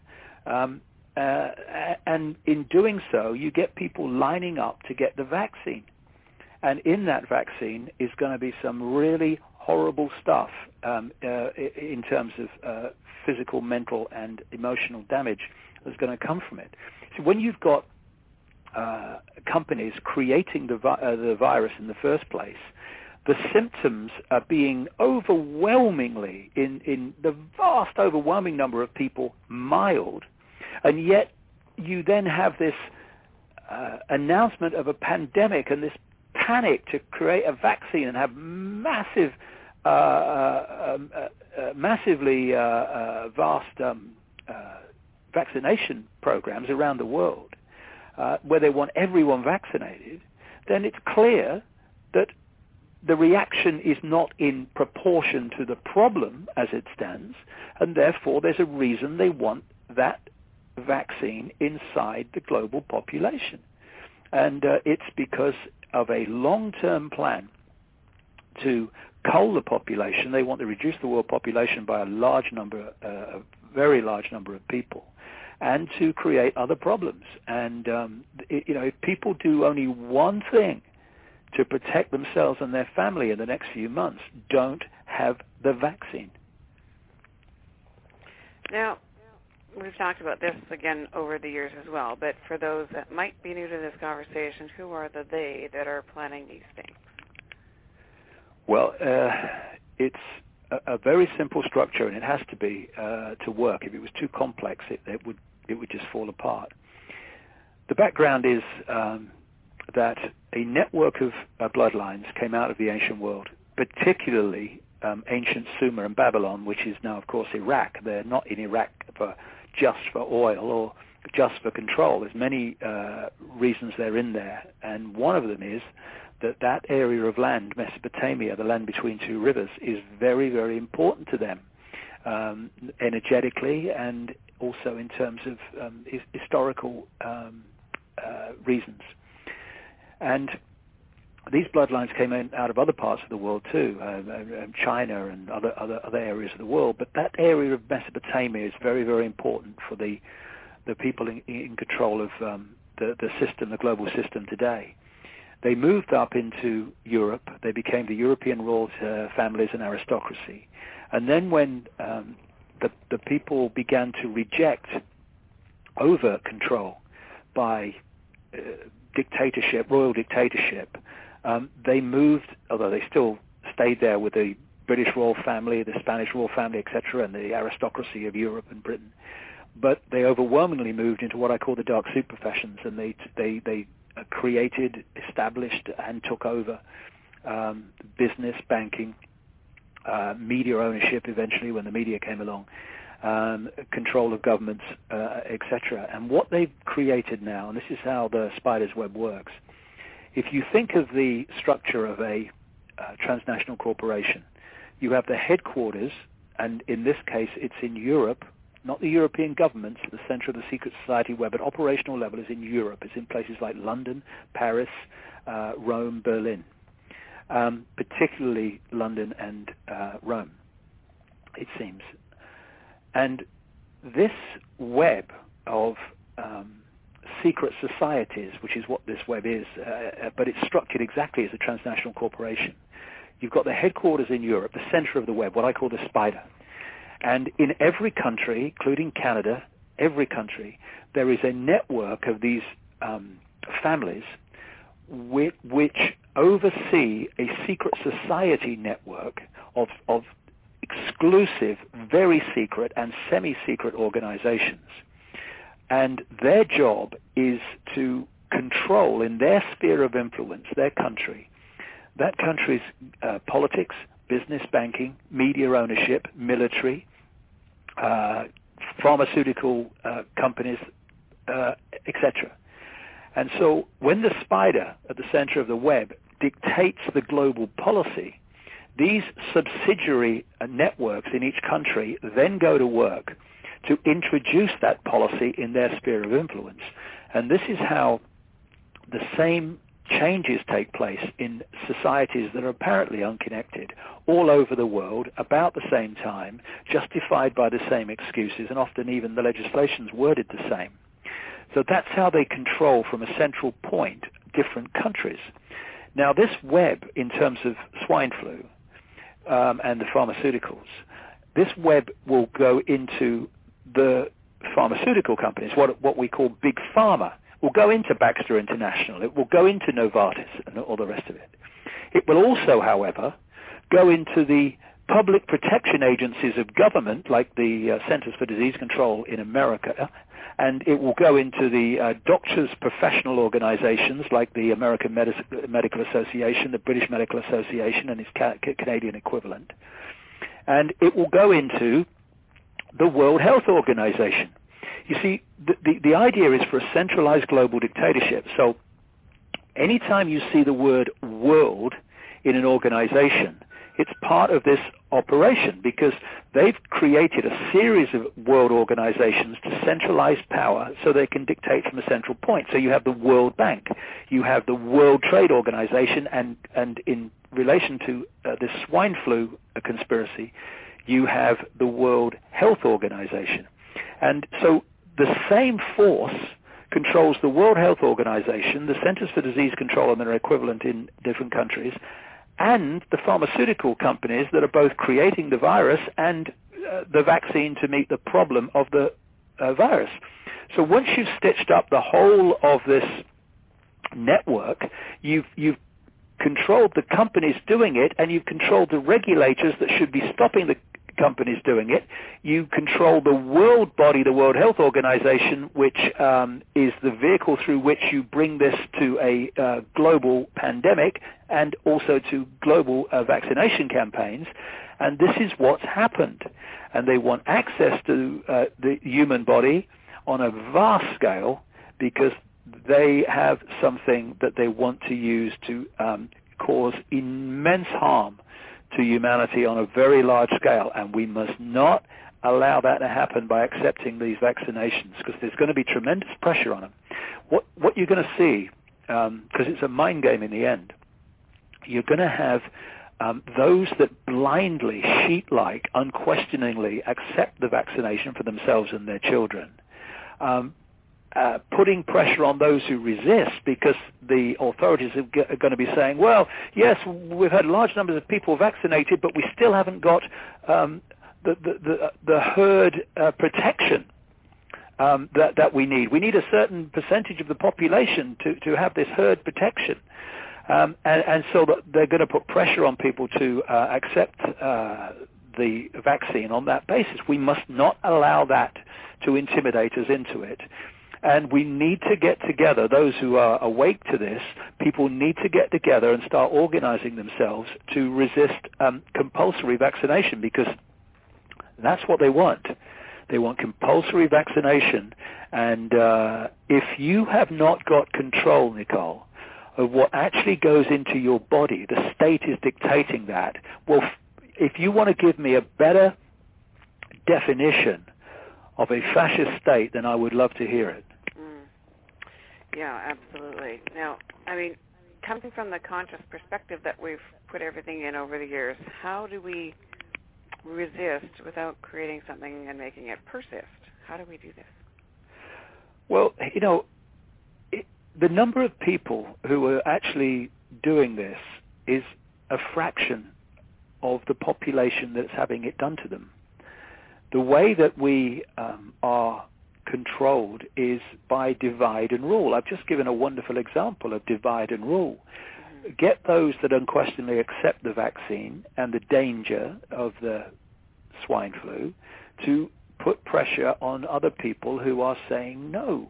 And in doing so, you get people lining up to get the vaccine. And in that vaccine is going to be some really horrible stuff in terms of physical, mental, and emotional damage that's going to come from it. So when you've got companies creating the virus in the first place, the symptoms are being overwhelmingly, in the vast overwhelming number of people, mild, and yet you then have this announcement of a pandemic and this panic to create a vaccine and have massively vast vaccination programs around the world where they want everyone vaccinated, then it's clear that the reaction is not in proportion to the problem as it stands, and therefore there's a reason they want that vaccine inside the global population. And it's because of a long-term plan to cull the population. They want to reduce the world population by a very large number of people, and to create other problems. And if people do only one thing to protect themselves and their family in the next few months, don't have the vaccine. Now, we've talked about this again over the years as well, but for those that might be new to this conversation, who are the they that are planning these things? Well, it's a very simple structure, and it has to be to work. If it was too complex, it would just fall apart. The background is that a network of bloodlines came out of the ancient world, particularly ancient Sumer and Babylon, which is now, of course, Iraq. They're not in Iraq just for oil or just for control. There's many reasons they're in there, and one of them is that area of land, Mesopotamia, the land between two rivers, is very, very important to them, energetically and also in terms of historical reasons. And these bloodlines came in out of other parts of the world too, China and other areas of the world. But that area of Mesopotamia is very, very important for the people in control of the system, the global system today. They moved up into Europe. They became the European royal families and aristocracy. And then when the people began to reject over control by dictatorship, royal dictatorship, they moved, although they still stayed there with the British royal family, the Spanish royal family, etc., and the aristocracy of Europe and Britain. But they overwhelmingly moved into what I call the dark soup professions, and they created, established, and took over business, banking, media ownership eventually when the media came along, control of governments, etc. And what they've created now, and this is how the spider's web works, if you think of the structure of a transnational corporation, you have the headquarters, and in this case it's in Europe, not the European governments, the center of the secret society web at operational level is in Europe. It's in places like London, Paris, Rome, Berlin, particularly London and Rome, it seems. And this web of secret societies, which is what this web is, but it's structured exactly as a transnational corporation. You've got the headquarters in Europe, the center of the web, what I call the spider. And in every country, including Canada, every country, there is a network of these families which oversee a secret society network of exclusive, very secret and semi-secret organizations. And their job is to control in their sphere of influence, their country, that country's politics, business, banking, media ownership, military, pharmaceutical companies, etc. And so when the spider at the center of the web dictates the global policy, these subsidiary networks in each country then go to work to introduce that policy in their sphere of influence. And this is how the same changes take place in societies that are apparently unconnected all over the world about the same time, justified by the same excuses, and often even the legislation's worded the same. So that's how they control from a central point different countries. Now this web, in terms of swine flu and the pharmaceuticals, this web will go into the pharmaceutical companies, what we call big pharma. Will go into Baxter International. It will go into Novartis and all the rest of it. It will also, however, go into the public protection agencies of government, like the Centers for Disease Control in America, and it will go into the doctors' professional organizations, like the American Medical Association, the British Medical Association, and its Canadian equivalent. And it will go into the World Health Organization. You see, the idea is for a centralized global dictatorship. So anytime you see the word world in an organization, it's part of this operation because they've created a series of world organizations to centralize power so they can dictate from a central point. So you have the World Bank, you have the World Trade Organization, and in relation to this swine flu conspiracy, you have the World Health Organization. And so the same force controls the World Health Organization, the Centers for Disease Control and their equivalent in different countries, and the pharmaceutical companies that are both creating the virus and the vaccine to meet the problem of the virus. So once you've stitched up the whole of this network, you've controlled the companies doing it, and you've controlled the regulators that should be stopping the companies doing it. You control the world body, the World Health Organization, which is the vehicle through which you bring this to a global pandemic and also to global vaccination campaigns. And this is what's happened. And they want access to the human body on a vast scale because they have something that they want to use to cause immense harm to humanity on a very large scale, and we must not allow that to happen by accepting these vaccinations because there's going to be tremendous pressure on them. What you're going to see, because it's a mind game in the end, you're going to have those that blindly, sheep-like, unquestioningly accept the vaccination for themselves and their children, putting pressure on those who resist because the authorities are going to be saying, well, yes, we've had large numbers of people vaccinated, but we still haven't got the herd protection that we need. We need a certain percentage of the population to have this herd protection. And so they're going to put pressure on people to accept the vaccine on that basis. We must not allow that to intimidate us into it. And we need to get together, those who are awake to this, people need to get together and start organizing themselves to resist compulsory vaccination, because that's what they want. They want compulsory vaccination. And if you have not got control, Nicole, of what actually goes into your body, the state is dictating that. Well, if you want to give me a better definition of a fascist state, then I would love to hear it. Yeah, absolutely. Now, I mean, coming from the conscious perspective that we've put everything in over the years, how do we resist without creating something and making it persist? How do we do this? Well, you know, the number of people who are actually doing this is a fraction of the population that's having it done to them. The way that we are controlled is by divide and rule. I've just given a wonderful example of divide and rule. Get those that unquestionably accept the vaccine and the danger of the swine flu to put pressure on other people who are saying no.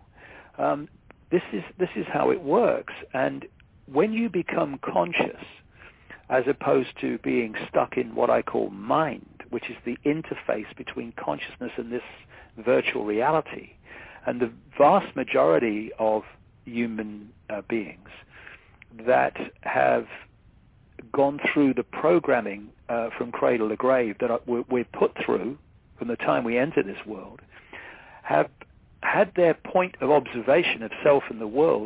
This is how it works. And when you become conscious, as opposed to being stuck in what I call mind, which is the interface between consciousness and this virtual reality, and the vast majority of human beings that have gone through the programming from cradle to grave that we're put through from the time we enter this world, have had their point of observation of self and the world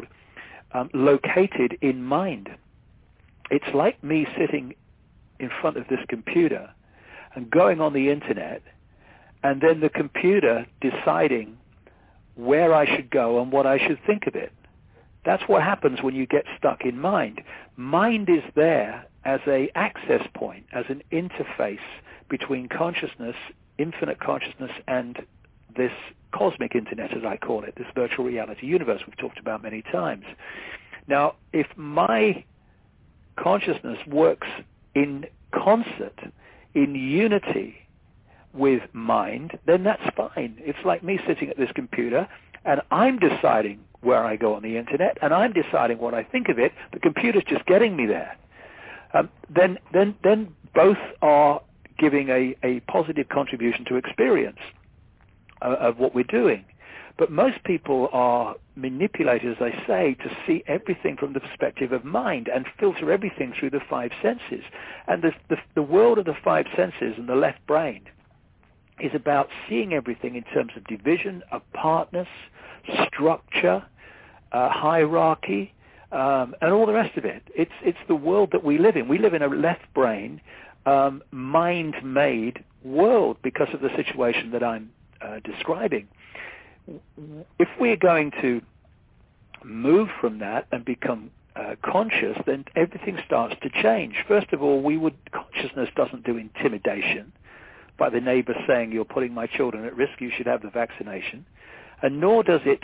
located in mind. It's like me sitting in front of this computer and going on the internet, and then the computer deciding where I should go and what I should think of it. That's what happens when you get stuck in mind. Mind is there as an access point, as an interface between consciousness, infinite consciousness, and this cosmic internet, as I call it, this virtual reality universe we've talked about many times. Now, if my consciousness works in concert, in unity with mind, then that's fine. It's like me sitting at this computer, and I'm deciding where I go on the internet, and I'm deciding what I think of it. The computer's just getting me there. Then both are giving a positive contribution to experience of what we're doing. But most people are manipulated, as I say, to see everything from the perspective of mind and filter everything through the five senses. And the world of the five senses and the left brain is about seeing everything in terms of division, apartness, structure, hierarchy, and all the rest of it. It's the world that we live in. We live in a left brain, mind-made world because of the situation that I'm describing. If we're going to move from that and become conscious, then everything starts to change. First of all, consciousness doesn't do intimidation by the neighbor saying, you're putting my children at risk, you should have the vaccination. And nor does it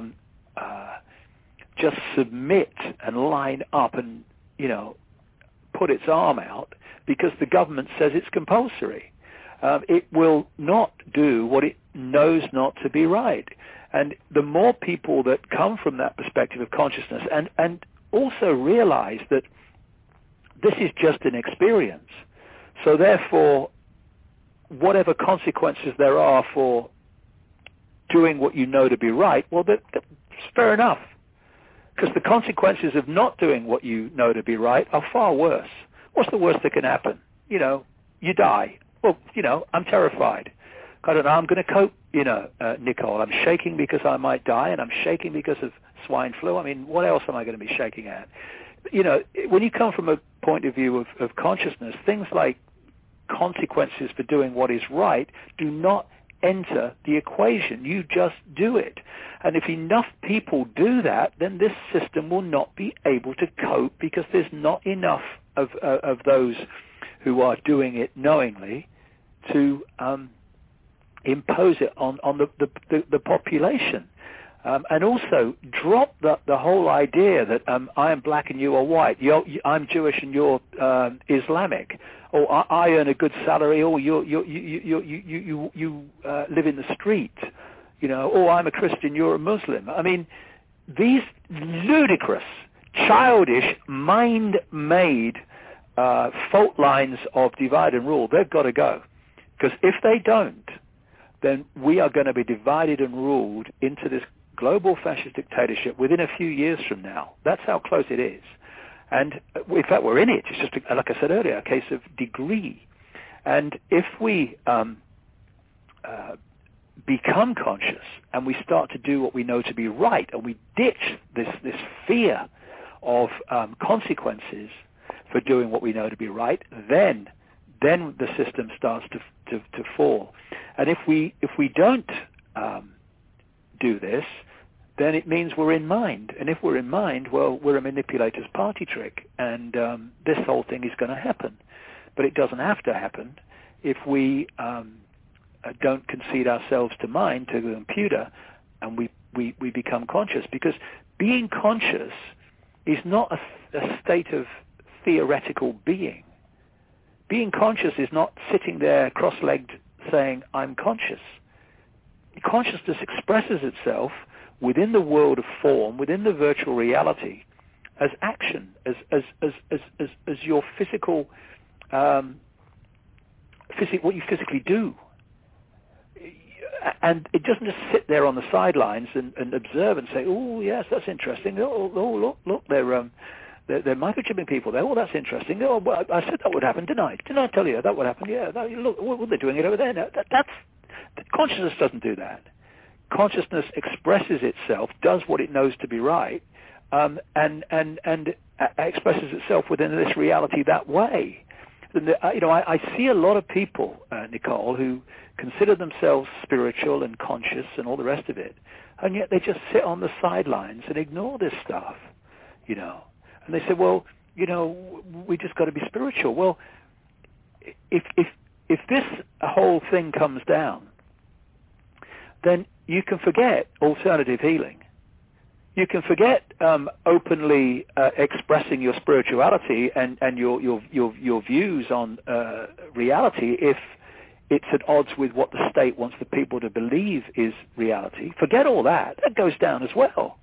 just submit and line up and, put its arm out because the government says it's compulsory. It will not do what it knows not to be right. And the more people that come from that perspective of consciousness and also realize that this is just an experience, so therefore whatever consequences there are for doing what you know to be right, well, that's fair enough. Because the consequences of not doing what you know to be right are far worse. What's the worst that can happen? You die. Well, I'm terrified. I don't know, I'm going to cope, Nicole. I'm shaking because I might die, and I'm shaking because of swine flu. I mean, what else am I going to be shaking at? When you come from a point of view of consciousness, things like consequences for doing what is right do not enter the equation. You just do it. And if enough people do that, then this system will not be able to cope because there's not enough of those who are doing it knowingly to impose it on the population. And also drop the whole idea that I am black and you are white. I'm Jewish and you're Islamic. Or I earn a good salary. Or you live in the street. Oh, I'm a Christian, you're a Muslim. I mean, these ludicrous, childish, mind-made fault lines of divide and rule, they've got to go. Because if they don't, then we are going to be divided and ruled into this global fascist dictatorship within a few years from now. That's how close it is. And in fact, we're in it. It's just, like I said earlier, a case of degree. And if we become conscious and we start to do what we know to be right, and we ditch this fear of consequences for doing what we know to be right, then the system starts to fall. And if we don't do this, then it means we're in mind. And if we're in mind, well, we're a manipulator's party trick, and this whole thing is going to happen. But it doesn't have to happen if we don't concede ourselves to mind, to the computer, and we become conscious. Because being conscious is not a state of theoretical being. Being conscious is not sitting there cross-legged saying, I'm conscious. Consciousness expresses itself within the world of form, within the virtual reality, as action, as your physical, what you physically do. And it doesn't just sit there on the sidelines and observe and say, oh, yes, that's interesting. Oh, look, they're microchipping people there. Oh, that's interesting. Oh, well, I said that would happen, didn't I? Didn't I tell you that would happen? Yeah, look, they're doing it over there. No, consciousness doesn't do that. Consciousness expresses itself, does what it knows to be right, and expresses itself within this reality that way. I see a lot of people, Nicole, who consider themselves spiritual and conscious and all the rest of it, and yet they just sit on the sidelines and ignore this stuff, And they say, well, we just got to be spiritual. Well, if this whole thing comes down, then you can forget alternative healing. You can forget openly expressing your spirituality and your views on reality if it's at odds with what the state wants the people to believe is reality. Forget all that. That goes down as well.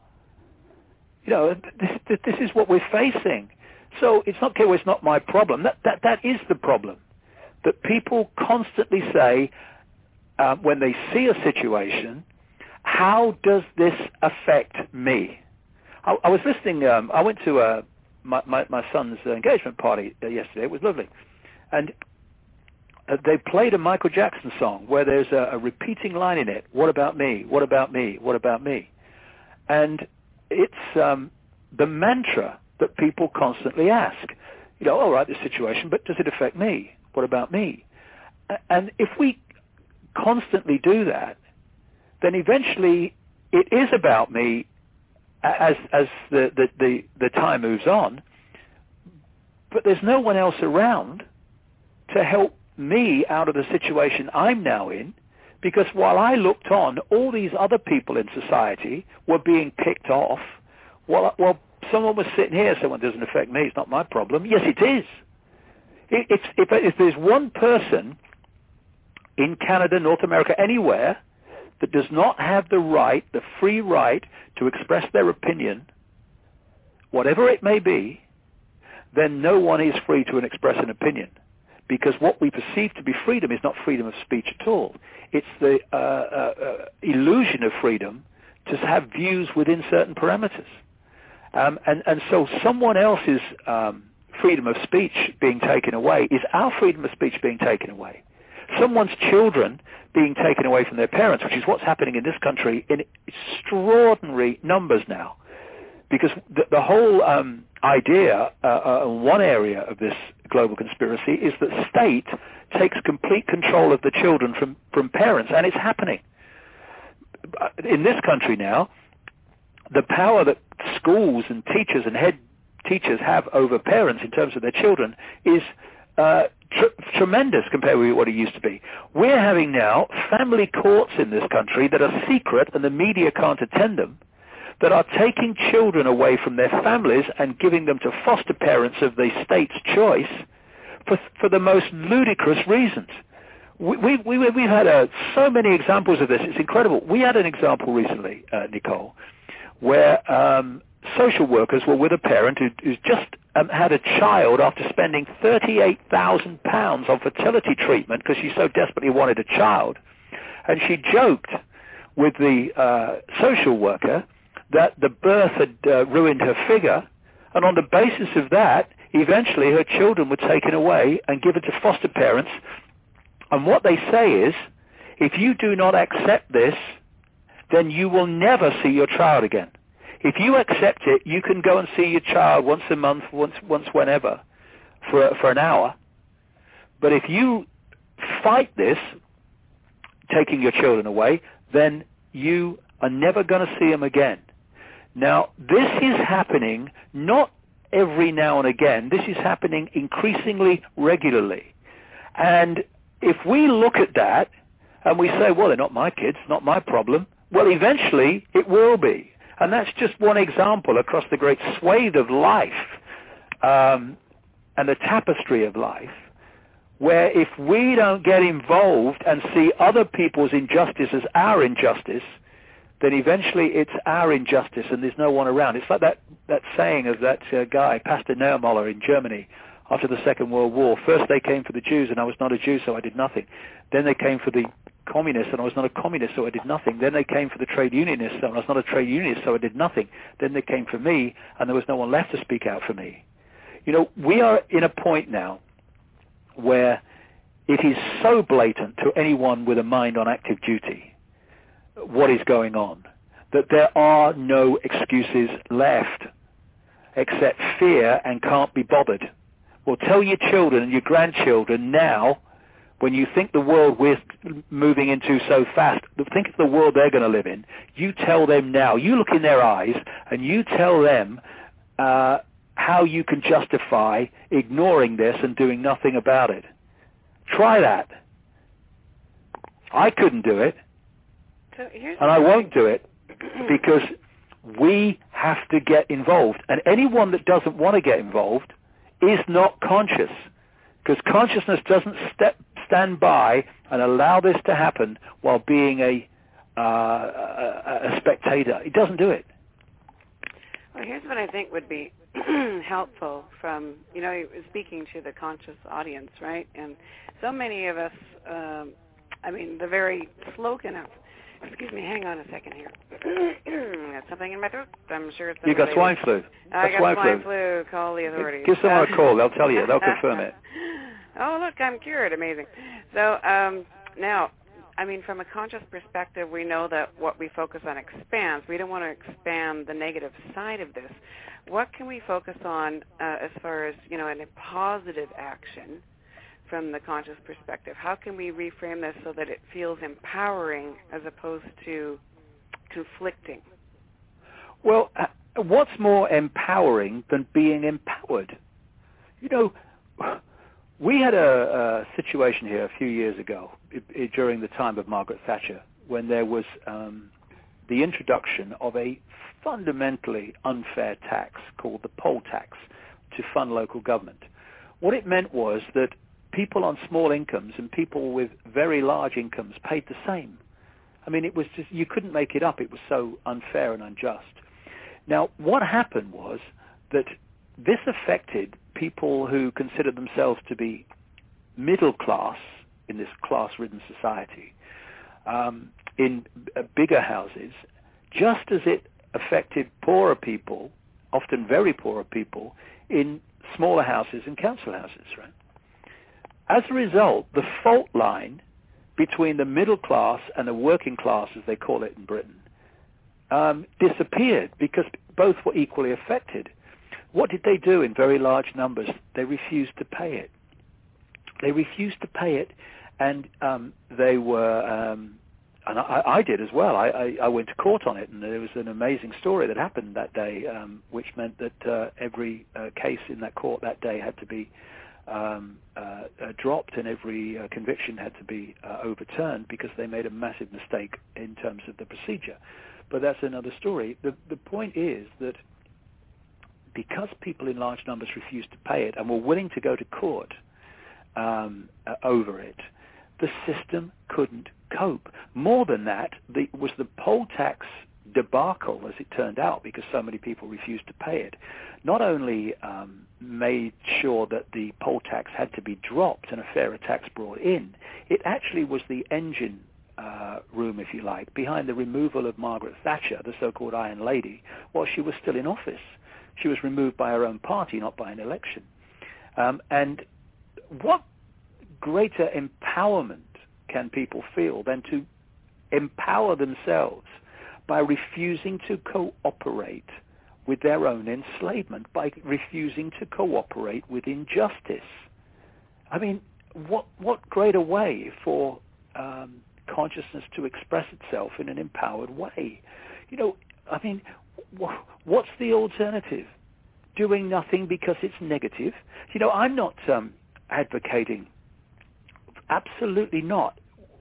This is what we're facing. So it's not, okay, well, it's not my problem. That is the problem. That people constantly say, when they see a situation, how does this affect me? I was listening, I went to my son's engagement party yesterday. It was lovely. And they played a Michael Jackson song where there's a repeating line in it, what about me, what about me, what about me? And it's the mantra that people constantly ask. All right, this situation, but does it affect me? What about me? And if we constantly do that, then eventually it is about me as the time moves on, but there's no one else around to help me out of the situation I'm now in, because while I looked on, all these other people in society were being picked off. Well, someone was sitting here saying, well, it doesn't affect me, it's not my problem. Yes, it is. If there's one person in Canada, North America, anywhere, that does not have the free right to express their opinion, whatever it may be, then no one is free to express an opinion. Because what we perceive to be freedom is not freedom of speech at all. It's the illusion of freedom to have views within certain parameters. And so someone else's freedom of speech being taken away is our freedom of speech being taken away. Someone's children being taken away from their parents, which is what's happening in this country in extraordinary numbers now. Because the whole idea, one area of this global conspiracy, is that state takes complete control of the children from parents, and it's happening. In this country now, the power that schools and teachers and head teachers have over parents in terms of their children is tremendous compared with what it used to be. We're having now family courts in this country that are secret and the media can't attend them, that are taking children away from their families and giving them to foster parents of the state's choice for the most ludicrous reasons. We've had so many examples of this. It's incredible. We had an example recently, Nicole, where social workers were with a parent who's just had a child after spending £38,000 on fertility treatment because she so desperately wanted a child. And she joked with the social worker that the birth had ruined her figure, and on the basis of that, eventually her children were taken away and given to foster parents. And what they say is, if you do not accept this, then you will never see your child again. If you accept it, you can go and see your child once a month, once whenever, for an hour. But if you fight this, taking your children away, then you are never going to see them again. Now, this is happening not every now and again. This is happening increasingly regularly. And if we look at that and we say, well, they're not my kids, not my problem, well, eventually it will be. And that's just one example across the great swathe of life and the tapestry of life, where if we don't get involved and see other people's injustice as our injustice, then eventually it's our injustice and there's no one around. It's like that saying of that guy, Pastor Niemöller in Germany after the Second World War. First they came for the Jews and I was not a Jew, so I did nothing. Then they came for the communists and I was not a communist, so I did nothing. Then they came for the trade unionists and I was not a trade unionist, so I did nothing. Then they came for me and there was no one left to speak out for me. You know, we are in a point now where it is so blatant to anyone with a mind on active duty what is going on, that there are no excuses left except fear and can't be bothered. Well, tell your children and your grandchildren now, when you think the world we're moving into so fast, think of the world they're going to live in. You tell them now. You look in their eyes and you tell them how you can justify ignoring this and doing nothing about it. Try that. I couldn't do it. And I won't do it because we have to get involved. And anyone that doesn't want to get involved is not conscious, because consciousness doesn't stand by and allow this to happen while being a spectator. It doesn't do it. Well, here's what I think would be helpful from, speaking to the conscious audience, right? And so many of us, the very slogan of, excuse me, hang on a second here. Got something in my throat. I'm sure it's You got swine flu. I got swine flu. Call the authorities. Give someone a call. They'll tell you. They'll confirm it. Oh, look, I'm cured. Amazing. So now, from a conscious perspective, we know that what we focus on expands. We don't want to expand the negative side of this. What can we focus on as far as, in a positive action from the conscious perspective? How can we reframe this so that it feels empowering as opposed to conflicting? Well, what's more empowering than being empowered? We had a situation here a few years ago during the time of Margaret Thatcher when there was the introduction of a fundamentally unfair tax called the poll tax to fund local government. What it meant was that people on small incomes and people with very large incomes paid the same. It was just, you couldn't make it up. It was so unfair and unjust. Now, what happened was that this affected people who considered themselves to be middle class in this class-ridden society in bigger houses, just as it affected poorer people, often very poorer people, in smaller houses and council houses, right? As a result, the fault line between the middle class and the working class, as they call it in Britain, disappeared because both were equally affected. What did they do in very large numbers? They refused to pay it. They refused to pay it, and they were, and I did as well. I went to court on it, and there was an amazing story that happened that day, which meant that every case in that court that day had to be dropped, and every conviction had to be overturned because they made a massive mistake in terms of the procedure. But that's another story. The point is that because people in large numbers refused to pay it and were willing to go to court over it, the system couldn't cope. More than that, was the poll tax debacle, as it turned out, because so many people refused to pay it, not only made sure that the poll tax had to be dropped and a fairer tax brought in, it actually was the engine room, if you like, behind the removal of Margaret Thatcher, the so-called Iron Lady, while she was still in office. She was removed by her own party, not by an election. And what greater empowerment can people feel than to empower themselves by refusing to cooperate with their own enslavement, by refusing to cooperate with injustice? I mean, what greater way for consciousness to express itself in an empowered way? You know, I mean, what's the alternative? Doing nothing because it's negative? You know, I'm not advocating, absolutely not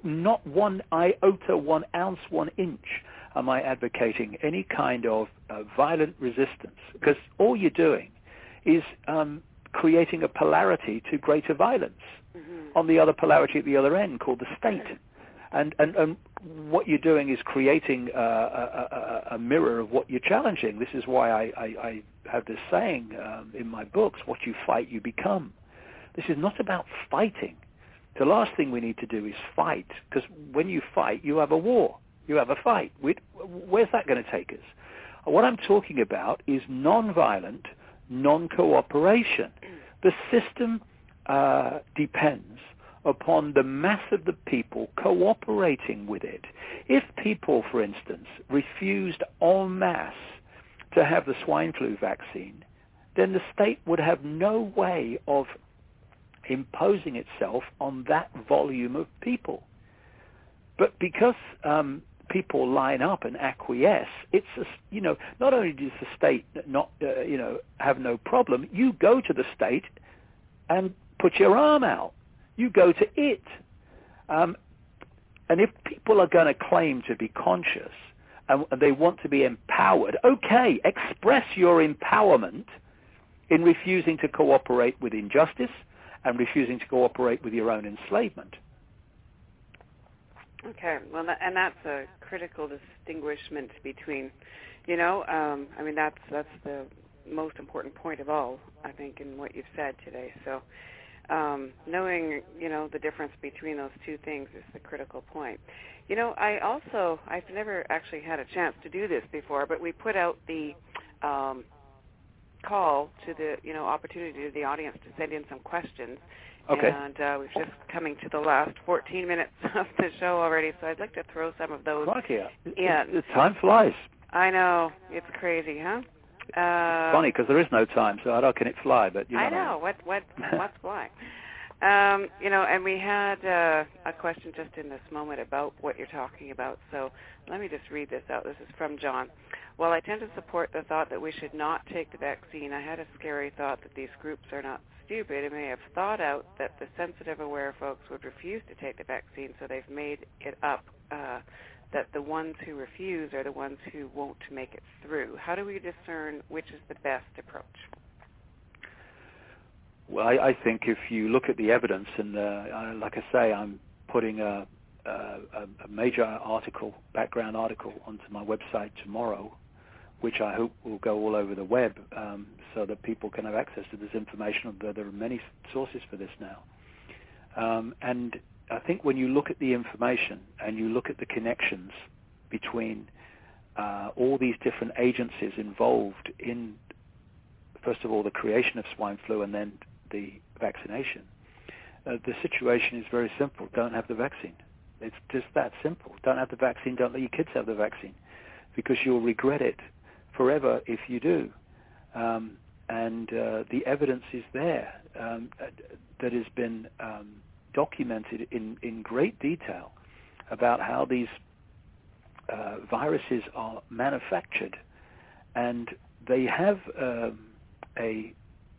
1 iota, 1 ounce, 1 inch am I advocating any kind of violent resistance, because all you're doing is creating a polarity to greater violence on the other polarity at the other end called the state. And what you're doing is creating a mirror of what you're challenging. This is why I have this saying in my books, what you fight, you become. This is not about fighting. The last thing we need to do is fight, because when you fight, you have a war. You have a fight. Where's that going to take us? What I'm talking about is non-violent, non-cooperation. The system depends upon the mass of the people cooperating with it. If people, for instance, refused en masse to have the swine flu vaccine, then the state would have no way of imposing itself on that volume of people. But because people line up and acquiesce, it's not only does the state not have no problem, you go to the state and put your arm out. You go to it. And if people are going to claim to be conscious and they want to be empowered, okay, express your empowerment in refusing to cooperate with injustice and refusing to cooperate with your own enslavement. Okay, well, and that's a critical distinguishment between, I mean, that's the most important point of all, I think, in what you've said today. So knowing, the difference between those two things is the critical point. I've never actually had a chance to do this before, but we put out the call to the, opportunity to the audience to send in some questions. Okay. And we've just coming to the last 14 minutes of the show already, so I'd like to throw some of those in. The time flies. I know. It's crazy, huh? It's funny because there is no time, so how can it fly? But I know. What's flying? And we had a question just in this moment about what you're talking about. So let me just read this out. This is from John. While I tend to support the thought that we should not take the vaccine, I had a scary thought that these groups are not stupid and may have thought out that the sensitive, aware folks would refuse to take the vaccine, so they've made it up that the ones who refuse are the ones who won't make it through. How do we discern which is the best approach? Well, I think if you look at the evidence, and like I say, I'm putting a major article, background article, onto my website tomorrow, which I hope will go all over the web so that people can have access to this information. There are many sources for this now. And I think when you look at the information and you look at the connections between all these different agencies involved in, first of all, the creation of swine flu and then the vaccination, the situation is very simple. Don't have the vaccine. It's just that simple. Don't have the vaccine. Don't let your kids have the vaccine, because you'll regret it forever if you do. And the evidence is there that has been documented in great detail about how these viruses are manufactured, and they have a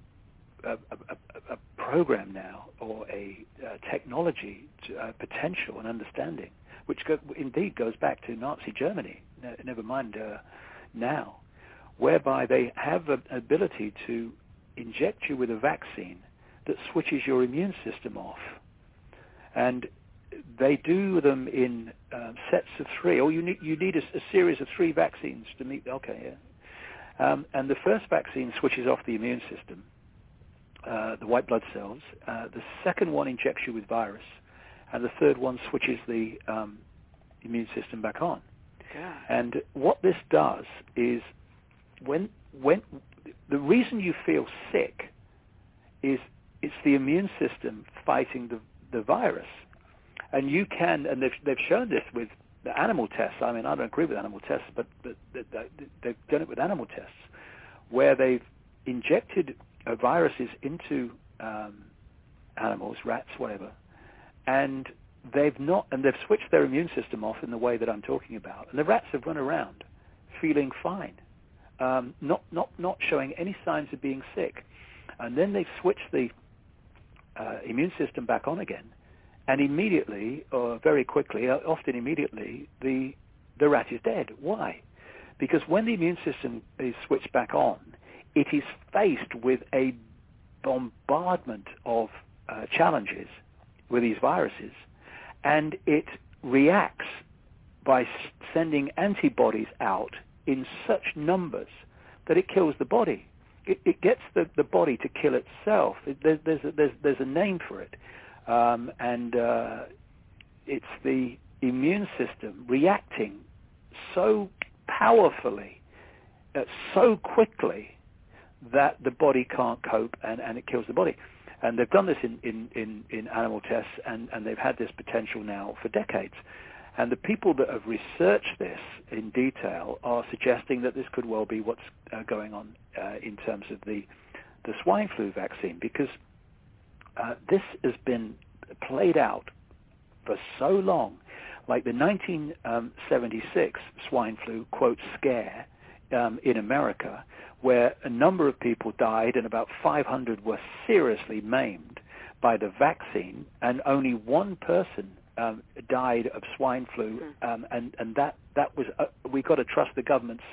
program now, or a technology potential and understanding, which indeed goes back to Nazi Germany, never mind now, whereby they have an ability to inject you with a vaccine that switches your immune system off. And they do them in sets of 3, or you need a series of 3 vaccines to meet. Okay, yeah. And the first vaccine switches off the immune system, the white blood cells. The second one injects you with virus, and the third one switches the immune system back on. Yeah. And what this does is, when the reason you feel sick is it's the immune system fighting the virus. And you can, and they've shown this with the animal tests. I mean, I don't agree with animal tests, but they've done it with animal tests, where they've injected viruses into animals, rats, whatever, and they've switched their immune system off in the way that I'm talking about, and the rats have run around feeling fine, not showing any signs of being sick, and then they've switched the immune system back on again. And immediately, or very quickly, often immediately, the rat is dead. Why? Because when the immune system is switched back on, it is faced with a bombardment of challenges with these viruses, and it reacts by sending antibodies out in such numbers that it kills the body. It gets the body to kill itself. There's a name for it. And it's the immune system reacting so powerfully, so quickly, that the body can't cope, and it kills the body. And they've done this in animal tests, and they've had this potential now for decades. And the people that have researched this in detail are suggesting that this could well be what's going on in terms of the swine flu vaccine, because this has been played out for so long, like the 1976 swine flu, quote, scare in America, where a number of people died and about 500 were seriously maimed by the vaccine, and only one person died of swine flu, and that was we got to trust the government's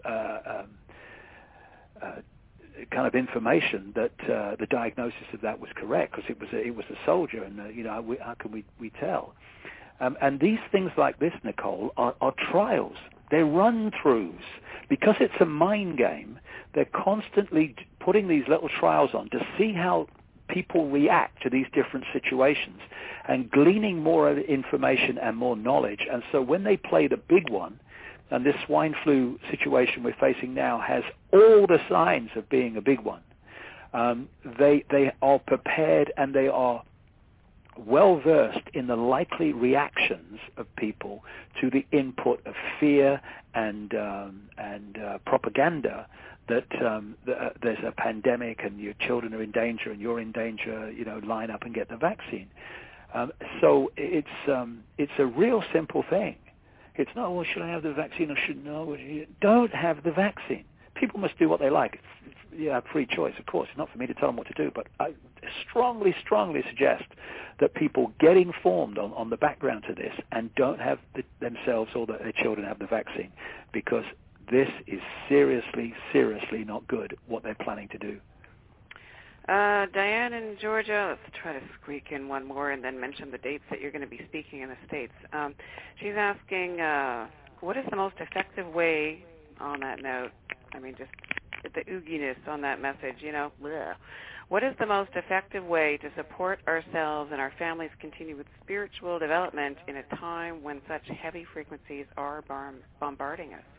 kind of information that the diagnosis of that was correct, because it was a soldier, and how can we tell? And these things like this, Nicole, are trials. They're run-throughs. Because it's a mind game, they're constantly putting these little trials on to see how people react to these different situations, and gleaning more information and more knowledge. And so when they play the big one, and this swine flu situation we're facing now has all the signs of being a big one, they are prepared, and they are well versed in the likely reactions of people to the input of fear and propaganda that there's a pandemic and your children are in danger and you're in danger, line up and get the vaccine. So it's a real simple thing. It's not, well, should I have the vaccine or shouldn't I? Don't have the vaccine. People must do what they like. You have free choice, of course. It's not for me to tell them what to do, but I strongly suggest that people get informed on the background to this and don't have themselves or their children have the vaccine, because this is seriously not good, what they're planning to do. Diane in Georgia, let's try to squeak in one more and then mention the dates that you're going to be speaking in the States. She's asking, what is the most effective way, on that note, I mean, just the ooginess on that message, bleh. What is the most effective way to support ourselves and our families continue with spiritual development in a time when such heavy frequencies are bombarding us?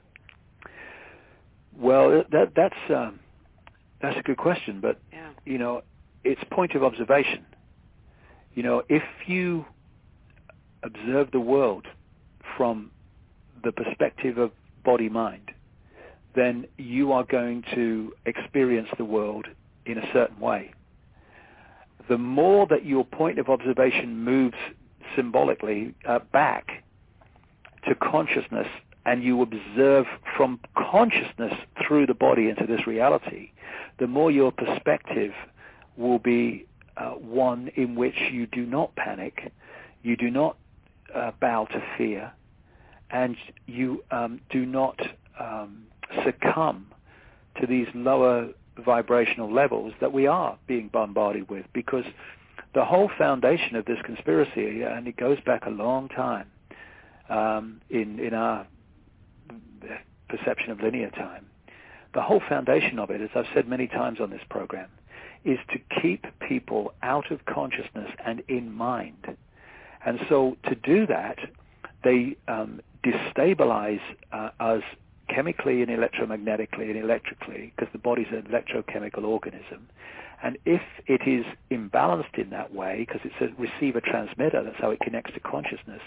Well, that's a good question, but it's point of observation. If you observe the world from the perspective of body-mind, then you are going to experience the world in a certain way. The more that your point of observation moves symbolically back to consciousness, and you observe from consciousness through the body into this reality, the more your perspective will be one in which you do not panic, you do not bow to fear, and you do not succumb to these lower vibrational levels that we are being bombarded with, because the whole foundation of this conspiracy, and it goes back a long time in our perception of linear time, the whole foundation of it, as I've said many times on this program, is to keep people out of consciousness and in mind. And so to do that, they destabilize us chemically and electromagnetically and electrically, because the body's an electrochemical organism. And if it is imbalanced in that way, because it's a receiver-transmitter, that's how it connects to consciousness,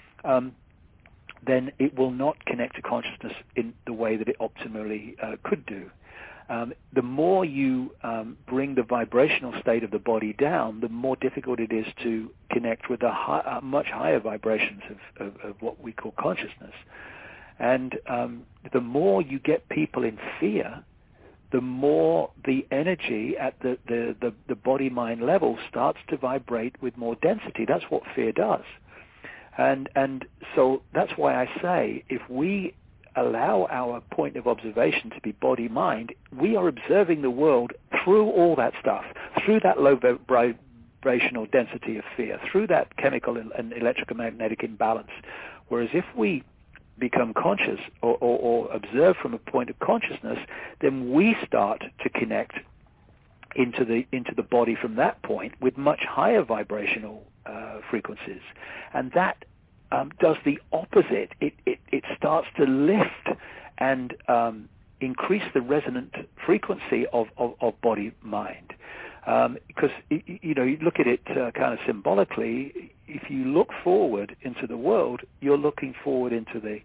then it will not connect to consciousness in the way that it optimally could do. The more you bring the vibrational state of the body down, the more difficult it is to connect with the much higher vibrations of what we call consciousness. And the more you get people in fear, the more the energy at the body-mind level starts to vibrate with more density. That's what fear does. And so that's why I say, if we allow our point of observation to be body-mind, we are observing the world through all that stuff, through that low vibrational density of fear, through that chemical and electromagnetic imbalance. Whereas if we become conscious or observe from a point of consciousness, then we start to connect into the body from that point with much higher vibrational frequencies, and that does the opposite. It starts to lift and increase the resonant frequency of body mind. Because you look at it kind of symbolically. If you look forward into the world, you're looking forward into the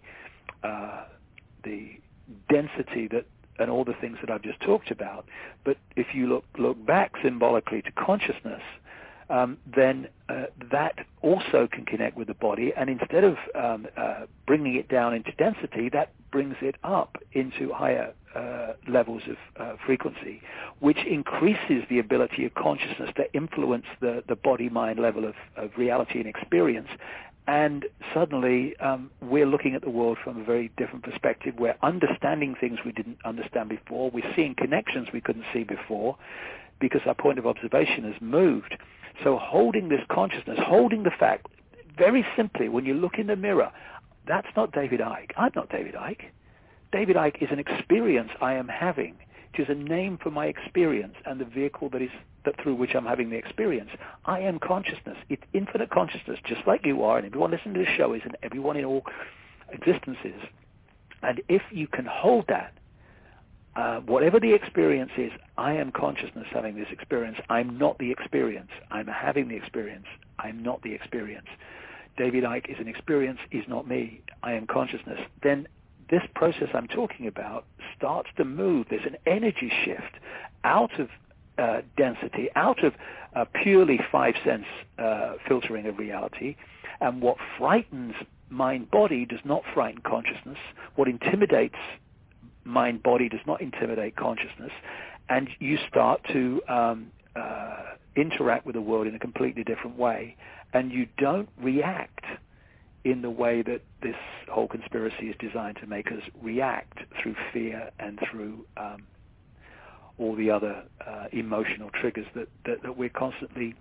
density that and all the things that I've just talked about. But if you look back symbolically to consciousness, then that also can connect with the body, and instead of bringing it down into density, that brings it up into higher levels of frequency, which increases the ability of consciousness to influence the body-mind level of reality and experience. And suddenly we're looking at the world from a very different perspective. We're understanding things we didn't understand before. We're seeing connections we couldn't see before because our point of observation has moved. So holding this consciousness, holding the fact, very simply, when you look in the mirror, that's not David Icke. I'm not David Icke. David Icke is an experience I am having. It is a name for my experience and the vehicle that through which I'm having the experience. I am consciousness. It's infinite consciousness, just like you are, and everyone listening to the show is, and everyone in all existences. And if you can hold that, whatever the experience is, I am consciousness having this experience. I'm not the experience. I'm having the experience. I'm not the experience. David Icke is an experience. He's not me. I am consciousness. Then this process I'm talking about starts to move. There's an energy shift out of density, out of purely five-sense filtering of reality. And what frightens mind-body does not frighten consciousness. What intimidates mind-body does not intimidate consciousness. And you start to interact with the world in a completely different way. And you don't react in the way that this whole conspiracy is designed to make us react, through fear and through all the other emotional triggers that we're constantly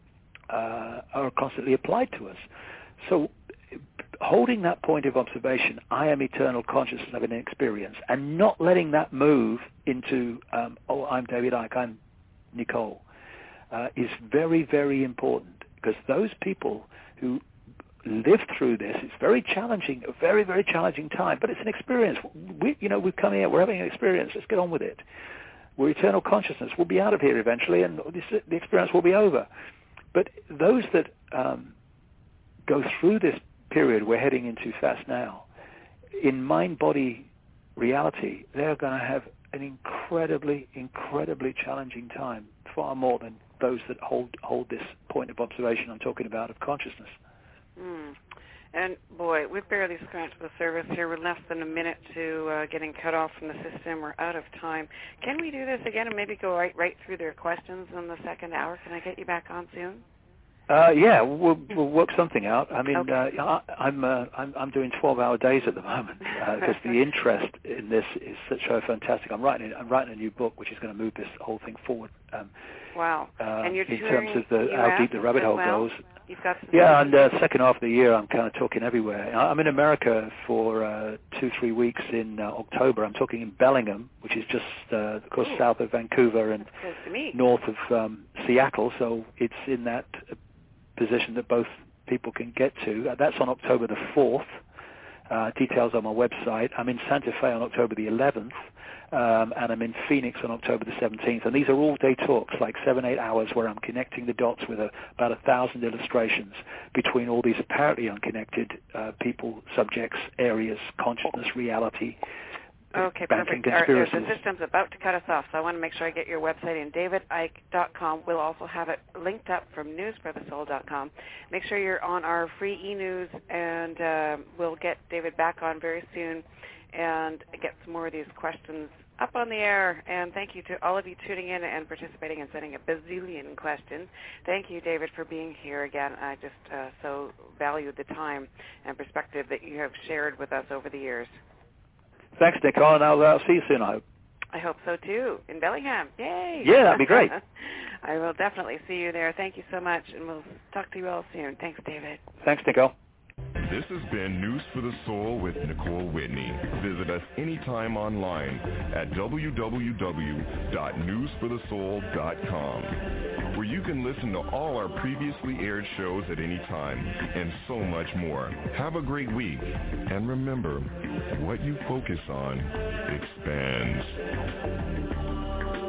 are constantly applied to us. So holding that point of observation, I am eternal consciousness of an experience, and not letting that move into, I'm David Icke, I'm Nicole, is very, very important, because those people who live through this, it's very challenging, a very, very challenging time, but it's an experience. We've come here, we're having an experience, let's get on with it. We're eternal consciousness. We'll be out of here eventually, and the experience will be over. But those that go through this period we're heading into fast now, in mind-body reality, they're going to have an incredibly, incredibly challenging time, far more than those that hold this point of observation I'm talking about of consciousness. And boy, we've barely scratched the surface here. We're less than a minute to getting cut off from the system. We're out of time. Can we do this again and maybe go right through their questions in the second hour? Can I get you back on soon? Yeah, we'll work something out. I mean, okay. I'm doing 12-hour days at the moment because the interest in this is so fantastic. I'm writing a new book which is going to move this whole thing forward. Wow! And you're in terms of how deep the rabbit hole goes. You've got and second half of the year, I'm kind of talking everywhere. I'm in America for 2-3 weeks in October. I'm talking in Bellingham, which is just, of course, south of Vancouver and north of Seattle. So it's in that position that both people can get to. That's on October the 4th. Details on my website. I'm in Santa Fe on October the 11th. And I'm in Phoenix on October the 17th. And these are all-day talks, like 7-8 hours, where I'm connecting the dots with about 1,000 illustrations between all these apparently unconnected people, subjects, areas, consciousness, reality, okay, banking, perfect. conspiracies. The system's about to cut us off, so I want to make sure I get your website in davidicke.com. We'll also have it linked up from newsforthesoul.com. Make sure you're on our free e-news, and we'll get David back on very soon and get some more of these questions up on the air. And thank you to all of you tuning in and participating and sending a bazillion questions. Thank you, David, for being here again. I just so value the time and perspective that you have shared with us over the years. Thanks, Nicole, and I'll see you soon, I hope. I hope so, too, in Bellingham. Yay! Yeah, that'd be great. I will definitely see you there. Thank you so much, and we'll talk to you all soon. Thanks, David. Thanks, Nicole. This has been News for the Soul with Nicole Whitney. Visit us anytime online at www.newsforthesoul.com, where you can listen to all our previously aired shows at any time and so much more. Have a great week, and remember, what you focus on expands.